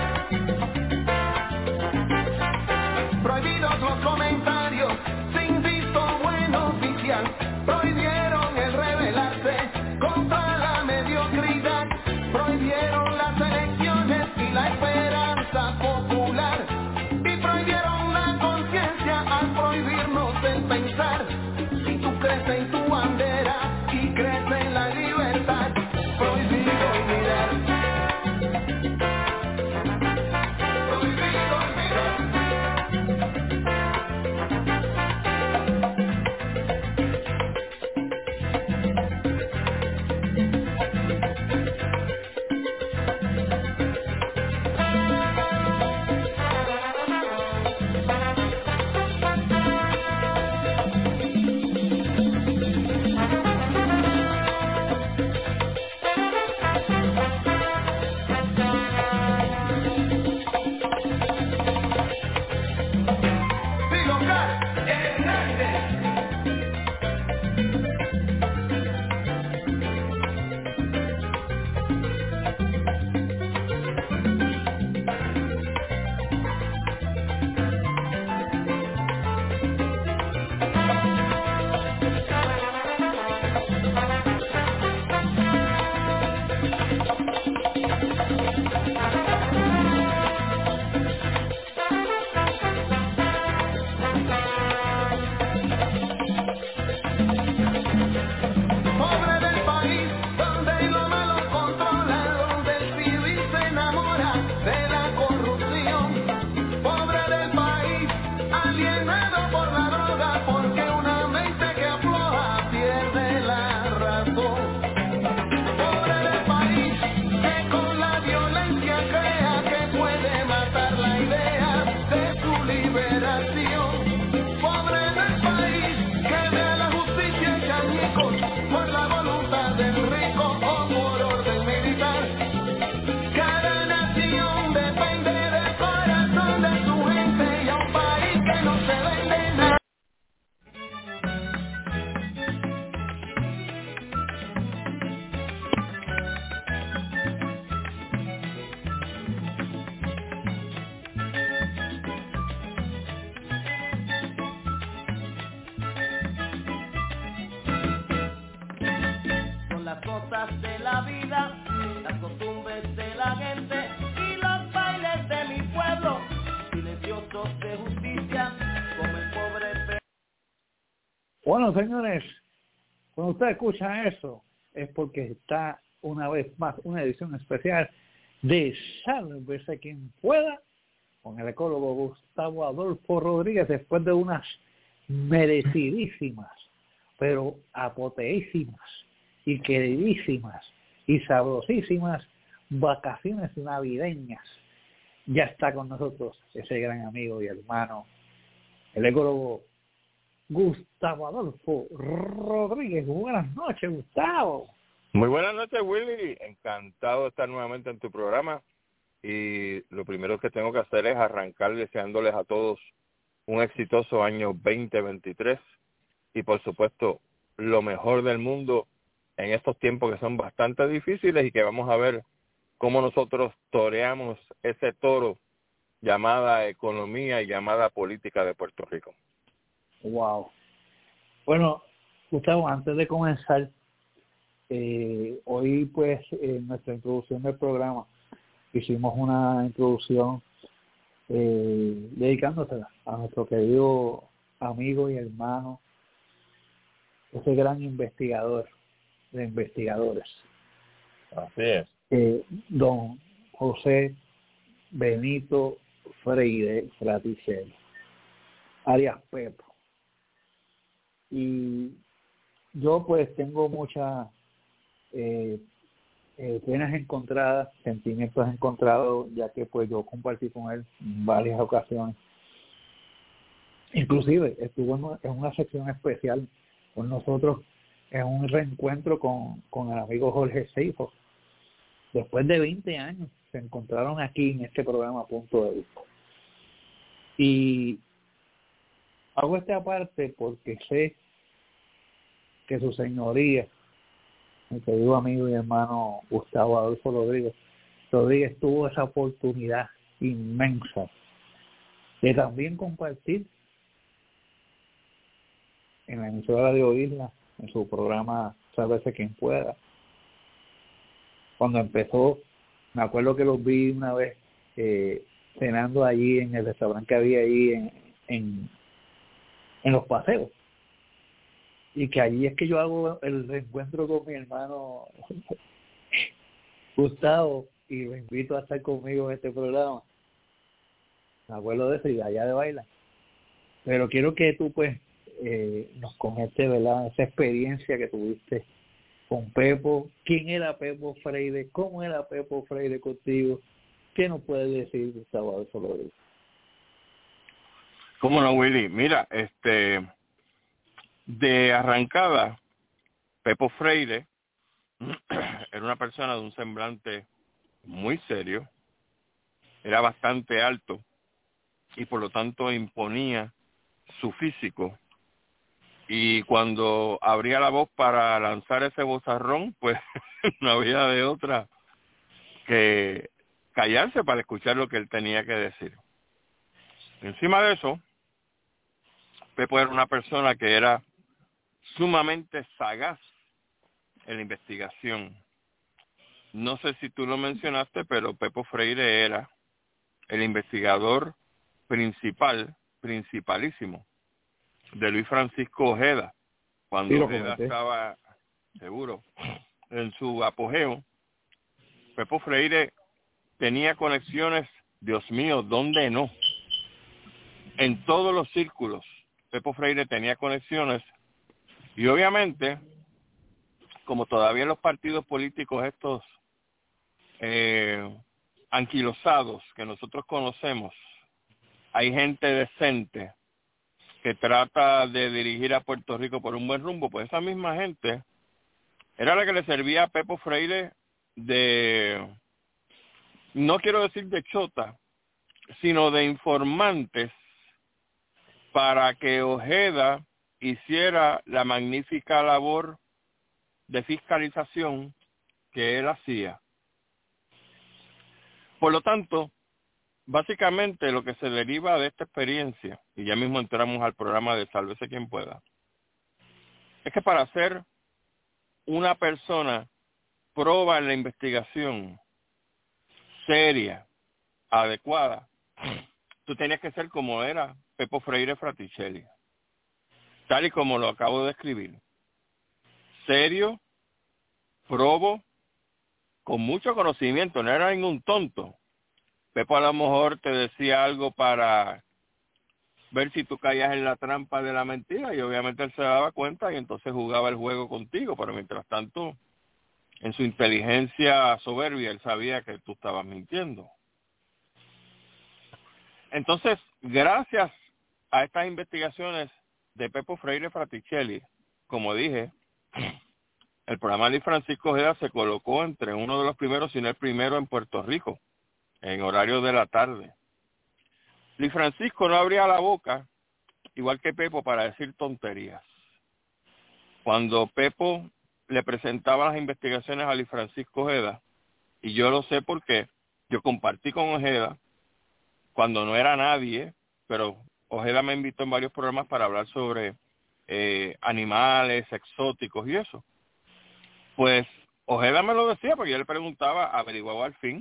Prohibidos los comentarios sin visto bueno oficial. Prohibieron el rebelarse contra la mediocridad. Prohibieron las elecciones y la esperanza popular. Y prohibieron la conciencia al prohibirnos el pensar. Si tú crees en tu bandera y crees en la libertad, prohibido olvidar. Prohibido olvidar. Bueno, señores, cuando usted escucha eso, es porque está una vez más una edición especial de Sálvese quien pueda, con el ecólogo Gustavo Adolfo Rodríguez, después de unas merecidísimas, pero apoteísimas y queridísimas y sabrosísimas vacaciones navideñas. Ya está con nosotros ese gran amigo y hermano, el ecólogo Gustavo Adolfo Rodríguez. Buenas noches, Gustavo. Muy buenas noches, Willy. Encantado de estar nuevamente en tu programa. Y lo primero que tengo que hacer es arrancar deseándoles a todos un exitoso año 2023 y, por supuesto, lo mejor del mundo en estos tiempos que son bastante difíciles y que vamos a ver cómo nosotros toreamos ese toro llamada economía y llamada política de Puerto Rico. Wow. Bueno, Gustavo, antes de comenzar, hoy pues en nuestra introducción del programa hicimos una introducción dedicándosela a nuestro querido amigo y hermano, ese gran investigador de investigadores. Así es. Don José Benito Freire Fraticelli, alias Pepo. Y yo pues tengo muchas penas encontradas, sentimientos encontrados, ya que pues yo compartí con él en varias ocasiones. Inclusive estuvo en una sección especial con nosotros en un reencuentro con el amigo Jorge Seifo. Después de 20 años se encontraron aquí en este programa Punto de Vista. Y hago esta aparte porque sé que su señoría, mi querido amigo y hermano Gustavo Adolfo Rodríguez tuvo esa oportunidad inmensa de también compartir en la emisora de Radio Isla, en su programa Sálvese quien pueda. Cuando empezó, me acuerdo que los vi una vez cenando allí en el restaurante que había ahí en Los Paseos. Y que allí es que yo hago el reencuentro con mi hermano Gustavo y lo invito a estar conmigo en este programa. Me acuerdo de eso y allá de bailar. Pero quiero que tú pues nos comentes, ¿verdad?, esa experiencia que tuviste con Pepo. ¿Quién era Pepo Freire? ¿Cómo era Pepo Freire contigo? ¿Qué nos puedes decir, Gustavo Adolfo Rodríguez? ¿Cómo no, Willy? Mira, de arrancada, Pepo Freire era una persona de un semblante muy serio, era bastante alto y por lo tanto imponía su físico. Y cuando abría la voz para lanzar ese vozarrón, pues no había de otra que callarse para escuchar lo que él tenía que decir. Encima de eso, Pepo era una persona que era sumamente sagaz en la investigación. No sé si tú lo mencionaste, pero Pepo Freire era el investigador principalísimo de Luis Francisco Ojeda, cuando sí, Ojeda estaba seguro en su apogeo. Pepo Freire tenía conexiones, Dios mío, ¿dónde no? En todos los círculos, Pepo Freire tenía conexiones y obviamente, como todavía los partidos políticos estos anquilosados que nosotros conocemos, hay gente decente que trata de dirigir a Puerto Rico por un buen rumbo, pues esa misma gente era la que le servía a Pepo Freire de, no quiero decir de chota, sino de informantes para que Ojeda hiciera la magnífica labor de fiscalización que él hacía. Por lo tanto, básicamente lo que se deriva de esta experiencia, y ya mismo entramos al programa de Sálvese quien pueda, es que para ser una persona proba en la investigación, seria, adecuada, tú tenías que ser como era Pepo Freire Fraticelli. tal y como lo acabo de escribir. Serio, probo, con mucho conocimiento, no era ningún tonto. Pepo a lo mejor te decía algo para ver si tú caías en la trampa de la mentira y obviamente él se daba cuenta y entonces jugaba el juego contigo, pero mientras tanto, en su inteligencia soberbia, él sabía que tú estabas mintiendo. Entonces, gracias a estas investigaciones de Pepo Freire Fraticelli, como dije, el programa de Francisco Ojeda se colocó entre uno de los primeros, si no el primero en Puerto Rico, en horario de la tarde. Luis Francisco no abría la boca, igual que Pepo, para decir tonterías. Cuando Pepo le presentaba las investigaciones a Luis Francisco Ojeda, y yo lo sé porque yo compartí con Ojeda, cuando no era nadie, pero Ojeda me invitó en varios programas para hablar sobre animales exóticos y eso. Pues Ojeda me lo decía porque yo le preguntaba, averiguaba al fin,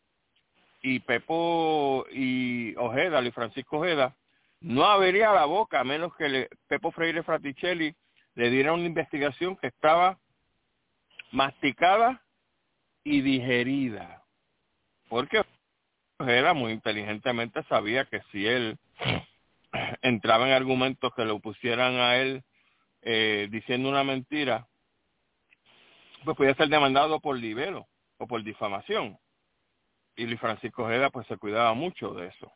y Pepo y Ojeda, Luis Francisco Ojeda, no abriría la boca a menos que Pepo Freire Fraticelli le diera una investigación que estaba masticada y digerida. Porque Ojeda muy inteligentemente sabía que si él entraba en argumentos que lo pusieran a él diciendo una mentira, pues podía ser demandado por libelo o por difamación. Y Luis Francisco Ojeda pues se cuidaba mucho de eso.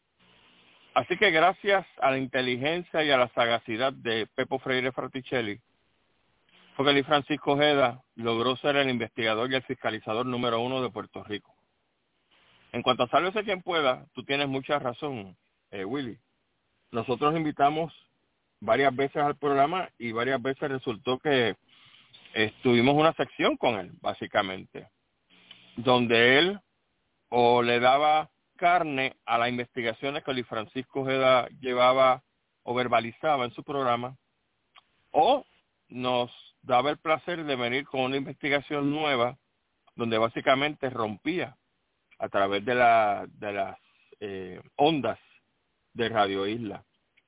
Así que gracias a la inteligencia y a la sagacidad de Pepo Freire Fraticelli, fue que Luis Francisco Ojeda logró ser el investigador y el fiscalizador número 1 de Puerto Rico. En cuanto a Sálvese quien pueda, tú tienes mucha razón, Willy. Nosotros invitamos varias veces al programa y varias veces resultó que tuvimos una sección con él, básicamente, donde él o le daba carne a las investigaciones que Luis Francisco Ojeda llevaba o verbalizaba en su programa, o nos daba el placer de venir con una investigación nueva donde básicamente rompía a través de las ondas de Radio Isla.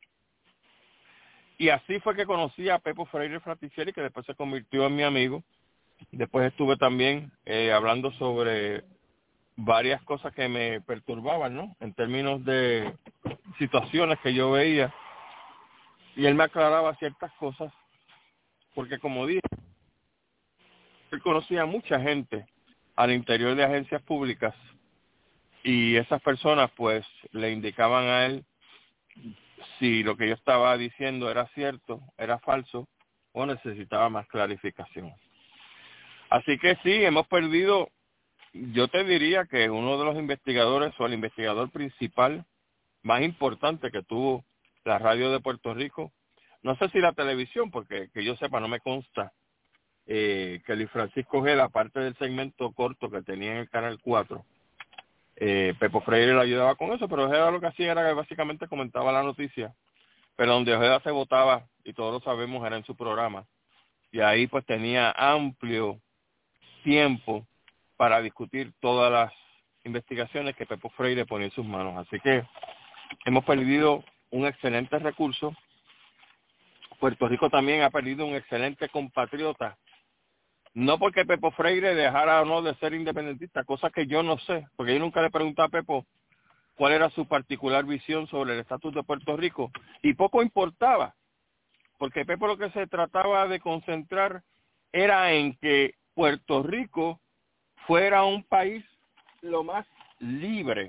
Y así fue que conocí a Pepo Freire Fraticelli, que después se convirtió en mi amigo. Después estuve también hablando sobre varias cosas que me perturbaban, ¿no? En términos de situaciones que yo veía. Y él me aclaraba ciertas cosas, porque como dije, él conocía a mucha gente al interior de agencias públicas y esas personas pues le indicaban a él si lo que yo estaba diciendo era cierto, era falso o necesitaba más clarificación. Así que sí, hemos perdido, yo te diría que uno de los investigadores o el investigador principal más importante que tuvo la radio de Puerto Rico, no sé si la televisión, porque que yo sepa no me consta que Luis Francisco Ojeda, aparte del segmento corto que tenía en el Canal 4, Pepo Freire le ayudaba con eso, pero Ojeda lo que hacía era que básicamente comentaba la noticia, pero donde Ojeda se votaba, y todos lo sabemos, era en su programa, y ahí pues tenía amplio tiempo para discutir todas las investigaciones que Pepo Freire ponía en sus manos. Así que hemos perdido un excelente recurso. Puerto Rico también ha perdido un excelente compatriota, no porque Pepo Freire dejara o no de ser independentista, cosa que yo no sé, porque yo nunca le pregunté a Pepo cuál era su particular visión sobre el estatus de Puerto Rico, y poco importaba, porque Pepo lo que se trataba de concentrar era en que Puerto Rico fuera un país lo más libre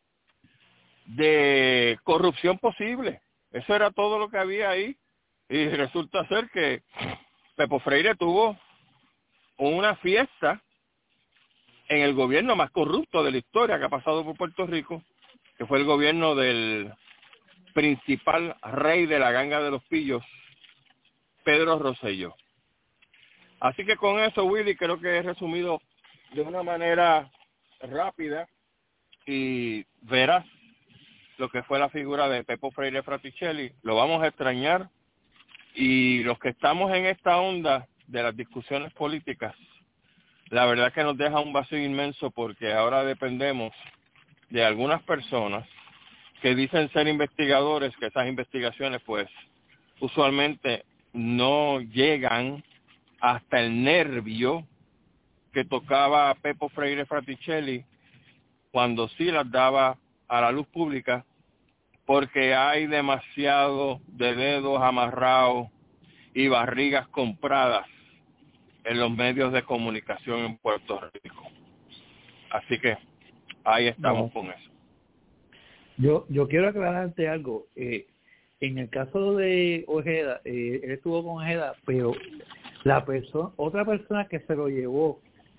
de corrupción posible. Eso era todo lo que había ahí, y resulta ser que Pepo Freire tuvo una fiesta en el gobierno más corrupto de la historia que ha pasado por Puerto Rico, que fue el gobierno del principal rey de la ganga de los pillos, Pedro Rosselló. Así que con eso, Willy, creo que he resumido de una manera rápida y veraz lo que fue la figura de Pepo Freire Fraticelli. Lo vamos a extrañar, y los que estamos en esta onda de las discusiones políticas, la verdad que nos deja un vacío inmenso, porque ahora dependemos de algunas personas que dicen ser investigadores, que esas investigaciones pues usualmente no llegan hasta el nervio que tocaba Pepo Freire Fraticelli cuando sí las daba a la luz pública, porque hay demasiado de dedos amarrados y barrigas compradas en los medios de comunicación en Puerto Rico. Así que ahí estamos con eso. Yo quiero aclararte algo. En el caso de Ojeda, él estuvo con Ojeda, pero otra persona que se lo llevó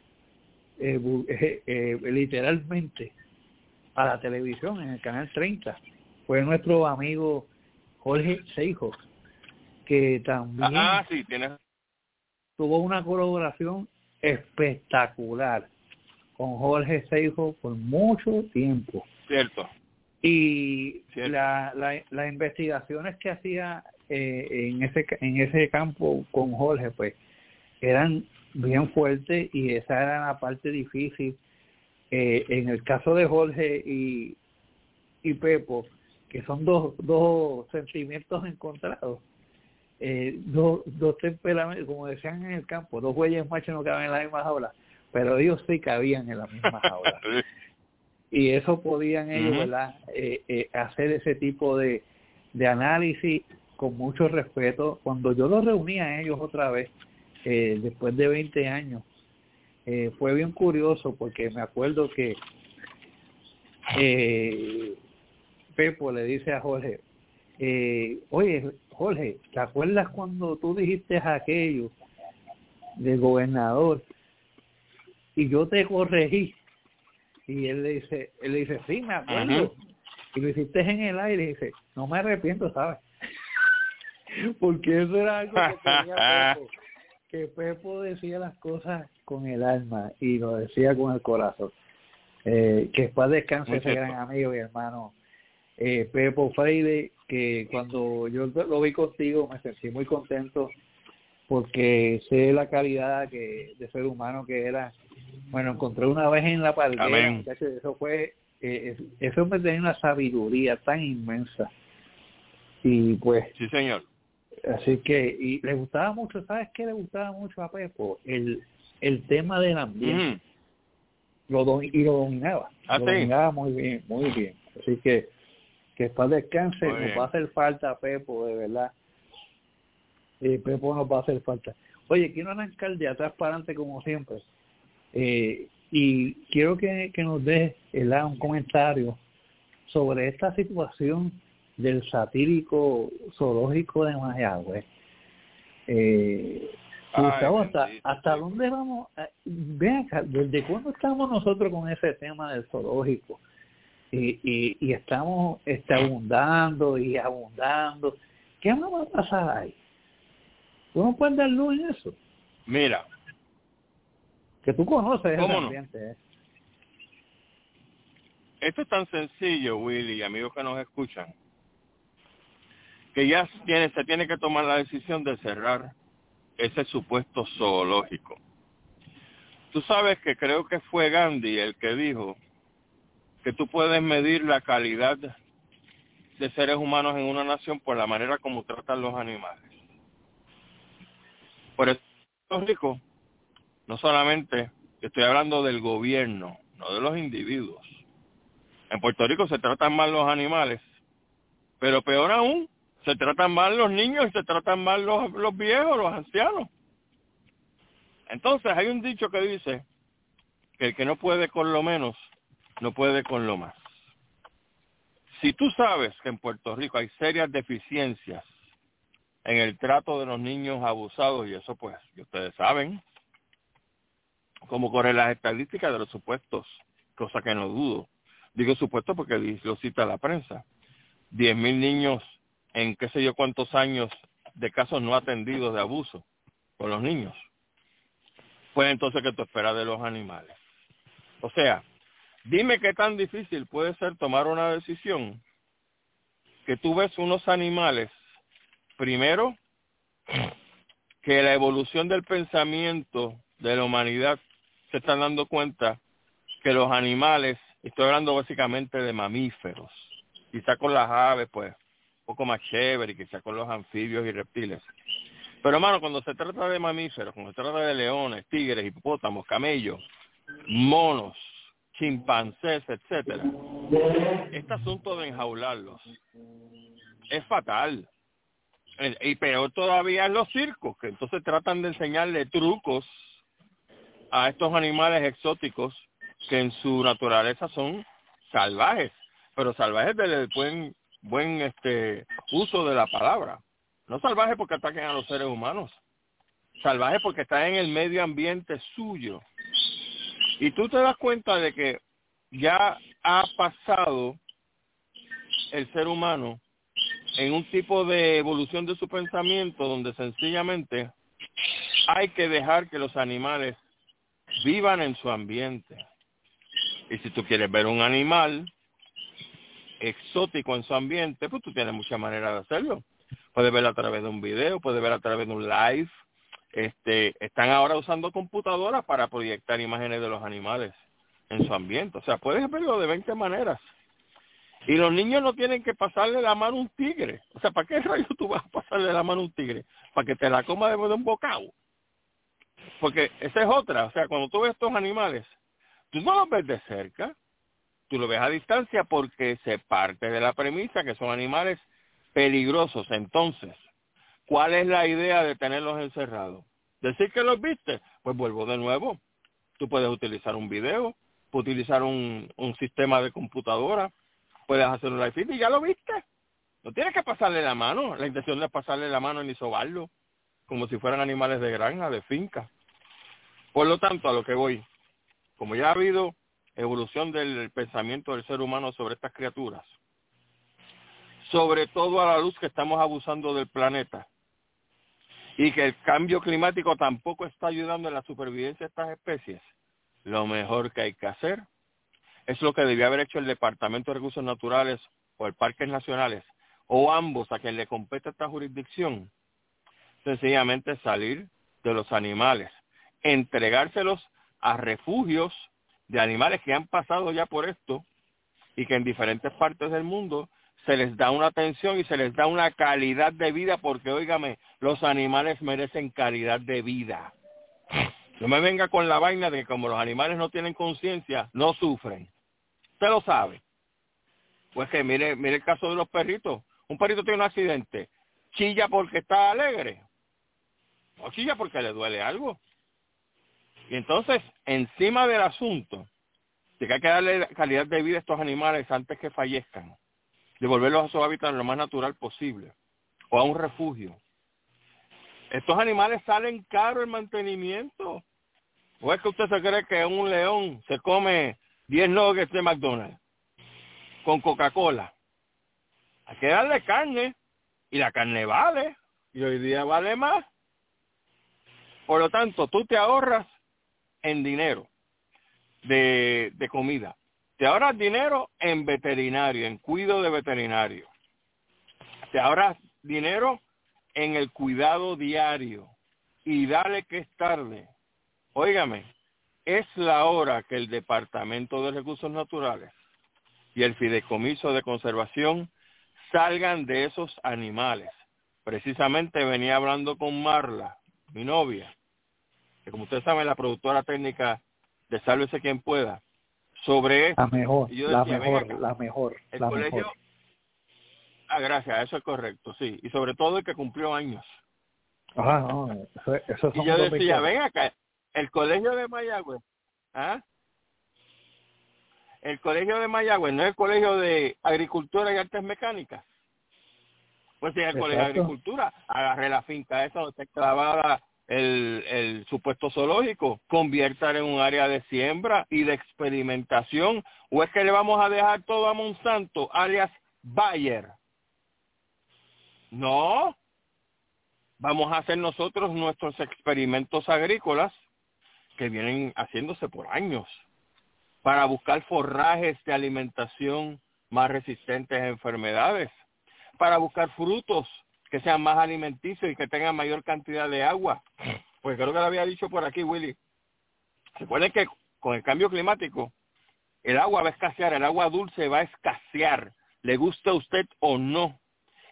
literalmente a la televisión en el canal 30 fue nuestro amigo Jorge Seijo, que también sí, tuvo una colaboración espectacular con Jorge Seijo por mucho tiempo. Cierto. Y las investigaciones que hacía en ese campo con Jorge, pues eran bien fuertes, y esa era la parte difícil. En el caso de Jorge y Pepo, que son dos sentimientos encontrados, dos temperamentos, como decían en el campo, dos bueyes machos no caben en la misma jaula, pero ellos sí cabían en la misma jaula. Y eso podían ellos, ¿verdad? Hacer ese tipo de análisis con mucho respeto. Cuando yo los reunía a ellos otra vez, después de 20 años, fue bien curioso, porque me acuerdo que Pepo le dice a Jorge, oye, Jorge, ¿te acuerdas cuando tú dijiste aquello del gobernador y yo te corregí? Y él le dice, sí, me acuerdo. Y lo hiciste en el aire, y dice, no me arrepiento, ¿sabes? Porque eso era algo que tenía Pepo, que Pepo decía las cosas con el alma y lo decía con el corazón. Que después descanse ese gran amigo y hermano Pepo Freire, que cuando yo lo vi contigo me sentí muy contento, porque sé la calidad de ser humano que era. Bueno, encontré una vez en la palguera, muchachos, eso fue, eso me tenía una sabiduría tan inmensa. Y pues... Sí, señor. Así que, y le gustaba mucho, ¿sabes qué le gustaba mucho a Pepo? El tema del ambiente. Lo dominaba. Lo dominaba muy bien, muy bien. Así que para descanse, nos va a hacer falta Pepo, de verdad. Pepo nos va a hacer falta. Oye, quiero arrancar de atrás para adelante como siempre. Y quiero que nos des un comentario sobre esta situación del satírico zoológico de Mayagüez. Gustavo, ¿hasta dónde vamos? Ven acá, ¿desde cuándo estamos nosotros con ese tema del zoológico? Y estamos abundando y abundando. ¿Qué más va a pasar ahí? ¿Tú no puedes dar luz en eso? Mira, que tú conoces ese ambiente. No? Esto es tan sencillo, Willy, y amigos que nos escuchan, que ya se tiene que tomar la decisión de cerrar ese supuesto zoológico. Tú sabes que creo que fue Gandhi el que dijo que tú puedes medir la calidad de seres humanos en una nación por la manera como tratan los animales. Por eso, Puerto Rico, no solamente estoy hablando del gobierno, no de los individuos. En Puerto Rico se tratan mal los animales, pero peor aún, se tratan mal los niños y se tratan mal los viejos, los ancianos. Entonces hay un dicho que dice que el que no puede con lo menos, no puede con lo más. Si tú sabes que en Puerto Rico hay serias deficiencias en el trato de los niños abusados, y eso pues, y ustedes saben cómo corren las estadísticas de los supuestos, cosa que no dudo. Digo supuesto porque lo cita la prensa. 10,000 niños en qué sé yo cuántos años de casos no atendidos de abuso con los niños. Pues entonces, ¿qué tú esperas de los animales? O sea, dime qué tan difícil puede ser tomar una decisión que tú ves unos animales, primero, que la evolución del pensamiento de la humanidad se están dando cuenta que los animales, estoy hablando básicamente de mamíferos, quizá con las aves, pues, poco más chévere, quizá con los anfibios y reptiles. Pero, hermano, cuando se trata de mamíferos, cuando se trata de leones, tigres, hipopótamos, camellos, monos, chimpancés, etcétera, este asunto de enjaularlos es fatal. Y peor todavía en los circos, que entonces tratan de enseñarle trucos a estos animales exóticos que en su naturaleza son salvajes, pero salvajes del buen uso de la palabra. No salvajes porque ataquen a los seres humanos, salvajes porque están en el medio ambiente suyo. Y tú te das cuenta de que ya ha pasado el ser humano en un tipo de evolución de su pensamiento donde sencillamente hay que dejar que los animales vivan en su ambiente. Y si tú quieres ver un animal exótico en su ambiente, pues tú tienes muchas maneras de hacerlo. Puedes verlo a través de un video, puedes verlo a través de un live. Están ahora usando computadoras para proyectar imágenes de los animales en su ambiente. O sea, puedes verlo de 20 maneras. Y los niños no tienen que pasarle la mano a un tigre. O sea, ¿para qué rayos tú vas a pasarle la mano a un tigre? ¿Para que te la coma de un bocado? Porque esa es otra. O sea, cuando tú ves estos animales, tú no los ves de cerca, tú los ves a distancia porque se parte de la premisa que son animales peligrosos. Entonces, ¿cuál es la idea de tenerlos encerrados? ¿Decir que los viste? Pues vuelvo de nuevo. Tú puedes utilizar un video, puedes utilizar un sistema de computadora, puedes hacer un live feed y ya lo viste. No tienes que pasarle la mano. La intención no es pasarle la mano ni sobarlo, como si fueran animales de granja, de finca. Por lo tanto, a lo que voy, como ya ha habido evolución del pensamiento del ser humano sobre estas criaturas, sobre todo a la luz que estamos abusando del planeta, y que el cambio climático tampoco está ayudando en la supervivencia de estas especies, lo mejor que hay que hacer es lo que debía haber hecho el Departamento de Recursos Naturales o el Parques Nacionales, o ambos a quien le compete esta jurisdicción, sencillamente salir de los animales, entregárselos a refugios de animales que han pasado ya por esto y que en diferentes partes del mundo se les da una atención y se les da una calidad de vida, porque, óigame, los animales merecen calidad de vida. No me venga con la vaina de que como los animales no tienen conciencia, no sufren. Usted lo sabe. Pues que mire el caso de los perritos. Un perrito tiene un accidente, chilla porque está alegre, o chilla porque le duele algo. Y entonces, encima del asunto de que hay que darle calidad de vida a estos animales antes que fallezcan, devolverlos a su hábitat lo más natural posible, o a un refugio. Estos animales salen caro el mantenimiento. ¿O es que usted se cree que un león se come 10 nuggets de McDonald's con Coca-Cola? Hay que darle carne, y la carne vale, y hoy día vale más. Por lo tanto, tú te ahorras en dinero de comida. Te ahorras dinero en veterinario, en cuidado de veterinario. Te ahorras dinero en el cuidado diario. Y dale que es tarde. Óigame, es la hora que el Departamento de Recursos Naturales y el Fideicomiso de Conservación salgan de esos animales. Precisamente venía hablando con Marla, mi novia, que como ustedes saben, la productora técnica de Sálvese Quien Pueda, sobre esto. La mejor, y yo decía, la mejor. Gracias, eso es correcto, sí. Y sobre todo el que cumplió años. Ajá, no, eso y yo decía, ven acá, el colegio de Mayagüez, el colegio de Mayagüez no es el colegio de Agricultura y Artes Mecánicas. Pues si es el colegio de Agricultura, agarre la finca esa donde está clavada el supuesto zoológico, conviértala en un área de siembra y de experimentación, o es que le vamos a dejar todo a Monsanto, alias Bayer. No, vamos a hacer nosotros nuestros experimentos agrícolas que vienen haciéndose por años para buscar forrajes de alimentación más resistentes a enfermedades, para buscar frutos que sean más alimenticios y que tengan mayor cantidad de agua. Pues creo que lo había dicho por aquí, Willy. Recuerden que con el cambio climático, el agua va a escasear, el agua dulce va a escasear, le guste a usted o no.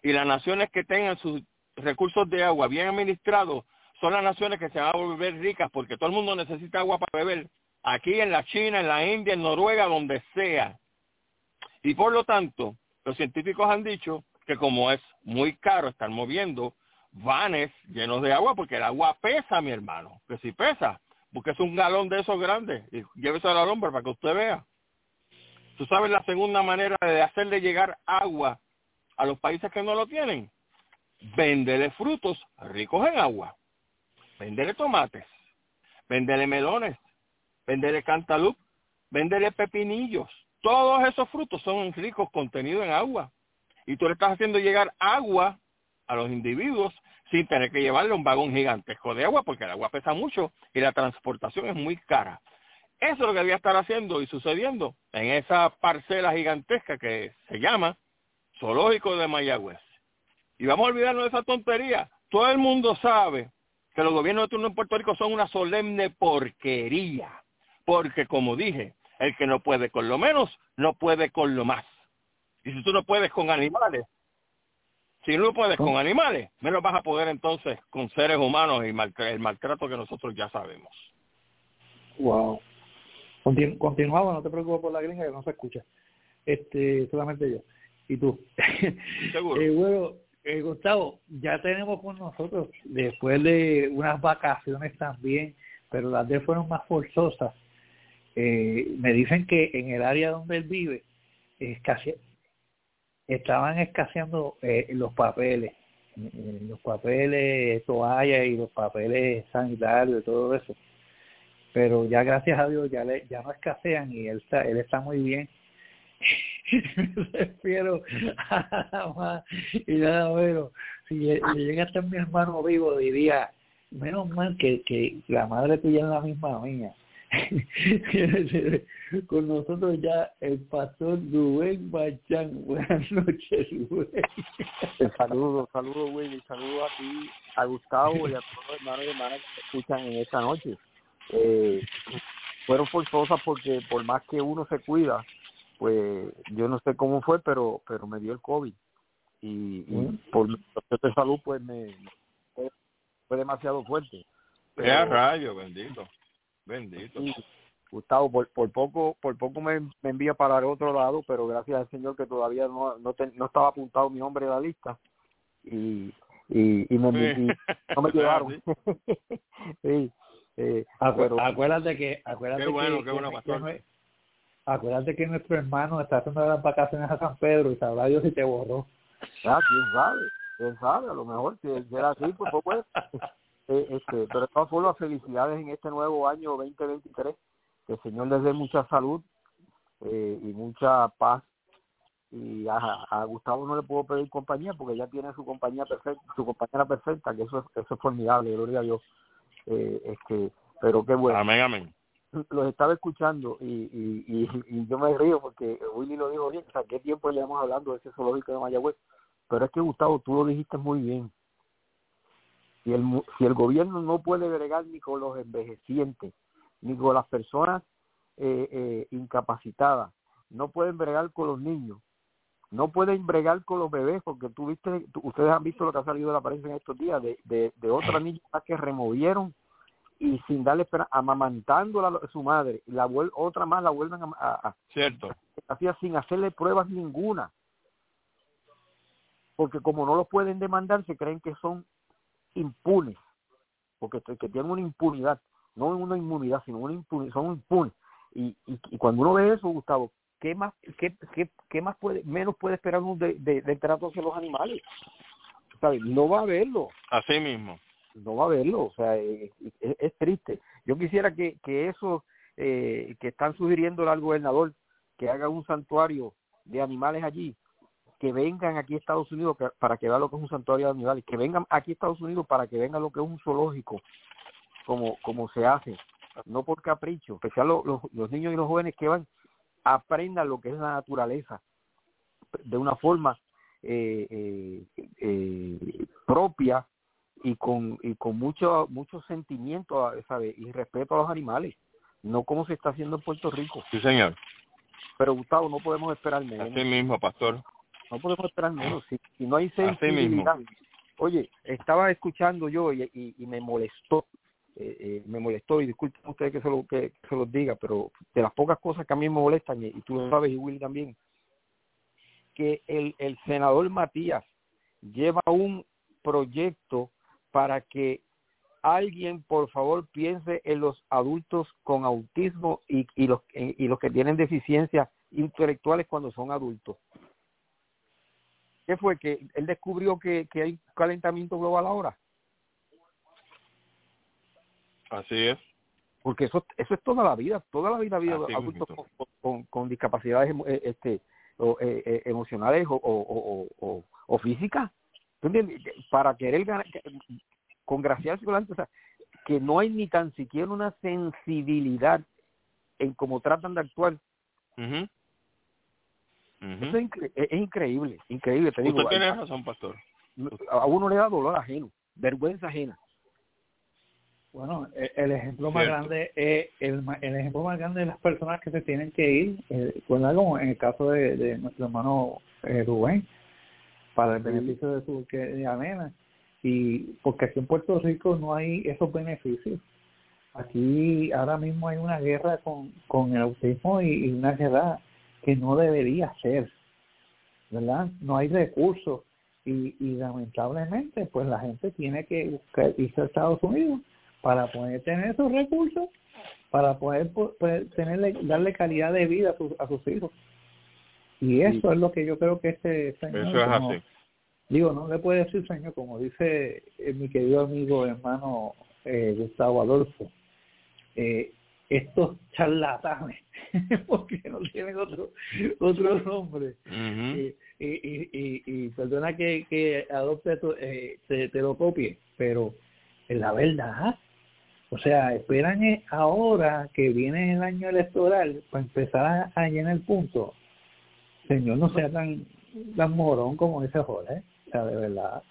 Y las naciones que tengan sus recursos de agua bien administrados son las naciones que se van a volver ricas, porque todo el mundo necesita agua para beber. Aquí en la China, en la India, en Noruega, donde sea. Y por lo tanto, los científicos han dicho que como es muy caro estar moviendo vanes llenos de agua, porque el agua pesa, mi hermano, que si pesa, porque es un galón de esos grandes, y llévese a la lumbre para que usted vea. ¿Tú sabes la segunda manera de hacerle llegar agua a los países que no lo tienen? Véndele frutos ricos en agua. Véndele tomates, véndele melones, véndele cantaloupe, véndele pepinillos. Todos esos frutos son ricos contenidos en agua. Y tú le estás haciendo llegar agua a los individuos sin tener que llevarle un vagón gigantesco de agua, porque el agua pesa mucho y la transportación es muy cara. Eso es lo que debía estar haciendo y sucediendo en esa parcela gigantesca que se llama Zoológico de Mayagüez. Y vamos a olvidarnos de esa tontería. Todo el mundo sabe que los gobiernos de turno en Puerto Rico son una solemne porquería. Porque, como dije, el que no puede con lo menos, no puede con lo más. Y si tú no puedes con animales, si no puedes con animales, menos vas a poder entonces con seres humanos y el maltrato que nosotros ya sabemos. Wow. Continuamos, no te preocupes por la gringa que no se escucha. Solamente yo. Y tú. Seguro. Bueno, Gustavo, ya tenemos con nosotros, después de unas vacaciones también, pero las de él fueron más forzosas. Me dicen que en el área donde él vive estaban escaseando los papeles, toallas y los papeles sanitarios y todo eso, pero ya gracias a Dios ya no escasean y él está muy bien. Me refiero a nada más y nada menos. Si llega a estar mi hermano vivo, diría, menos mal que la madre tuya es la misma mía. Con nosotros ya el pastor Rubén Bachán. Buenas noches, Rubén. Saludos, Willy, saludos a ti, a Gustavo y a todos los hermanos y hermanas que me escuchan en esta noche. Fueron forzosas porque por más que uno se cuida, pues yo no sé cómo fue, pero me dio el COVID y por mi proceso de salud pues fue demasiado fuerte. ¡Qué rayo, bendito! Sí, Gustavo, por poco me envía para el otro lado, pero gracias al Señor que todavía no estaba apuntado mi nombre en la lista y no me llevaron. Sí, pero acuérdate que acuérdate que nuestro hermano está haciendo las vacaciones a San Pedro y sabrá Dios si te borró. quién sabe, a lo mejor si era así, pues pero de todas formas, felicidades en este nuevo año 2023, que el Señor les dé mucha salud y mucha paz, y a Gustavo no le puedo pedir compañía porque ya tiene su compañera perfecta, que eso es formidable, gloria a Dios. Pero qué bueno. Amén. Los estaba escuchando y yo me río porque Willy lo dijo bien, o sea, ¿qué tiempo llevamos hablando de ese zoológico de Mayagüez? Pero es que, Gustavo, tú lo dijiste muy bien. Si el gobierno no puede bregar ni con los envejecientes, ni con las personas incapacitadas, no pueden bregar con los niños, no pueden bregar con los bebés, porque ustedes han visto lo que ha salido de la prensa en estos días, de otra niña que removieron y sin darle esperanza, amamantándola a su madre, y otra más la vuelven a cierto, así sin hacerle pruebas ninguna, porque como no los pueden demandar, se creen que son impunes, porque que tienen una impunidad, no una inmunidad, sino son impunes, y cuando uno ve eso, Gustavo, ¿qué más menos puede esperar uno de trato hacia los animales? ¿Sabes? No va a verlo. Así mismo. No va a verlo, o sea, es triste. Yo quisiera que eso que están sugiriendo al gobernador, que haga un santuario de animales allí, que vengan aquí a Estados Unidos para que vean lo que es un santuario de animales, que vengan aquí a Estados Unidos para que vean lo que es un zoológico, como se hace, no por capricho, especial los niños y los jóvenes que van, aprendan lo que es la naturaleza de una forma propia y con mucho sentimiento, ¿sabe? Y respeto a los animales, no como se está haciendo en Puerto Rico. Sí, señor. Pero, Gustavo, no podemos esperar menos. Así mismo, pastor. No podemos esperar menos. Si no hay Así mismo. sensibilidad. Oye, estaba escuchando yo y me molestó. Me molestó, y disculpen ustedes que se los diga, pero de las pocas cosas que a mí me molestan, y tú lo sabes, y Willy también, que el senador Matías lleva un proyecto para que alguien, por favor, piense en los adultos con autismo y los que tienen deficiencias intelectuales cuando son adultos. ¿Qué fue? ¿Que él descubrió que hay calentamiento global ahora? Así es. Porque eso es toda la vida ha habido Así adultos mismo. con discapacidades emocionales o físicas. ¿Tú entiendes? Para querer congraciarse con la gente, o sea, que no hay ni tan siquiera una sensibilidad en cómo tratan de actuar. Uh-huh. Uh-huh. Eso es increíble. Te digo, Usted tiene razón, pastor. A uno le da dolor ajeno, vergüenza ajena. Bueno, el ejemplo más grande es el ejemplo más grande de las personas que se tienen que ir, como en el caso de nuestro hermano Rubén, para el beneficio de su querida nena, y porque aquí en Puerto Rico no hay esos beneficios. Aquí ahora mismo hay una guerra con el autismo y una guerra que no debería ser, ¿verdad? No hay recursos y lamentablemente pues la gente tiene que buscar irse a Estados Unidos para poder tener esos recursos, para poder darle calidad de vida a sus hijos. Y eso es lo que yo creo que este señor... Eso es así. Digo, no le puede decir señor, como dice mi querido amigo hermano Gustavo Adolfo, estos charlatanes, porque no tienen otro nombre. Uh-huh. Y perdona que adopte te lo copie, pero es la verdad. O sea, esperan ahora que viene el año electoral para empezar a llenar el punto. Señor, no sea tan morón como dice Jorge. O sea, de verdad.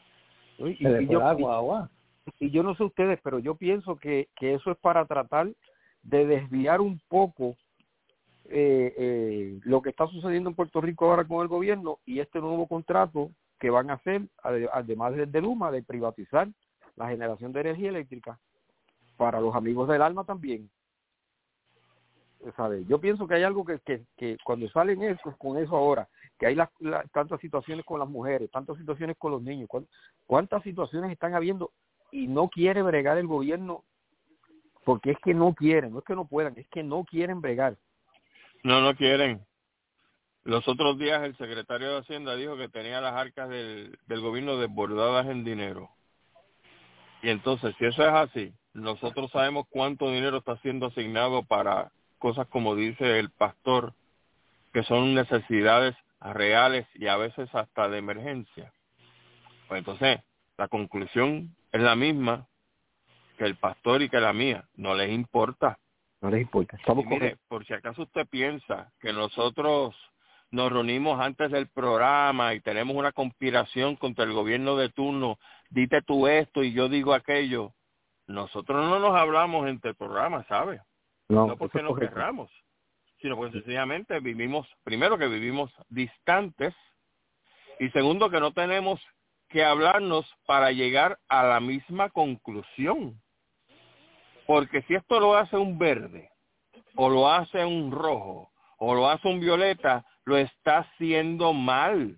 Y yo no sé ustedes, pero yo pienso que eso es para tratar de desviar un poco lo que está sucediendo en Puerto Rico ahora con el gobierno y este nuevo contrato que van a hacer, además de Luma, de privatizar la generación de energía eléctrica para los amigos del alma también. ¿Sabe? Yo pienso que hay algo que cuando salen con eso ahora, que hay tantas situaciones con las mujeres, tantas situaciones con los niños, cuántas situaciones están habiendo y no quiere bregar el gobierno, porque es que no quieren, no es que no puedan, es que no quieren bregar. No quieren. Los otros días el secretario de Hacienda dijo que tenía las arcas del gobierno desbordadas en dinero. Y entonces, si eso es así, nosotros sabemos cuánto dinero está siendo asignado para cosas como dice el pastor, que son necesidades reales y a veces hasta de emergencia. Pues entonces, la conclusión es la misma que el pastor y que la mía. No les importa. No les importa. Y mire, por si acaso usted piensa que nosotros nos reunimos antes del programa y tenemos una conspiración contra el gobierno de turno, dite tú esto y yo digo aquello. Nosotros no nos hablamos entre programas, ¿sabes? No porque nos querramos, sino porque sencillamente vivimos distantes y segundo que no tenemos que hablarnos para llegar a la misma conclusión. Porque si esto lo hace un verde, o lo hace un rojo, o lo hace un violeta, lo está haciendo mal.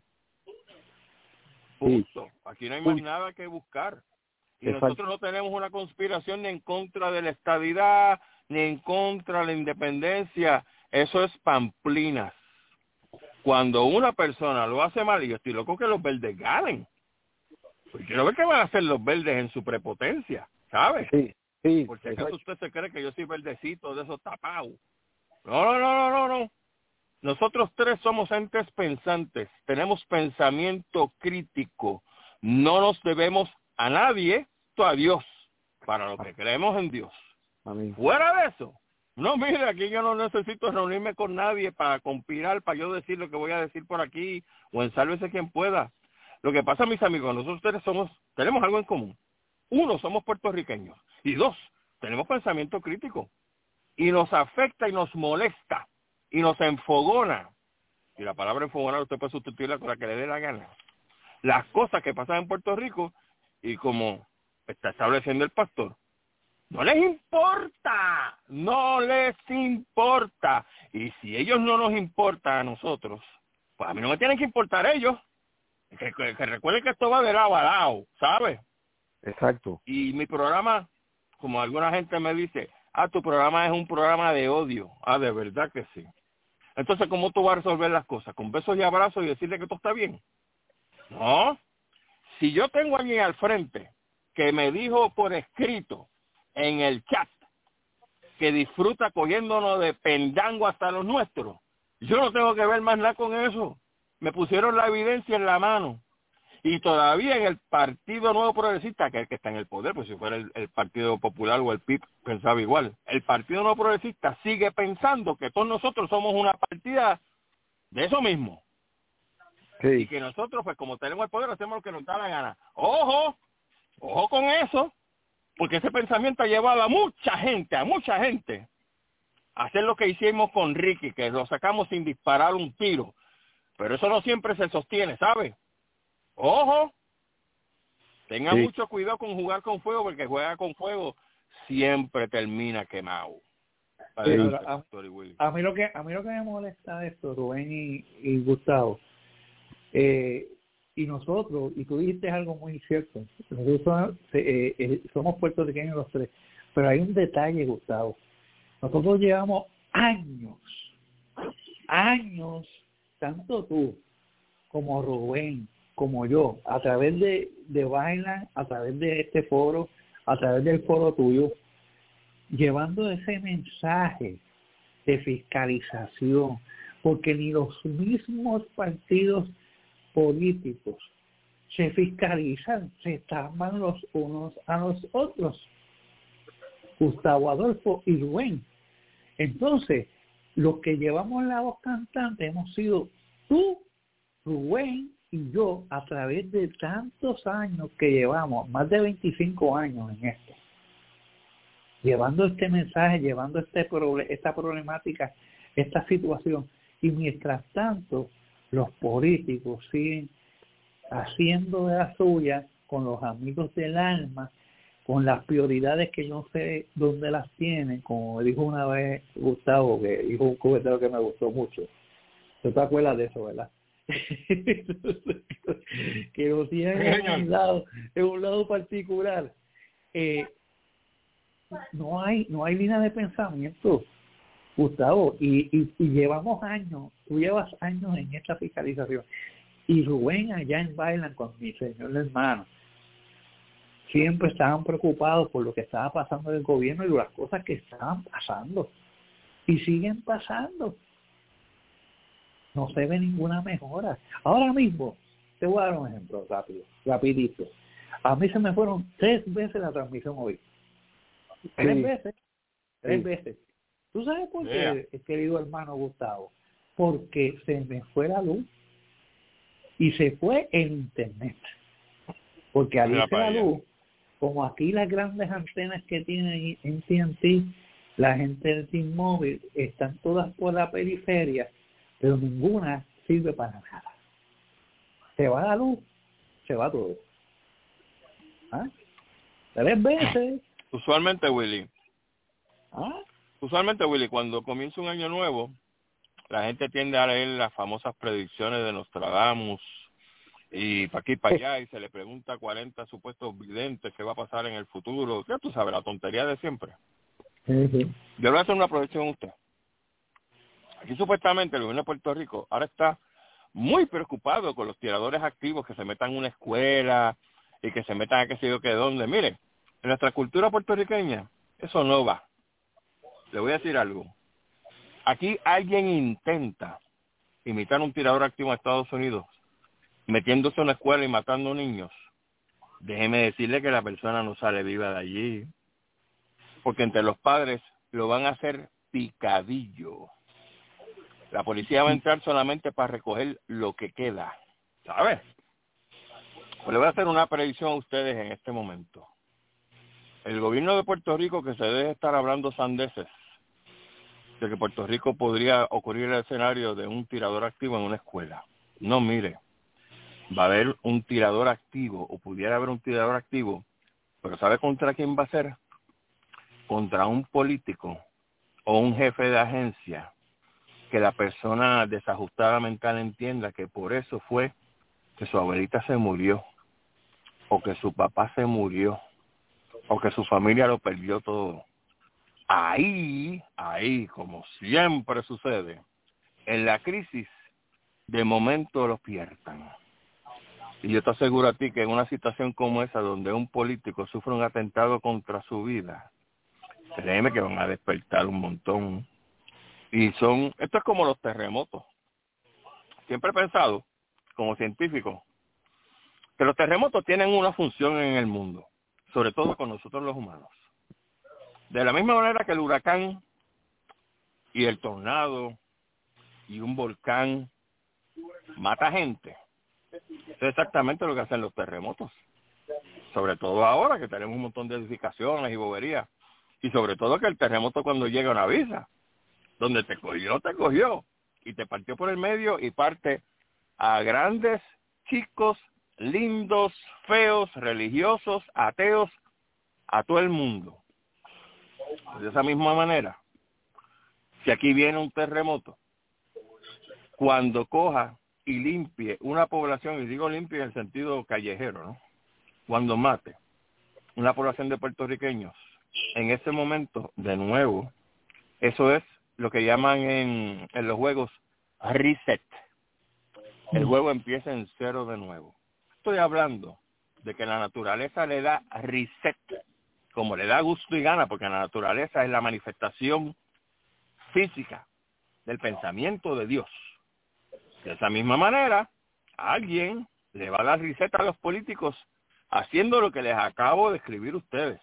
Punto. Aquí no hay más nada que buscar. Y nosotros no tenemos una conspiración ni en contra de la estadidad, ni en contra de la independencia. Eso es pamplinas. Cuando una persona lo hace mal, y yo estoy loco que los verdes ganen. Pues quiero ver qué van a hacer los verdes en su prepotencia, ¿sabes? Sí. Porque acaso usted se cree que yo soy verdecito de esos tapados. No. Nosotros tres somos entes pensantes, tenemos pensamiento crítico. No nos debemos a nadie, a Dios, para lo que creemos en Dios. Amén. Fuera de eso, no, mire, aquí yo no necesito reunirme con nadie para conspirar, para yo decir lo que voy a decir por aquí, o en sálvese quien pueda. Lo que pasa, mis amigos, nosotros tres tenemos algo en común. Uno, somos puertorriqueños. Y dos, tenemos pensamiento crítico. Y nos afecta y nos molesta. Y nos enfogona. y la palabra enfogonar usted puede sustituirla con la que le dé la gana, las cosas que pasan en Puerto Rico, y como está estableciendo el pastor, no les importa, y si ellos no nos importan a nosotros, pues a mí no me tienen que importar ellos, que recuerden que esto va de lado a lado, ¿sabes? Exacto. Y mi programa, como alguna gente me dice, tu programa es un programa de odio. De verdad que sí. Entonces, ¿cómo tú vas a resolver las cosas? ¿Con besos y abrazos y decirle que todo está bien? No. Si yo tengo a alguien al frente que me dijo por escrito en el chat que disfruta cogiéndonos de pendango hasta los nuestros, yo no tengo que ver más nada con eso. Me pusieron la evidencia en la mano. Y todavía en el Partido Nuevo Progresista, que es el que está en el poder, pues si fuera el Partido Popular o el PIB, pensaba igual. El Partido Nuevo Progresista sigue pensando que todos nosotros somos una partida de eso mismo. Sí. Y que nosotros, pues como tenemos el poder, hacemos lo que nos da la gana. ¡Ojo! ¡Ojo con eso! Porque ese pensamiento ha llevado a mucha gente, a hacer lo que hicimos con Ricky, que lo sacamos sin disparar un tiro. Pero eso no siempre se sostiene, ¿sabe? ¡Ojo! Tengan mucho cuidado con jugar con fuego, porque juega con fuego siempre termina quemado. A mí lo que me molesta de esto, Rubén y Gustavo, y nosotros, y tú dijiste algo muy cierto, nosotros somos puertorriqueños los tres, pero hay un detalle, Gustavo. Nosotros llevamos años, tanto tú como Rubén, como yo, a través de Bailan, a través de este foro, a través del foro tuyo, llevando ese mensaje de fiscalización, porque ni los mismos partidos políticos se fiscalizan, se tapan los unos a los otros. Gustavo Adolfo y Rubén. Entonces, los que llevamos la voz cantante hemos sido tú, Rubén y yo, a través de tantos años que llevamos, más de 25 años en esto, llevando este mensaje, llevando esta problemática, esta situación, y mientras tanto los políticos siguen haciendo de la suya con los amigos del alma, con las prioridades que yo no sé dónde las tienen, como dijo una vez Gustavo, que dijo un comentario que me gustó mucho. ¿Tú te acuerdas de eso, verdad? Que lo tienen en un lado particular. No hay línea de pensamiento, Gustavo, y llevamos años, tú llevas años en esta fiscalización, y Rubén allá en Bailan con mi señor hermano siempre estaban preocupados por lo que estaba pasando en el gobierno y las cosas que estaban pasando y siguen pasando. No se ve ninguna mejora. Ahora mismo te voy a dar un ejemplo rapidito. A mí se me fueron 3 veces la transmisión hoy. 3 veces. ¿Tú sabes por qué, querido hermano Gustavo? Porque se me fue la luz y se fue el internet. Porque al irse la luz, como aquí las grandes antenas que tienen en TNT, la gente del T-Mobile, están todas por la periferia, pero ninguna sirve para nada. Se va la luz, se va todo. 3 veces. Usualmente, Willy, cuando comienza un año nuevo, la gente tiende a leer las famosas predicciones de Nostradamus, y para aquí y para allá, y se le pregunta a 40 supuestos videntes qué va a pasar en el futuro. Ya tú sabes, la tontería de siempre. Yo le voy a hacer una proyección a usted. Aquí supuestamente el gobierno de Puerto Rico ahora está muy preocupado con los tiradores activos que se metan en una escuela y que se metan a qué sé yo qué dónde. Miren, en nuestra cultura puertorriqueña eso no va. Le voy a decir algo. Aquí alguien intenta imitar un tirador activo en Estados Unidos, metiéndose en una escuela y matando niños. Déjeme decirle que la persona no sale viva de allí, porque entre los padres lo van a hacer picadillo. La policía va a entrar solamente para recoger lo que queda, ¿sabes? Pues le voy a hacer una predicción a ustedes en este momento. El gobierno de Puerto Rico, que se debe estar hablando sandeces, de que Puerto Rico podría ocurrir el escenario de un tirador activo en una escuela. No, mire, va a haber un tirador activo, o pudiera haber un tirador activo, pero ¿sabe contra quién va a ser? Contra un político o un jefe de agencia que la persona desajustada mental entienda que por eso fue que su abuelita se murió, o que su papá se murió, o que su familia lo perdió todo. Ahí, como siempre sucede, en la crisis, de momento lo pierdan. Y yo te aseguro a ti que en una situación como esa, donde un político sufre un atentado contra su vida, créeme que van a despertar un montón. Y esto es como los terremotos. Siempre he pensado, como científico, que los terremotos tienen una función en el mundo, sobre todo con nosotros los humanos. De la misma manera que el huracán y el tornado y un volcán mata gente, eso es exactamente lo que hacen los terremotos. Sobre todo ahora que tenemos un montón de edificaciones y boberías. Y sobre todo que el terremoto cuando llega no avisa. Donde te cogió. Y te partió por el medio y parte a grandes, chicos, lindos, feos, religiosos, ateos, a todo el mundo. De esa misma manera, si aquí viene un terremoto, cuando coja y limpie una población, y digo limpie en el sentido callejero, ¿no? Cuando mate una población de puertorriqueños, en ese momento, de nuevo, eso es lo que llaman en los juegos reset. El juego empieza en cero de nuevo. Estoy hablando de que la naturaleza le da reset, como le da gusto y gana, porque la naturaleza es la manifestación física del pensamiento de Dios. De esa misma manera, alguien le va a dar reset a los políticos haciendo lo que les acabo de escribir a ustedes.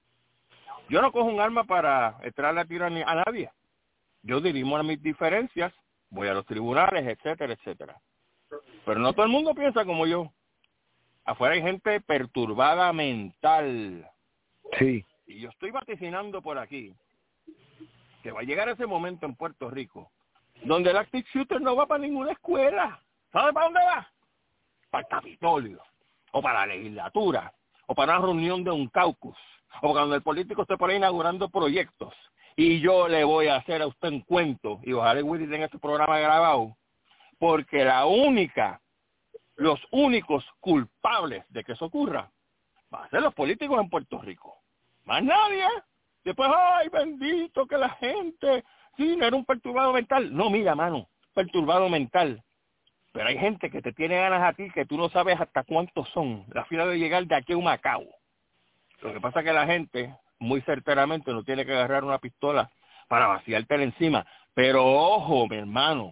Yo no cojo un arma para entrarle a tiro a nadie. Yo dirimo a mis diferencias, voy a los tribunales, etcétera, etcétera. Pero no todo el mundo piensa como yo. Afuera hay gente perturbada mental. Sí. Y yo estoy vaticinando por aquí que va a llegar ese momento en Puerto Rico donde el active shooter no va para ninguna escuela. ¿Sabe para dónde va? Para el Capitolio, o para la legislatura, o para una reunión de un caucus, o cuando el político esté por ahí inaugurando proyectos. Y yo le voy a hacer a usted un cuento, y ojalá Willy tenga este programa grabado, porque los únicos culpables de que eso ocurra van a ser los políticos en Puerto Rico. Más nadie. Después, ay, bendito que la gente, sí, no era un perturbado mental. No, mira, mano, perturbado mental. Pero hay gente que te tiene ganas a ti que tú no sabes hasta cuántos son. La fila de llegar de aquí a Humacao. Lo que pasa es que la gente, muy certeramente, no tiene que agarrar una pistola para vaciártela encima. Pero ojo, mi hermano,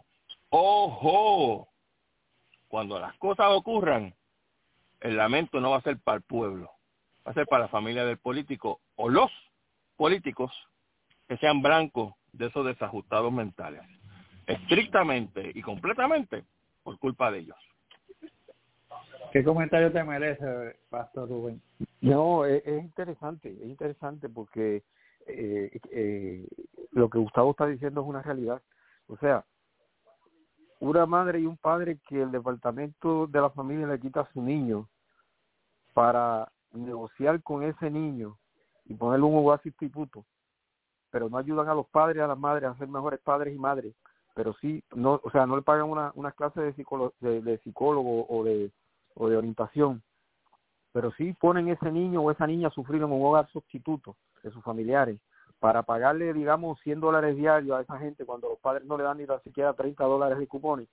ojo. Cuando las cosas ocurran, el lamento no va a ser para el pueblo. Va a ser para la familia del político o los políticos que sean blancos de esos desajustados mentales. Estrictamente y completamente por culpa de ellos. ¿Qué comentario te merece, Pastor Rubén? No, es interesante porque lo que Gustavo está diciendo es una realidad. O sea, una madre y un padre que el departamento de la familia le quita a su niño para negociar con ese niño y ponerle un hogar sustituto, pero no ayudan a los padres y a las madres a ser mejores padres y madres, pero sí, no, o sea, no le pagan una clase de psicólogo o de orientación, pero sí ponen ese niño o esa niña a sufrir en un hogar sustituto de sus familiares para pagarle, digamos, $100 diarios a esa gente cuando los padres no le dan ni siquiera $30 de cupones.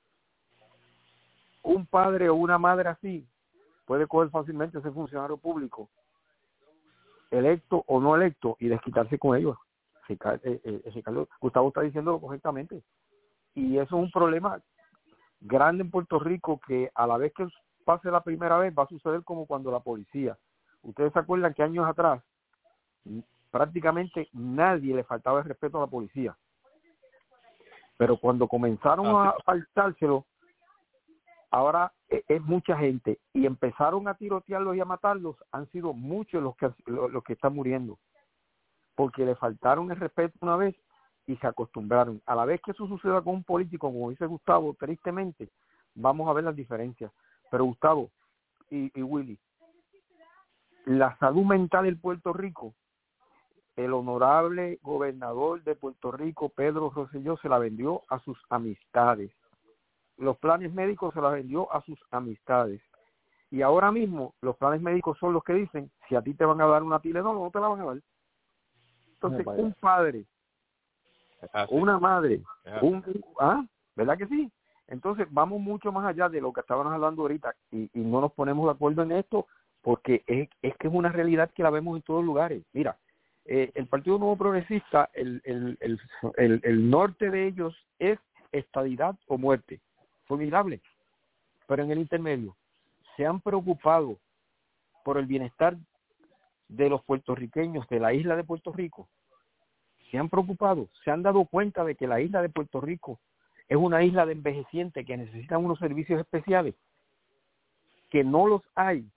Un padre o una madre así puede coger fácilmente ese funcionario público, electo o no electo, y desquitarse con ellos. Gustavo está diciéndolo correctamente. Y eso es un problema grande en Puerto Rico, que a la vez que pase la primera vez va a suceder como cuando la policía. Ustedes se acuerdan que años atrás prácticamente nadie le faltaba el respeto a la policía. Pero cuando comenzaron a faltárselo, ahora es mucha gente, y empezaron a tirotearlos y a matarlos, han sido muchos los que están muriendo, porque le faltaron el respeto una vez y se acostumbraron. A la vez que eso suceda con un político, como dice Gustavo, tristemente, vamos a ver las diferencias. Pero Gustavo y Willy, la salud mental en Puerto Rico, el honorable gobernador de Puerto Rico, Pedro Rosselló, se la vendió a sus amistades. Los planes médicos se la vendió a sus amistades. Y ahora mismo los planes médicos son los que dicen si a ti te van a dar una Tylenol o no te la van a dar. Entonces, un padre, una madre, ¿verdad que sí? Entonces, vamos mucho más allá de lo que estábamos hablando ahorita y no nos ponemos de acuerdo en esto porque es que es una realidad que la vemos en todos lugares. Mira, el Partido Nuevo Progresista, el norte de ellos es estadidad o muerte. Formidable. Pero en el intermedio se han preocupado por el bienestar de los puertorriqueños de la isla de Puerto Rico. Se han preocupado, se han dado cuenta de que la isla de Puerto Rico es una isla de envejecientes que necesitan unos servicios especiales, que no los hay.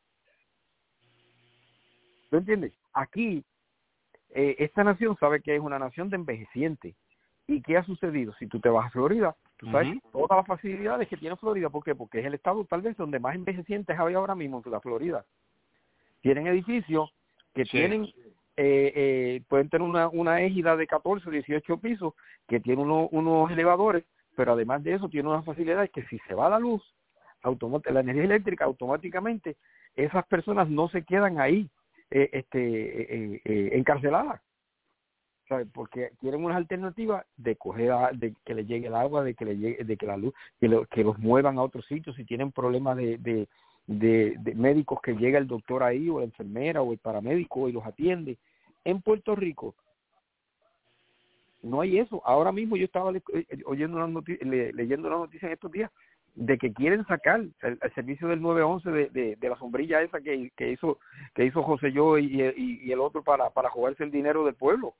¿Tú entiendes? Aquí, esta nación sabe que es una nación de envejecientes. ¿Y qué ha sucedido? Si tú te vas a Florida, tú sabes todas las facilidades que tiene Florida. ¿Por qué? Porque es el estado tal vez donde más envejecientes hay ahora mismo en la Florida. Tienen edificios que tienen, pueden tener una égida de 14 o 18 pisos, que tiene unos elevadores, pero además de eso tiene unas facilidades que si se va la luz, la energía eléctrica, automáticamente esas personas no se quedan ahí encarceladas. Porque tienen unas alternativas de de que le llegue el agua, de que la luz, que los muevan a otros sitios. Si tienen problemas de médicos, que llega el doctor ahí o la enfermera o el paramédico y los atiende. En Puerto Rico no hay eso. Ahora mismo yo estaba leyendo una noticia en estos días de que quieren sacar el servicio del 911 de la sombrilla esa que hizo Rosselló y el otro para jugarse el dinero del pueblo,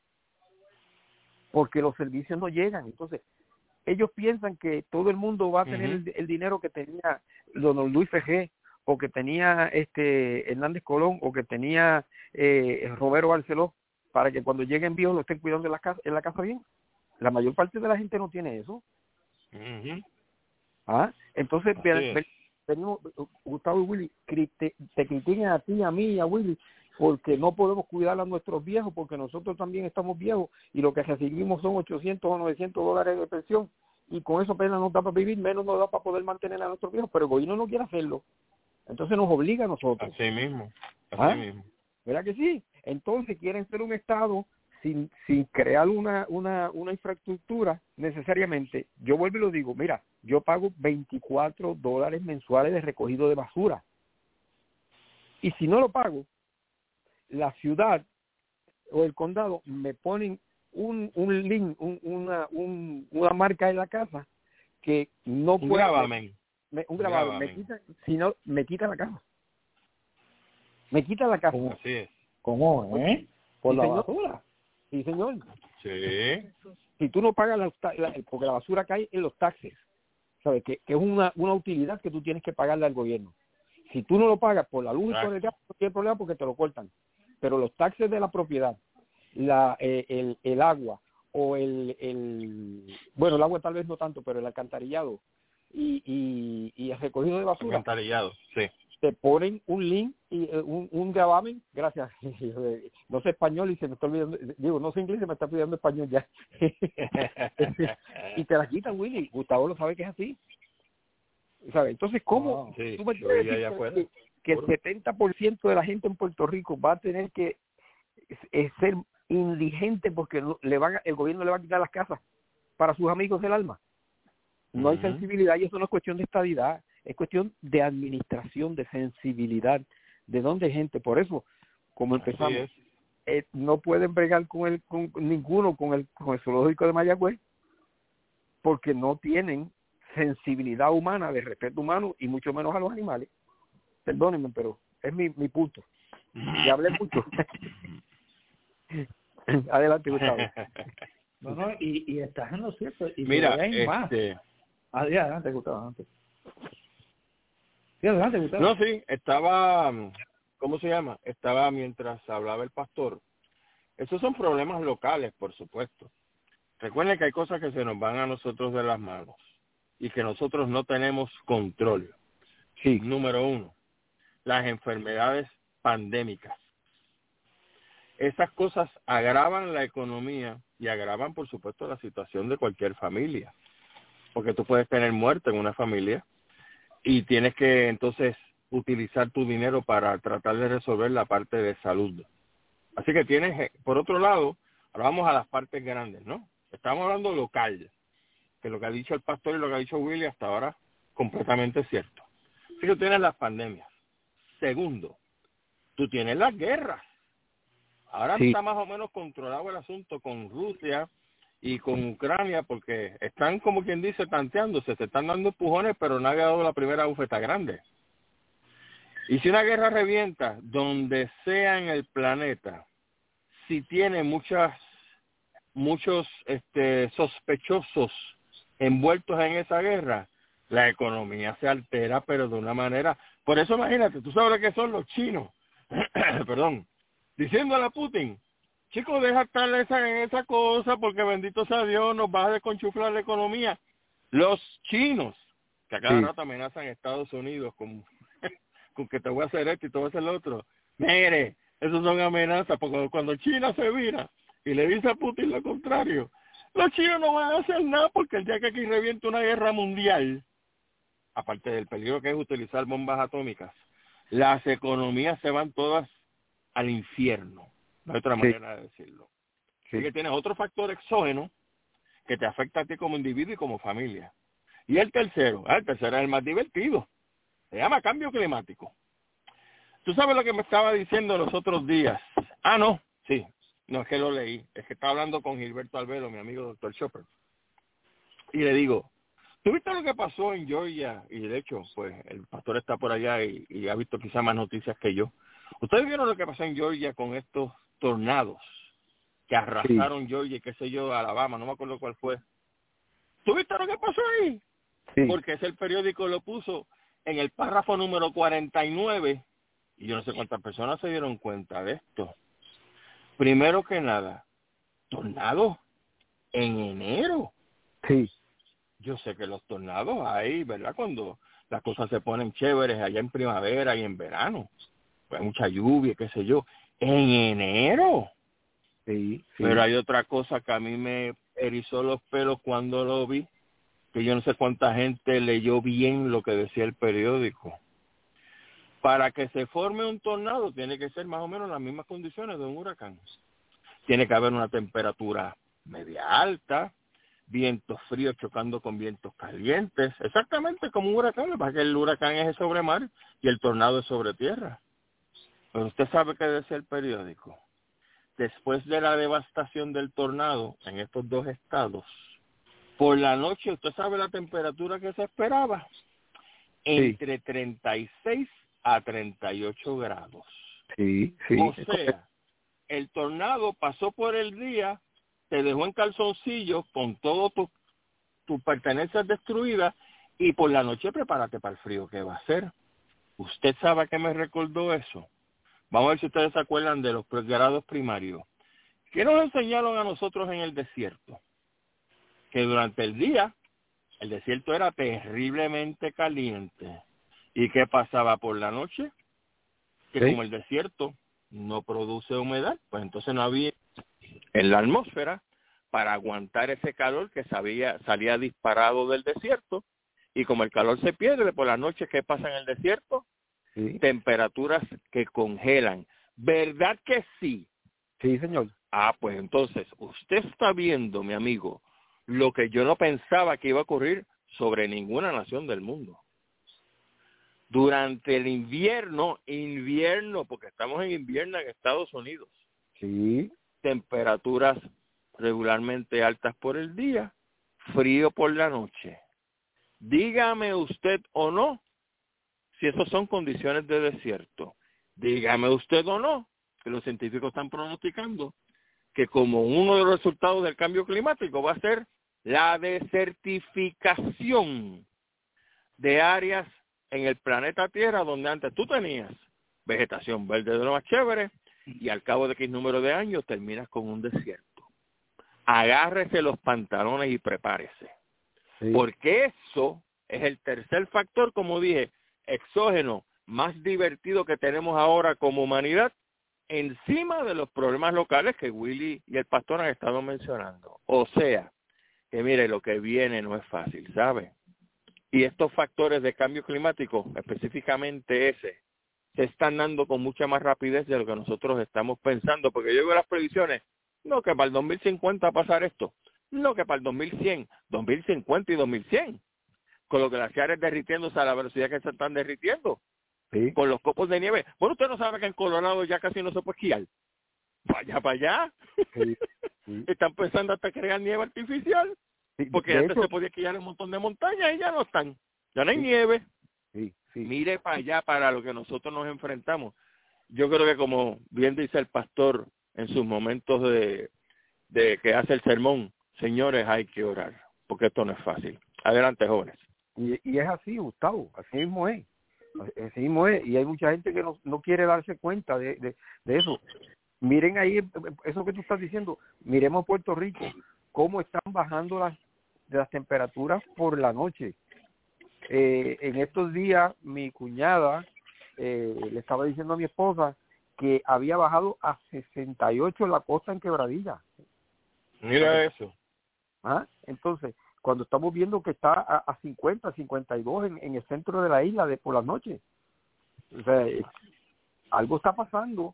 porque los servicios no llegan. Entonces ellos piensan que todo el mundo va a tener el dinero que tenía don Luis Fejé, o que tenía Hernández Colón, o que tenía Roberto Barceló, para que cuando lleguen viejos lo estén cuidando en la casa bien. La mayor parte de la gente no tiene eso. Entonces venimos, Gustavo y Willy, te critiquen a ti, a mí y a Willy, porque no podemos cuidar a nuestros viejos, porque nosotros también estamos viejos y lo que recibimos son $800 o $900 de pensión, y con eso apenas nos da para vivir, menos nos da para poder mantener a nuestros viejos, pero el gobierno no quiere hacerlo, entonces nos obliga a nosotros. Así mismo. ¿Verdad que sí? Entonces quieren ser un Estado sin crear una infraestructura necesariamente. Yo vuelvo y lo digo, mira, yo pago $24 mensuales de recogido de basura, y si no lo pago, la ciudad o el condado me ponen un link, una marca en la casa que no puede. Un gravamen. Me quita la casa. Me quita la casa. Así es. ¿Cómo? ¿Por la basura? Sí, señor. Sí. Si tú no pagas porque la basura cae en los taxes, ¿sabes? Que es una utilidad que tú tienes que pagarle al gobierno. Si tú no lo pagas por la luz y por el gas, no tiene problema porque te lo cortan. Pero los taxes de la propiedad, el agua, o bueno, el agua tal vez no tanto, pero el alcantarillado y el recogido de basura. Alcantarillado, sí. Te ponen un link y un gravamen, gracias. No sé español y se me está olvidando, digo, no sé inglés, se me está olvidando español ya. Y te la quitan, Willy. Gustavo lo sabe que es así. ¿Sabes? Entonces, ¿cómo tú me quieres decir que el 70% de la gente en Puerto Rico va a tener que ser indigente porque el gobierno le va a quitar las casas para sus amigos del alma? No hay sensibilidad, y eso no es cuestión de estadidad, es cuestión de administración, de sensibilidad, de dónde hay gente. Por eso, como empezamos, no pueden bregar con ninguno con el zoológico de Mayagüez, porque no tienen sensibilidad humana, de respeto humano, y mucho menos a los animales. Perdónenme, pero es mi punto. Y hablé mucho. Adelante, Gustavo. No, y estás en lo cierto. Y mira, más. Adelante, Gustavo. Adelante. Sí, adelante, Gustavo. No, sí, estaba, ¿cómo se llama? Estaba mientras hablaba el pastor. Esos son problemas locales, por supuesto. recuerden que hay cosas que se nos van a nosotros de las manos y que nosotros no tenemos control. Sí. Número 1, las enfermedades pandémicas. Esas cosas agravan la economía y agravan, por supuesto, la situación de cualquier familia. Porque tú puedes tener muerte en una familia y tienes que entonces utilizar tu dinero para tratar de resolver la parte de salud. Así que tienes, por otro lado, ahora vamos a las partes grandes, ¿no? Estamos hablando local, que lo que ha dicho el pastor y lo que ha dicho Willy hasta ahora completamente cierto. Así que tienes las pandemias. Segundo, tú tienes las guerras. Ahora está más o menos controlado el asunto con Rusia y con Ucrania, porque están, como quien dice, tanteándose, se están dando empujones, pero nadie ha dado la primera bufeta grande. Y si una guerra revienta, donde sea en el planeta, si tiene muchos sospechosos envueltos en esa guerra, la economía se altera, pero de una manera... Por eso imagínate, tú sabes lo que son los chinos, perdón, diciéndole a Putin, chicos, deja estar en esa cosa porque bendito sea Dios, nos va a desconchuflar la economía. Los chinos, que a cada rato amenazan a Estados Unidos con que te voy a hacer esto y te voy a hacer lo otro. Mire, esos son amenazas, porque cuando China se vira y le dice a Putin lo contrario, los chinos no van a hacer nada porque el día que aquí reviente una guerra mundial, aparte del peligro que es utilizar bombas atómicas, las economías se van todas al infierno. No hay otra manera de decirlo. Así que tienes otro factor exógeno que te afecta a ti como individuo y como familia. Y el tercero es el más divertido. Se llama cambio climático. ¿Tú sabes lo que me estaba diciendo los otros días? No es que lo leí. Es que estaba hablando con Gilberto Albero, mi amigo Dr. Chopper. Y le digo, ¿tú viste lo que pasó en Georgia? Y de hecho, pues el pastor está por allá y ha visto quizá más noticias que yo. ¿Ustedes vieron lo que pasó en Georgia con estos tornados que arrasaron Georgia y qué sé yo, Alabama? No me acuerdo cuál fue. ¿Tú viste lo que pasó ahí? Sí. Porque ese el periódico lo puso en el párrafo número 49 y yo no sé cuántas personas se dieron cuenta de esto. Primero que nada, tornados en enero. Sí. Yo sé que los tornados hay, ¿verdad? Cuando las cosas se ponen chéveres allá en primavera y en verano. Pues hay mucha lluvia, qué sé yo. En enero. Sí. Pero hay otra cosa que a mí me erizó los pelos cuando lo vi, que yo no sé cuánta gente leyó bien lo que decía el periódico. Para que se forme un tornado tiene que ser más o menos las mismas condiciones de un huracán. Tiene que haber una temperatura media alta, vientos fríos chocando con vientos calientes, exactamente como un huracán, lo que pasa es que el huracán es sobre mar y el tornado es sobre tierra. Pero usted sabe qué decía el periódico. Después de la devastación del tornado en estos dos estados, por la noche, ¿usted sabe la temperatura que se esperaba? Entre 36 a 38 grados. Sí. O sea, el tornado pasó por el día, te dejó en calzoncillos con todo tus pertenencias destruidas y por la noche prepárate para el frío que va a hacer. ¿Usted sabe a qué me recordó eso? Vamos a ver si ustedes se acuerdan de los grados primarios. ¿Qué nos enseñaron a nosotros en el desierto? Que durante el día el desierto era terriblemente caliente. ¿Y qué pasaba por la noche? Que como el desierto no produce humedad, pues entonces no había en la atmósfera para aguantar ese calor que salía disparado del desierto. Y como el calor se pierde por la noche, ¿qué pasa en el desierto? Temperaturas que congelan. ¿Verdad que sí? Sí, señor. Pues entonces, usted está viendo, mi amigo, lo que yo no pensaba que iba a ocurrir sobre ninguna nación del mundo. Durante el invierno, porque estamos en invierno en Estados Unidos. Sí. Temperaturas regularmente altas por el día, frío por la noche. Dígame usted o no si esas son condiciones de desierto. Dígame usted o no que los científicos están pronosticando que como uno de los resultados del cambio climático va a ser la desertificación de áreas en el planeta Tierra donde antes tú tenías vegetación verde de lo más chévere y al cabo de X número de años terminas con un desierto. agárrese los pantalones y prepárese. Sí. Porque eso es el tercer factor, como dije, exógeno, más divertido que tenemos ahora como humanidad, encima de los problemas locales que Willy y el pastor han estado mencionando. O sea, que mire, lo que viene no es fácil, ¿sabe? Y estos factores de cambio climático, específicamente ese, se están dando con mucha más rapidez de lo que nosotros estamos pensando, porque yo veo las previsiones, no que para el 2050 va a pasar esto, no que para el 2100, 2050 y 2100, con los glaciares derritiéndose a la velocidad que se están derritiendo, sí, con los copos de nieve. Bueno, usted no sabe que en Colorado ya casi no se puede esquiar. Vaya para allá. Sí, sí. Están pensando hasta crear nieve artificial, sí, porque antes se podía esquiar un montón de montañas y ya no están, ya no hay nieve. Sí, sí. Mire para allá, para lo que nosotros nos enfrentamos. Yo creo que, como bien dice el pastor en sus momentos de que hace el sermón, señores, hay que orar, porque esto no es fácil. Adelante, jóvenes. Y es así, Gustavo, así mismo es. Así mismo es. Y hay mucha gente que no quiere darse cuenta de eso. Miren ahí, eso que tú estás diciendo, miremos Puerto Rico, cómo están bajando las temperaturas por la noche. En estos días mi cuñada le estaba diciendo a mi esposa que había bajado a 68 en la costa en Quebradilla. Mira eso. Entonces, cuando estamos viendo que está a 50, 52 en el centro de la isla por las noches. O sea, algo está pasando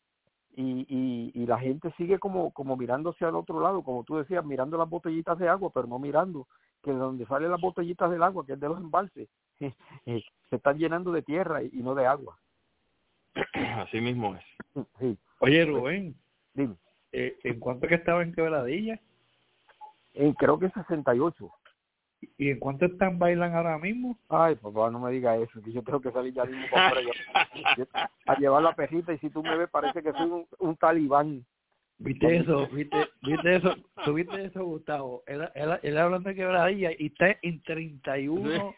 y la gente sigue como mirándose al otro lado, como tú decías, mirando las botellitas de agua, pero no mirando que de donde salen las botellitas del agua, que es de los embalses, se están llenando de tierra y no de agua. Así mismo es. Sí. Oye, Rubén, dime. ¿En cuánto que estaba en Quebradilla? Creo que 68. ¿Y en cuánto están bailan ahora mismo? Ay, papá, no me digas eso, que yo tengo que salir ya mismo a llevar la perrita, y si tú me ves parece que soy un talibán. ¿Viste eso? ¿Viste eso? ¿Tú viste eso, Gustavo? Él hablando de Quebradilla y está en 31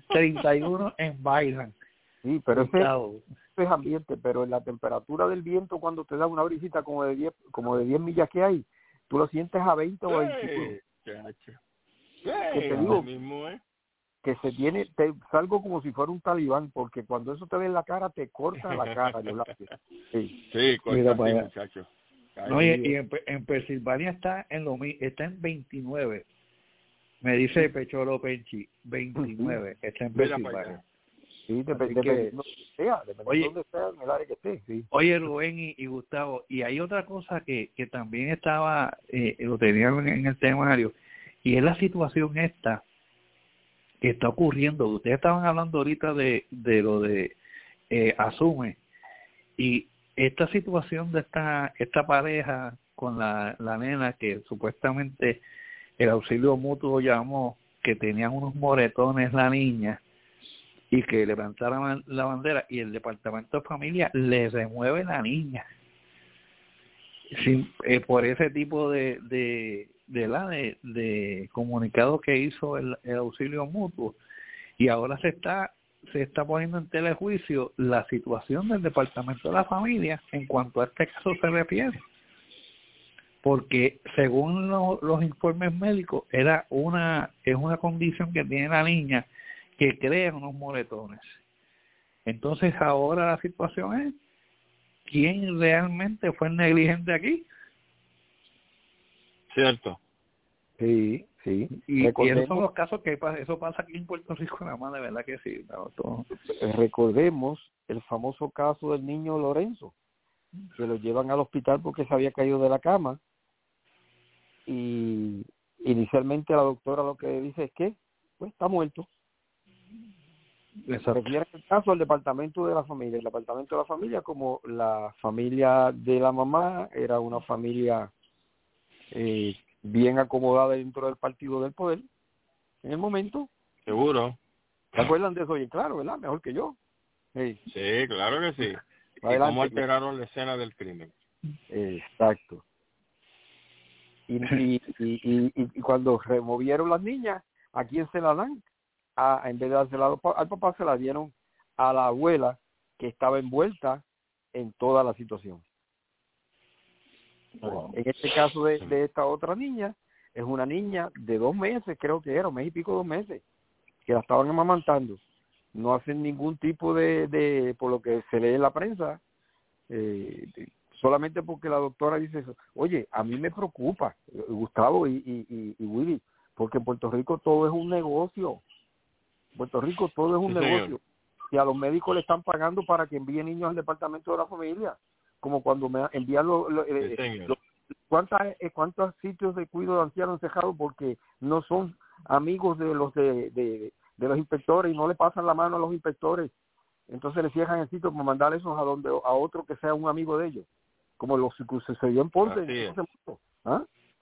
en bailan. Sí, pero ese es ambiente, pero en la temperatura del viento, cuando te da una brisita como de 10 millas que hay, tú lo sientes a 20 o 21. Que te digo que salgo como si fuera un talibán, porque cuando eso te ve en la cara te corta la cara. Sí, corta así, muchacho. No, y en Pensilvania está en 29. Me dice Pecholo Penchi, 29, está en Pensilvania. Sí, depende de donde sea, en el área que esté. Sí. Oye, Rubén y Gustavo, y hay otra cosa que también estaba, lo tenían en el temario, y es la situación esta que está ocurriendo. Ustedes estaban hablando ahorita de lo de Asume, y esta situación de esta pareja con la nena que supuestamente el auxilio mutuo llamó que tenían unos moretones la niña y que levantaran la bandera, y el departamento de familia le remueve la niña por ese tipo de comunicado que hizo el auxilio mutuo, y ahora se está poniendo en telejuicio la situación del departamento de la familia en cuanto a este caso se refiere, porque según los informes médicos es una condición que tiene la niña que crea unos moretones. Entonces ahora la situación es ¿quién realmente fue el negligente aquí? Cierto. Sí. Y esos son los casos que eso pasa aquí en Puerto Rico nada más, de verdad que sí. Recordemos el famoso caso del niño Lorenzo, que lo llevan al hospital porque se había caído de la cama, y inicialmente la doctora lo que dice es que pues está muerto. Se refiere el caso al departamento de la familia. El departamento de la familia, como la familia de la mamá era una familia bien acomodada dentro del partido del poder en el momento. Seguro. ¿Se acuerdan de eso? Oye, claro, ¿verdad? Mejor que yo. Sí, claro que sí. Y cómo alteraron la escena del crimen. Exacto. Y cuando removieron las niñas, ¿a quién se la dan? En vez de dársela al papá, se la dieron a la abuela, que estaba envuelta en toda la situación. En este caso de esta otra niña, es una niña de 2 meses, creo que era, 1 mes y pico, 2 meses, que la estaban amamantando. No hacen ningún tipo de por lo que se lee en la prensa, solamente porque la doctora dice eso. Oye, a mí me preocupa, Gustavo y Willy, porque en Puerto Rico todo es un negocio. Puerto Rico todo es un negocio. Y a los médicos le están pagando para que envíen niños al departamento de la familia, como cuando me envían ¿cuántos sitios de cuidado de ancianos cerrados porque no son amigos de los inspectores y no le pasan la mano a los inspectores? Entonces le cierran el sitio para mandar esos a otro que sea un amigo de ellos, como lo que sucedió en Ponce. ¿Ah?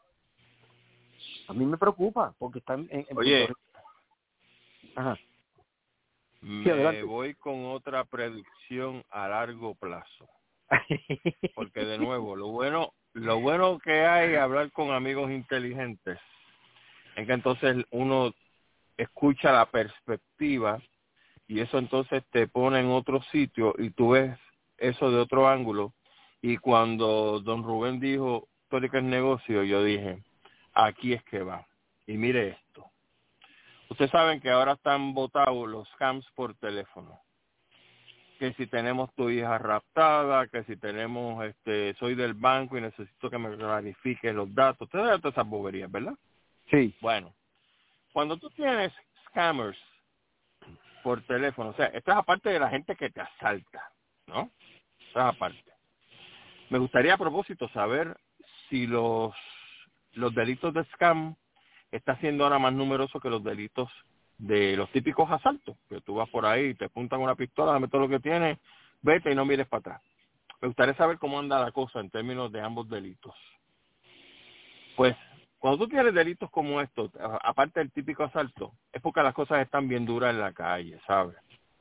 A mí me preocupa porque están en Oye, Puerto Rico. Ajá. Me voy con otra predicción a largo plazo. Porque de nuevo, lo bueno que hay hablar con amigos inteligentes es que entonces uno escucha la perspectiva y eso entonces te pone en otro sitio y tú ves eso de otro ángulo. Y cuando don Rubén dijo histórica el negocio, yo dije, aquí es que va. Y mire esto. Ustedes saben que ahora están votados los scams por teléfono. Que si tenemos tu hija raptada, que si tenemos, soy del banco y necesito que me clarifique los datos. Ustedes saben todas esas boberías, ¿verdad? Sí. Bueno, cuando tú tienes scammers por teléfono, o sea, esto es aparte de la gente que te asalta, ¿no? Esto es aparte. Me gustaría a propósito saber si los delitos de scam está siendo ahora más numeroso que los delitos de los típicos asaltos, que tú vas por ahí, te apuntan una pistola, dame todo lo que tienes, vete y no mires para atrás. Me gustaría saber cómo anda la cosa en términos de ambos delitos. Pues, cuando tú tienes delitos como estos, aparte del típico asalto, es porque las cosas están bien duras en la calle, ¿sabes?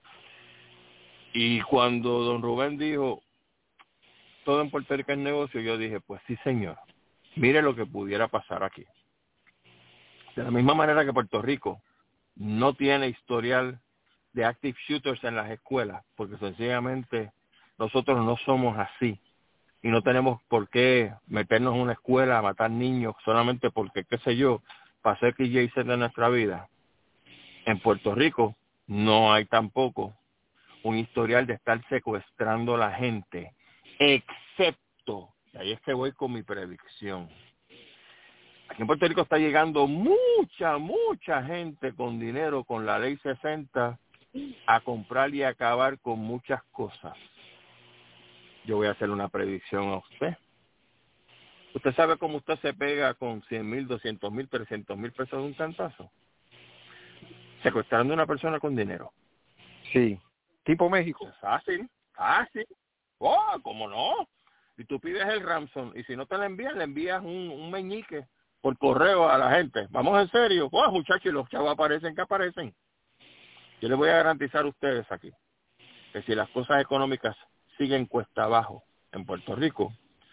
Y cuando don Rubén dijo, todo en Puerto Rico es negocio, yo dije, pues sí, señor, mire lo que pudiera pasar aquí. De la misma manera que Puerto Rico no tiene historial de active shooters en las escuelas, porque sencillamente nosotros no somos así y no tenemos por qué meternos en una escuela a matar niños solamente porque, qué sé yo, para hacer que y Z de nuestra vida. En Puerto Rico no hay tampoco un historial de estar secuestrando a la gente, excepto, y ahí es que voy con mi predicción. Aquí en Puerto Rico está llegando mucha gente con dinero, con la ley 60, a comprar y acabar con muchas cosas. Yo voy a hacer una predicción a usted. ¿Usted sabe cómo usted se pega con 100,000, 200,000, 300,000 pesos de un cantazo? Secuestrando a una persona con dinero. Sí. Tipo México. Es fácil. Oh, ¿cómo no? Y tú pides el ransom y si no te la envían, le envías un meñique por correo a la gente. Vamos en serio. Oh, muchachos, y los chavos aparecen que aparecen. Yo les voy a garantizar a ustedes aquí que si las cosas económicas siguen cuesta abajo en Puerto Rico,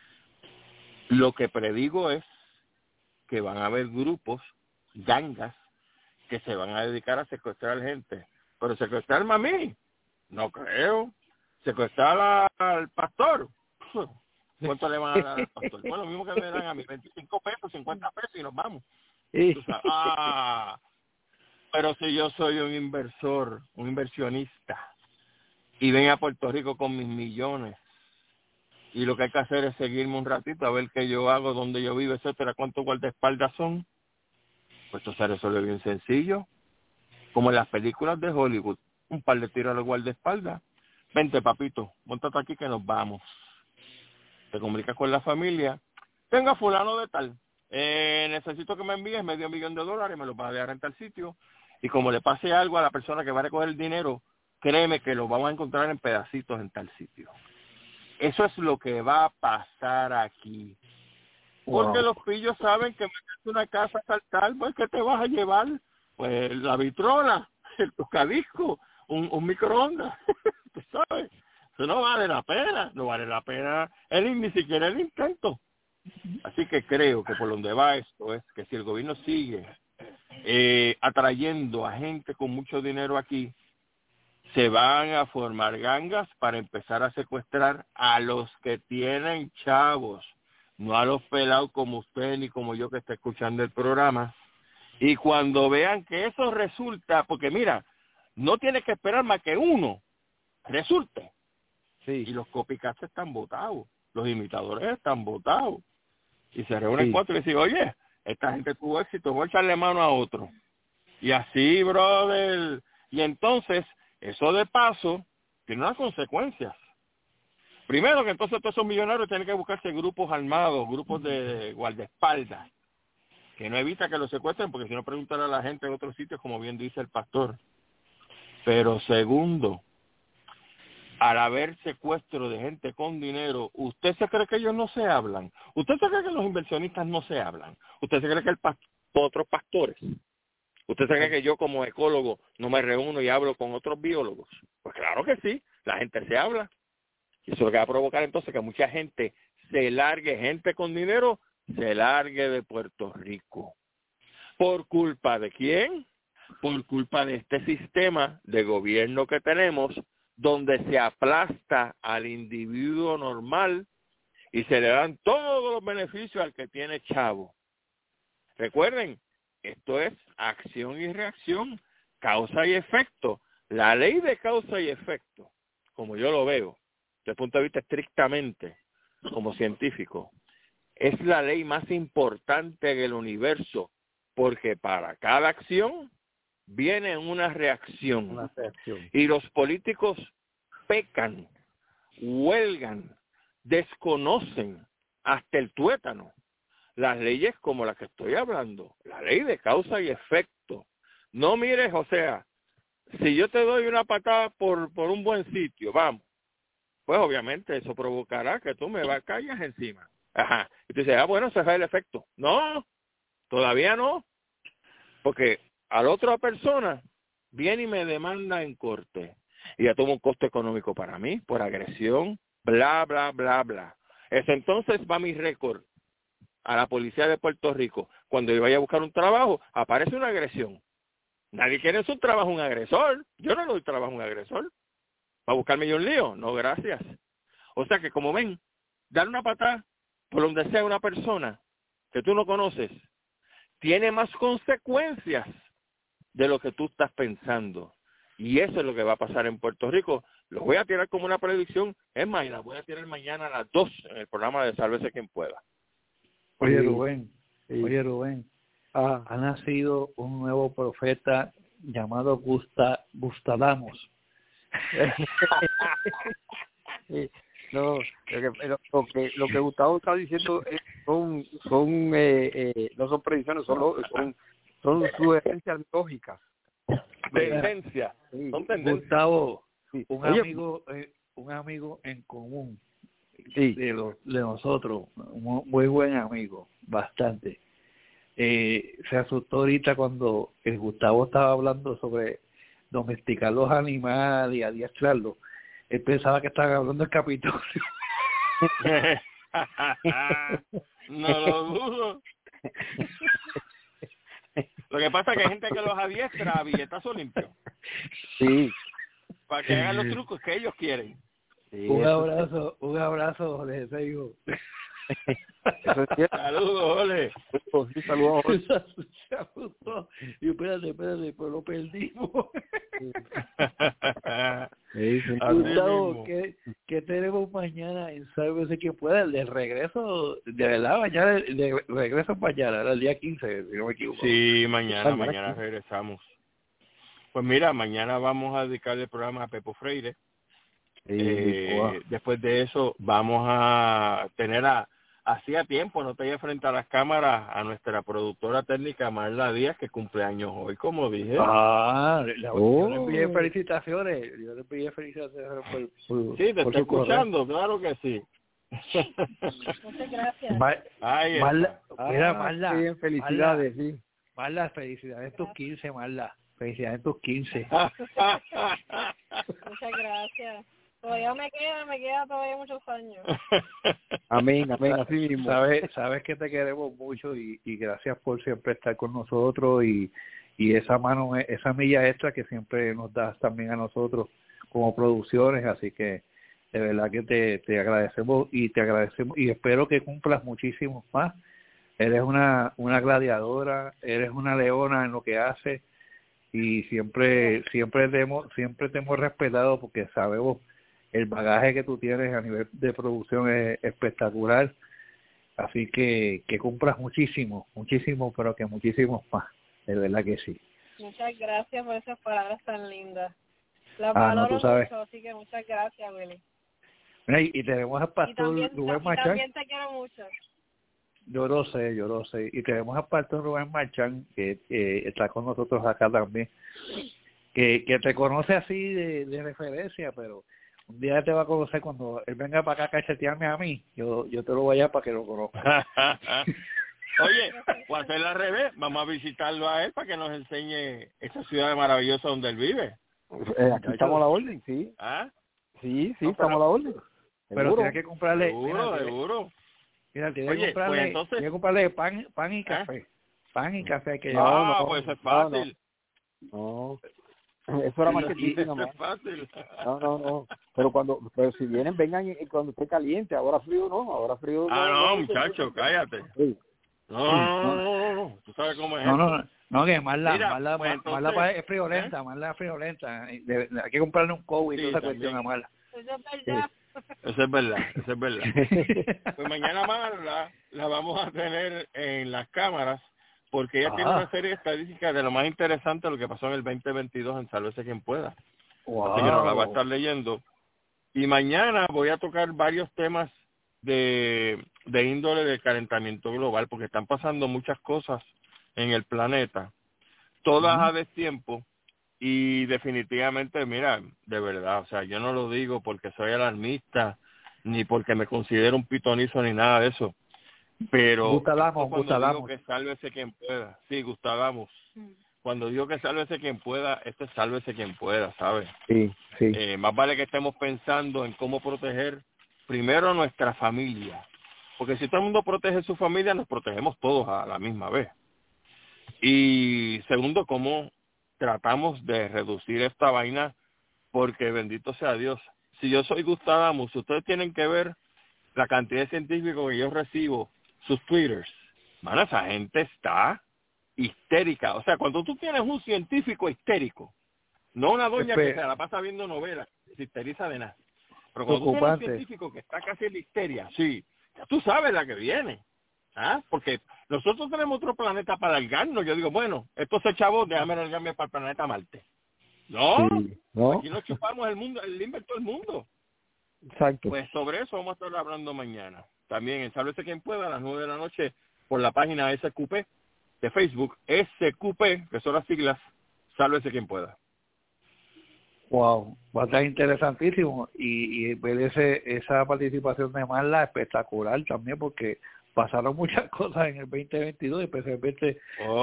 lo que predigo es que van a haber grupos, gangas, que se van a dedicar a secuestrar gente. Pero secuestrarme a mí, no creo. Secuestrar al pastor, ¿cuánto le van a dar al pastor? Bueno, lo mismo que me dan a mí, 25 pesos, 50 pesos y nos vamos. Tú sabes, pero si yo soy un inversor, un inversionista, y ven a Puerto Rico con mis millones, y lo que hay que hacer es seguirme un ratito a ver qué yo hago, dónde yo vivo, etcétera, cuántos guardaespaldas son, pues esto se resuelve bien sencillo, como en las películas de Hollywood, un par de tiros a los guardaespaldas. Vente, papito, móntate aquí que nos vamos. Te comunicas con la familia. Venga, fulano de tal. Necesito que me envíes $500,000, me lo vas a dejar en tal sitio. Y como le pase algo a la persona que va a recoger el dinero, créeme que lo vamos a encontrar en pedacitos en tal sitio. Eso es lo que va a pasar aquí. Porque los pillos saben que meterte una casa a saltar, pues, ¿qué te vas a llevar? Pues la vitrola, el tocadisco, un microondas. ¿Tú sabes? Eso no vale la pena, ni siquiera el intento. Así que creo que por donde va esto es que si el gobierno sigue atrayendo a gente con mucho dinero aquí, se van a formar gangas para empezar a secuestrar a los que tienen chavos, no a los pelados como usted ni como yo que está escuchando el programa. Y cuando vean que eso resulta, porque mira, no tienes que esperar más que uno resulte. Sí. Y los copycats están votados, los imitadores están votados. Y se reúnen cuatro y dicen, oye, esta gente tuvo éxito, voy a echarle mano a otro. Y así, brother. Y entonces, eso de paso, tiene unas consecuencias. Primero que entonces todos esos millonarios tienen que buscarse grupos armados, grupos de guardaespaldas, que no evita que los secuestren, porque si no preguntan a la gente en otros sitios, como bien dice el pastor. Pero segundo, al haber secuestro de gente con dinero, ¿usted se cree que ellos no se hablan? ¿Usted se cree que los inversionistas no se hablan? ¿Usted se cree que otros pastores? ¿Usted se cree que yo como ecólogo no me reúno y hablo con otros biólogos? Pues claro que sí, la gente se habla. Y eso es lo que va a provocar entonces que mucha gente se largue, gente con dinero, se largue de Puerto Rico. ¿Por culpa de quién? Por culpa de este sistema de gobierno que tenemos, donde se aplasta al individuo normal y se le dan todos los beneficios al que tiene chavo. Recuerden, esto es acción y reacción, causa y efecto. La ley de causa y efecto, como yo lo veo, desde el punto de vista estrictamente como científico, es la ley más importante del universo, porque para cada acción viene una reacción. Una reacción. Y los políticos pecan, huelgan, desconocen hasta el tuétano las leyes como las que estoy hablando, la ley de causa y efecto. No mires, o sea, si yo te doy una patada por un buen sitio, vamos, pues obviamente eso provocará que tú me caigas encima. Ajá. Y tú dices, bueno, ese es el efecto. No, todavía no, porque a la otra persona viene y me demanda en corte. Y ya toma un costo económico para mí, por agresión, bla, bla, bla, bla. Ese entonces va mi récord a la policía de Puerto Rico. Cuando yo vaya a buscar un trabajo, aparece una agresión. Nadie quiere en su trabajo un agresor. Yo no le doy trabajo a un agresor. ¿Para buscarme yo un lío? No, gracias. O sea que, como ven, dar una patada por donde sea una persona que tú no conoces tiene más consecuencias de lo que tú estás pensando. Y eso es lo que va a pasar en Puerto Rico. Lo voy a tirar como una predicción. Es más, y la voy a tirar mañana a las 2 en el programa de Sálvese Quien Pueda. Oye, Rubén, ha nacido un nuevo profeta llamado Gustadamos. No, lo que Gustavo está diciendo no son predicciones, son sugerencias lógicas. Tendencia. Son tendencias. Gustavo, Sí. un amigo en común de nosotros, un muy buen amigo, bastante. Se asustó ahorita cuando el Gustavo estaba hablando sobre domesticar los animales y adiestrarlos. Él pensaba que estaban hablando del Capitolio. No lo dudo. Lo que pasa es que hay gente que los adiestra a billetazo limpio. Sí. Para que hagan los trucos que ellos quieren. Sí, un abrazo, Jorge Seijo. Eso es cierto. Saludos, Ole. Sí, saludos. Se asustó. Y espérate, pues lo perdimos. Gustavo, ¿qué tenemos mañana en Sálvese Quien Pueda? El de regreso, de verdad, mañana, de regreso mañana, era el día 15, si no me equivoco. Sí, mañana regresamos. Pues mira, mañana vamos a dedicarle el programa a Pepo Freire. Después de eso vamos a tener hacía tiempo no tenía frente a las cámaras a nuestra productora técnica Marla Díaz, que cumpleaños hoy, como dije. Yo le envié felicitaciones. Sí, te estoy escuchando, claro que sí. Muchas gracias. Marla, bien, felicidades, sí. Marla, felicidades en tus 15, Marla. Felicidades en tus 15. Muchas gracias. Todavía me queda todavía muchos años. Amén, así mismo. Sabes que te queremos mucho y gracias por siempre estar con nosotros y esa milla extra que siempre nos das también a nosotros como producciones, así que De verdad que te agradecemos y espero que cumplas muchísimos más. Eres una gladiadora, eres una leona en lo que haces y siempre te hemos respetado porque sabemos el bagaje que tú tienes a nivel de producción es espectacular. Así que cumplas muchísimo, pero que muchísimos más. De verdad que sí. Muchas gracias por esas palabras tan lindas. Las valoro mucho, así que muchas gracias, Willy. Mira, y tenemos al pastor Rubén Marchán. También te quiero mucho. Yo lo sé. Y tenemos al pastor Rubén Marchán, que está con nosotros acá también, que te conoce así de referencia, pero un día te va a conocer cuando él venga para acá a cachetearme a mí. Yo te lo voy a para que lo conozca. Oye, o hacer al revés, vamos a visitarlo a él para que nos enseñe esa ciudad maravillosa donde él vive. Aquí estamos a la orden, sí. ¿Ah? Sí, estamos a la orden. Pero tienes que comprarle... Seguro. Mira, tienes que comprarle pan y café. Pan y café que no, pues es fácil. No. Eso era marketing nomás. Es fácil. No. Pero si vienen, vengan cuando esté caliente. Ahora frío no. No, muchacho, cállate. Sí. No. Tú sabes cómo es eso. No, que Marla es friolenta, Marla es friolenta. Hay que comprarle un COVID y toda esa cuestión a Marla. Eso es verdad. Pues mañana Marla la vamos a tener en las cámaras porque ella tiene una serie de estadísticas de lo más interesante de lo que pasó en el 2022 en Sálvese Quien Pueda. Wow. Así que nos la va a estar leyendo. Y mañana voy a tocar varios temas de índole del calentamiento global porque están pasando muchas cosas en el planeta, todas a destiempo. Y definitivamente, mira, de verdad, o sea, yo no lo digo porque soy alarmista, ni porque me considero un pitonizo, ni nada de eso. Pero Gustavo, que sálvese quien pueda. Sí, Gustavo. Cuando digo que sálvese quien pueda, esto es sálvese quien pueda, ¿sabes? Sí. Más vale que estemos pensando en cómo proteger primero a nuestra familia. Porque si todo el mundo protege su familia, nos protegemos todos a la misma vez. Y segundo, cómo tratamos de reducir esta vaina, porque bendito sea Dios. Si yo soy Gustavo Amos, ustedes tienen que ver la cantidad de científicos que yo recibo, sus twitters. Mano, esa gente está histérica. O sea, cuando tú tienes un científico histérico, no una doña que se la pasa viendo novelas, se histeriza de nada. Pero cuando tú tienes un científico que está casi en la histeria, sí, ya tú sabes la que viene. Porque nosotros tenemos otro planeta para alargarnos. Yo digo, bueno, esto se chavó, déjame alargarme para el planeta Marte. No, aquí nos chupamos el mundo, el inventó el mundo. Exacto. Pues sobre eso vamos a estar hablando mañana. También en Sálvese Quien Pueda a las 9 de la noche por la página SQP de Facebook, SQP, que son las siglas, Sálvese Quien Pueda. Wow, va a estar interesantísimo y ver esa participación de Marla espectacular también porque pasaron muchas cosas en el 2022, especialmente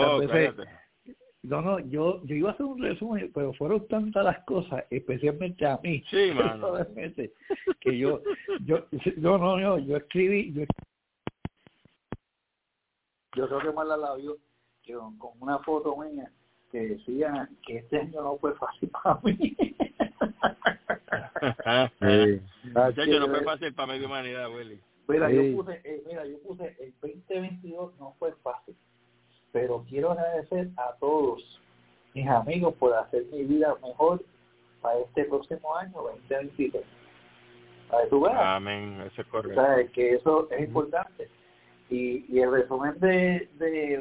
yo iba a hacer un resumen, pero fueron tantas las cosas, especialmente a mí, que yo escribí, yo creo que Marla la vio con una foto mía que decía que este año no fue fácil para mí. No fue fácil para media humanidad, Willy. Mira, yo puse el 2022 no fue fácil, pero quiero agradecer a todos mis amigos por hacer mi vida mejor para este próximo año 2023. Para que tú veas. Amén, eso es correcto. O sea, que eso es importante. Y el resumen de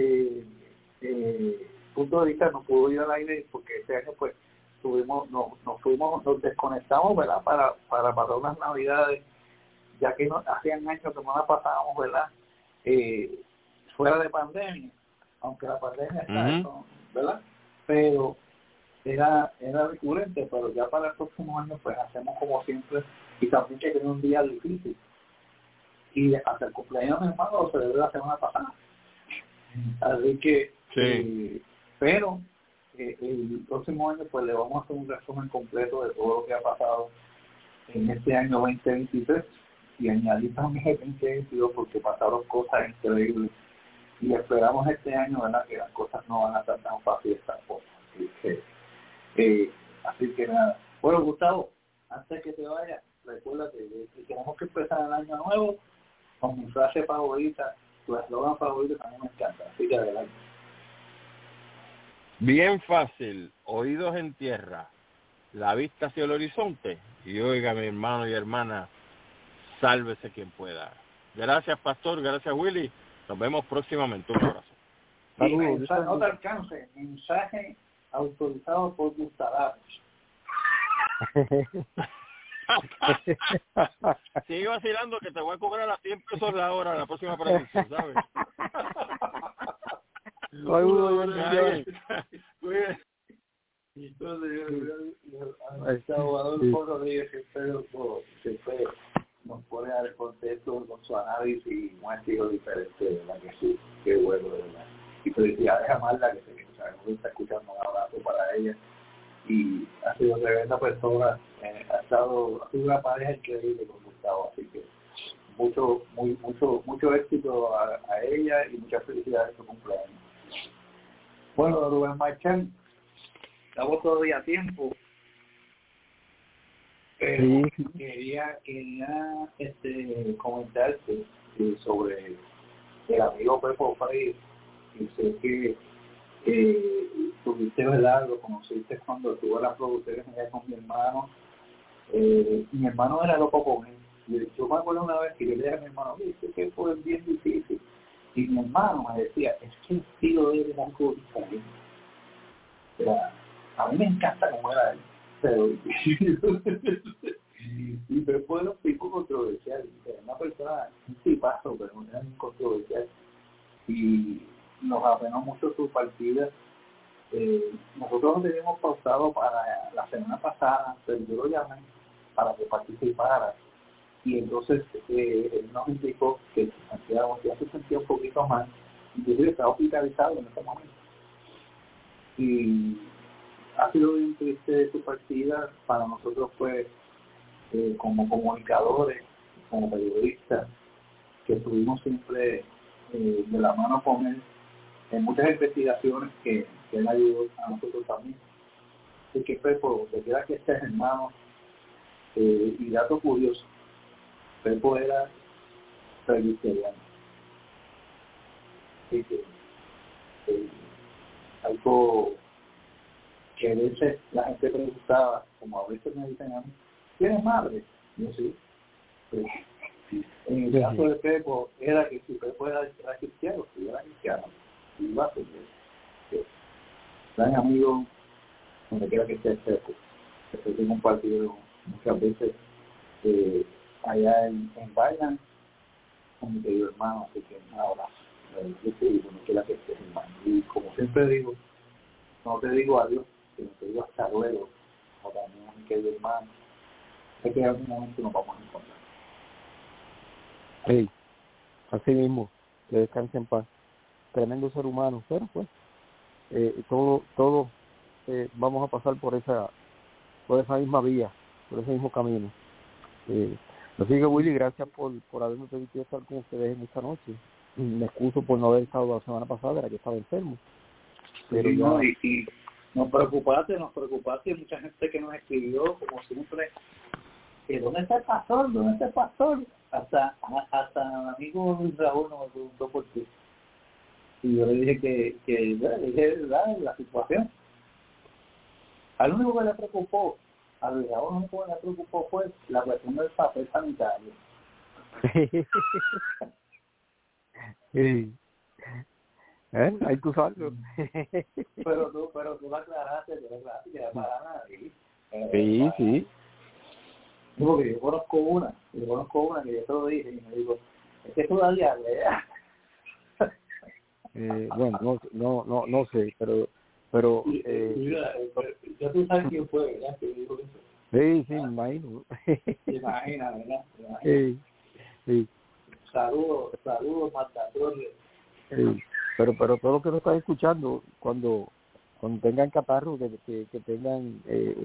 punto de vista no pudo ir al aire porque este año pues nos desconectamos, ¿verdad? Para pasar unas navidades, ya que hacían años que no la pasábamos, ¿verdad? Fuera de pandemia, aunque la pandemia está, ¿verdad? Pero era recurrente, pero ya para el próximo año pues hacemos como siempre y también que tiene un día difícil. Y hasta el cumpleaños de mi hermano lo celebré la semana pasada. Así que, pero el próximo año pues le vamos a hacer un resumen completo de todo lo que ha pasado en este año 2023 y añadir también el 2022 porque pasaron cosas increíbles y esperamos este año, ¿verdad?, que las cosas no van a estar tan fáciles tampoco. Así que nada. Bueno, Gustavo, antes que te vaya, recuérdate, tenemos que empezar el año nuevo con mi frase favorita, tu eslogan favorito, también me encanta, así que adelante. Bien fácil, oídos en tierra, la vista hacia el horizonte, y oiga, mi hermano y hermana, sálvese quien pueda. Gracias, Pastor, gracias, Willy. Nos vemos próximamente. Un abrazo. Sí, mensaje, no te alcance, mensaje autorizado por Gustavo. Sigue vacilando que te voy a cobrar a 100 pesos la hora la próxima predicción, ¿sabes? Salvador Rodríguez siempre nos pone al contexto con su análisis y un estilo diferente de la que sí, qué bueno, de verdad. Y felicidades a Marla, que sabemos que está escuchando, un abrazo para ella. Y ha sido tremenda persona, ha sido una pareja increíble con Gustavo, así que mucho éxito a ella y muchas felicidades en su cumpleaños. Bueno, Rubén Marchán, estamos todavía a tiempo, pero quería comentarte sobre el amigo Pepo Frey, y sé que tuviste, ¿verdad? Lo conociste cuando estuvo en las producciones allá con mi hermano. Mi hermano era loco con él. Yo me acuerdo una vez que yo le dije a mi hermano, dice que fue bien difícil. Y mi hermano me decía, es que el estilo de él era algo diferente. A mí me encanta cómo era él, pero y después de un tipo controversial, una persona, un tipazo, pero no era muy controversial. Y nos apenó mucho su partida. Nosotros lo teníamos pausado para la semana pasada, pero yo lo llamé para que participara. Y entonces él nos indicó que Santiago ya se sentía un poquito mal, inclusive estaba hospitalizado en ese momento. Y ha sido bien triste su partida. Para nosotros fue como comunicadores, como periodistas, que estuvimos siempre de la mano con él en muchas investigaciones que él ayudó a nosotros también. Así que Pepo, se queda que estés hermano, y dato curioso, Pepo era presbiteriano. Así que algo que a veces la gente preguntaba, como a veces me dicen a mí, ¿tienes madre? Yo sí. Pero, en el caso de Pepo, era que si Pepo era cristiano, si era cristiano, iba a ser gran amigo, donde quiera que esté Pepo. Estoy compartido muchas veces allá en Bailan con mi querido hermano, así que un abrazo. Donde quiera que esté, hermano. Y como siempre digo, no te digo adiós, sino te digo hasta luego, o también a mi querido hermano. Sé que en algún momento nos vamos a encontrar. Sí, así mismo, que descanse en paz. Tremendo ser humano, pero pues todos vamos a pasar por esa misma vía, por ese mismo camino. Así que Willy, gracias por haberme permitido estar con ustedes en esta noche. Me excuso por no haber estado la semana pasada, era que estaba enfermo. Pero sí, ya... no, y nos preocupaste, mucha gente que nos escribió, como siempre, ¿dónde está el pastor? ¿Dónde está el pastor? Hasta el amigo Luis Raúl nos preguntó por qué. Y yo le dije que la situación. Al único que le preocupó, a Luis Raúl lo único que le preocupó fue la cuestión del papel sanitario. Sí. Ahí tú sabes. pero tú lo aclaraste, que era para nadie. Sí. Porque yo conozco una que yo te lo dije y me digo, es que todavía lea. Bueno, no sé, pero mira, ya tú sabes quién fue, ¿verdad? Que dijo eso. Sí, me imagino. Te imaginas, ¿verdad? Sí. Saludos, Martatrones. Sí. Pero todo lo que nos están escuchando, cuando tengan catarro, que tengan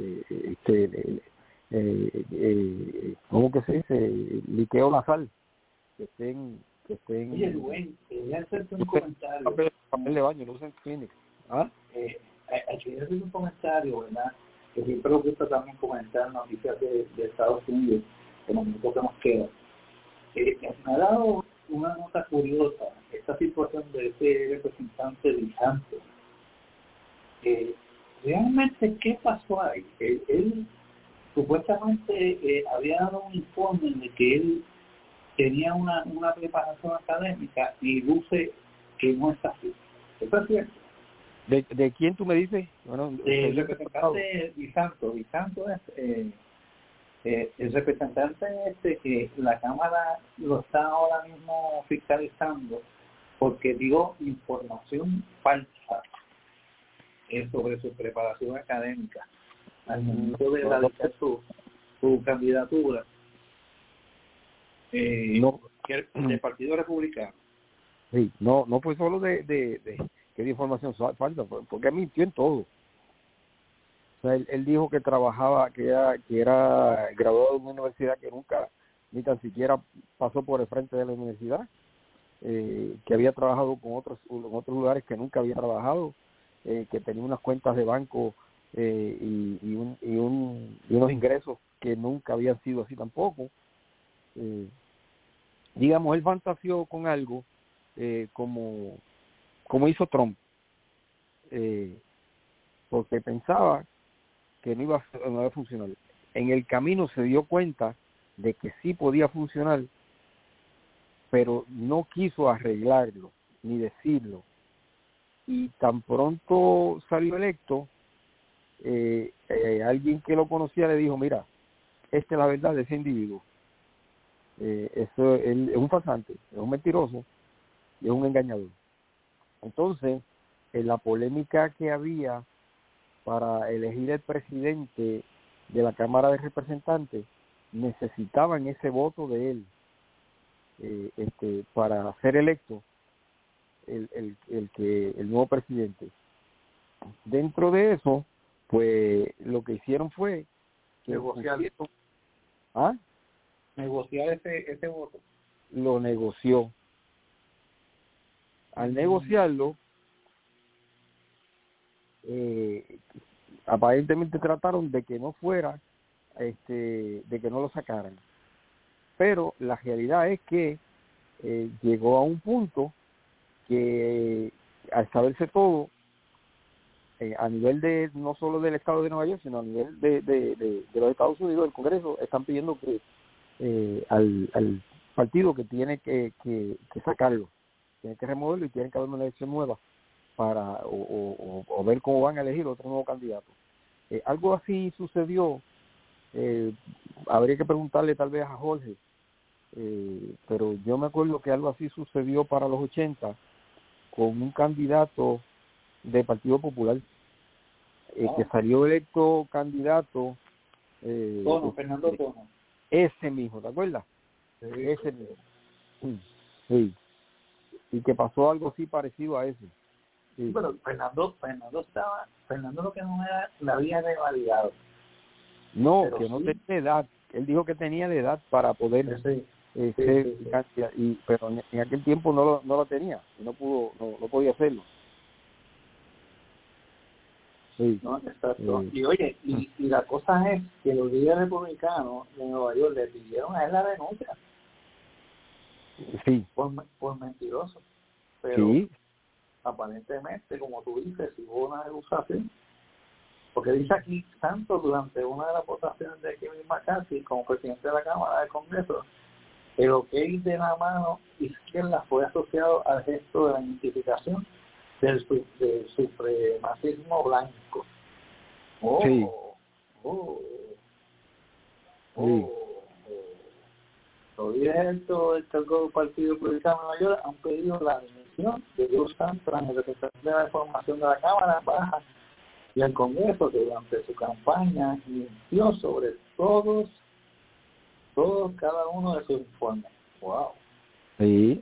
¿cómo que se dice? Liqueo nasal, que estén Oye, Rubén, quería hacerte un comentario. Papel de baño, no usen Kleenex. Quería hacer un comentario, ¿verdad? Que siempre me gusta también comentar noticias de Estados Unidos. con los minutos que nos quedan. Me ha dado una nota curiosa esta situación de ese representante Visanto. Realmente, ¿qué pasó ahí? Él supuestamente había dado un informe de que él tenía una preparación académica y luce que no está así. ¿Eso es cierto? ¿De quién tú me dices? Bueno, el representante Visanto. Visanto es el representante que la Cámara lo está ahora mismo fiscalizando porque dio información falsa sobre su preparación académica al momento de radicar su candidatura del Partido Republicano. Sí, no fue solo de que dio información falsa, porque mintió en todo. O sea, él dijo que trabajaba, que era graduado de una universidad que nunca, ni tan siquiera pasó por el frente de la universidad, que había trabajado en otros lugares que nunca había trabajado, que tenía unas cuentas de banco y unos ingresos que nunca habían sido así tampoco. Digamos, él fantaseó con algo como hizo Trump, porque pensaba que no iba a funcionar. En el camino se dio cuenta de que sí podía funcionar, pero no quiso arreglarlo ni decirlo. Y tan pronto salió electo, alguien que lo conocía le dijo, mira, esta es la verdad de ese individuo. Eso él es un farsante, es un mentiroso y es un engañador. Entonces, en la polémica que había para elegir el presidente de la Cámara de Representantes, necesitaban ese voto de él para ser electo el nuevo presidente. Dentro de eso, pues lo que hicieron fue negociar ese voto. Lo negoció. Al negociarlo, aparentemente trataron de que no fuera, de que no lo sacaran. Pero la realidad es que llegó a un punto que al saberse todo, a nivel de no solo del estado de Nueva York, sino a nivel de los Estados Unidos, el Congreso, están pidiendo que al partido que tiene que sacarlo, tiene que removerlo y tiene que haber una elección nueva para o ver cómo van a elegir otro nuevo candidato. Algo así sucedió, habría que preguntarle tal vez a Jorge, pero yo me acuerdo que algo así sucedió para los 80 con un candidato del Partido Popular que salió electo candidato Fernando Tono. Ese mismo, ¿te acuerdas? Sí, ese mismo. Sí. Y que pasó algo así parecido a ese. Sí. Pero Fernando lo que no era, la había revalidado. No, pero que no tenía edad. Él dijo que tenía la edad para poder ser candidato, pero en aquel tiempo no lo tenía, y no podía hacerlo. Sí. No, exacto. Y oye, y la cosa es que los líderes republicanos de Nueva York le pidieron a él la renuncia. Sí. Por mentiroso. Pero sí. Aparentemente, como tú dices, hubo una negociación. Porque dice aquí, tanto durante una de las votaciones de Kevin McCarthy como presidente de la Cámara del Congreso, el ok de la mano izquierda fue asociado al gesto de la identificación del supremacismo blanco. Sí. Los líderes del cargo del Partido Republicano de Nueva York han pedido la dimisión de Joe Santana, el representante de la información de la Cámara Baja y el Congreso, que durante su campaña mintió sobre todos cada uno de sus informes. Wow. Sí.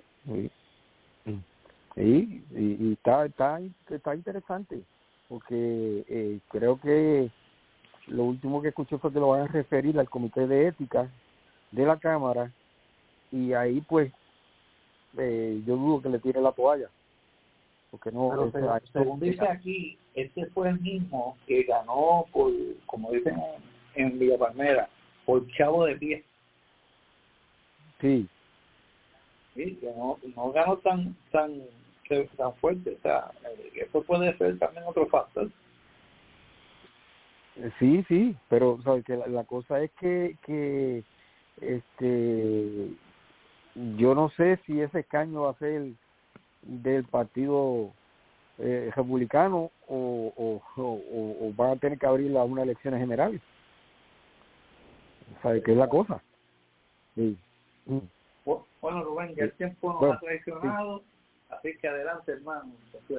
Y está interesante, porque creo que lo último que escuché fue que lo van a referir al Comité de Ética de la Cámara, y ahí pues yo dudo que le tire la toalla, porque no. Pero según dice aquí, este fue el mismo que ganó por, como dicen en Villa Palmera, por chavo de pie. Sí. Sí, que no ganó tan fuerte. O sea, eso puede ser también otro factor. Sí, pero ¿sabes? Que la cosa es que yo no sé si ese escaño va a ser del partido republicano o van a tener que abrir a unas elecciones generales. ¿Sabes qué es la cosa? Sí. Bueno, Rubén, ya el tiempo nos ha traicionado, así que adelante, hermano.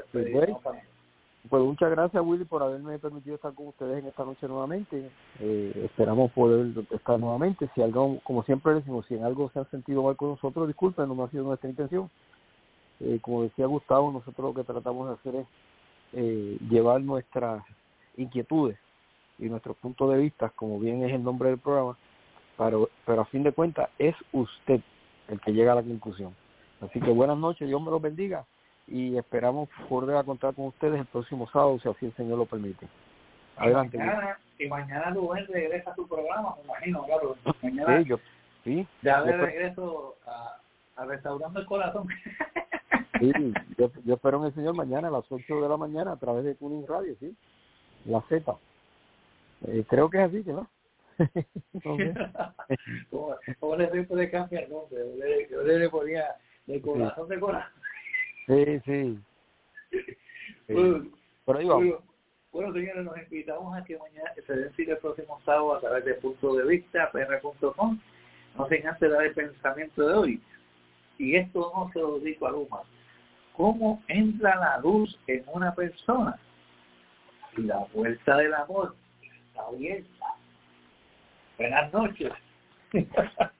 Pues muchas gracias, Willy, por haberme permitido estar con ustedes en esta noche nuevamente. Esperamos poder estar nuevamente. Si algo, como siempre decimos, si en algo se han sentido mal con nosotros, disculpen, no ha sido nuestra intención. Como decía Gustavo, nosotros lo que tratamos de hacer es llevar nuestras inquietudes y nuestros puntos de vista, como bien es el nombre del programa, pero a fin de cuentas es usted el que llega a la conclusión. Así que buenas noches, Dios me los bendiga y esperamos poder a contar con ustedes el próximo sábado, si así el Señor lo permite. Adelante. Mañana Rubén regresa a tu programa, me imagino, claro. Mañana ya de regreso a Restaurando el Corazón. Sí, yo espero en el Señor mañana a las 8 de la mañana a través de Tuning Radio, ¿sí? La Z. Creo que es así, ¿no? ¿Cómo le siempre le cambia el nombre? Yo le ponía de corazón de corazón. Sí. Pero digo, bueno, señores, nos invitamos a que mañana se den cita el próximo sábado a través de Punto de Vista, pr.com. No sin antes dar el pensamiento de hoy. Y esto no se lo digo a Luma. ¿Cómo entra la luz en una persona? Y la puerta del amor está abierta. Buenas noches.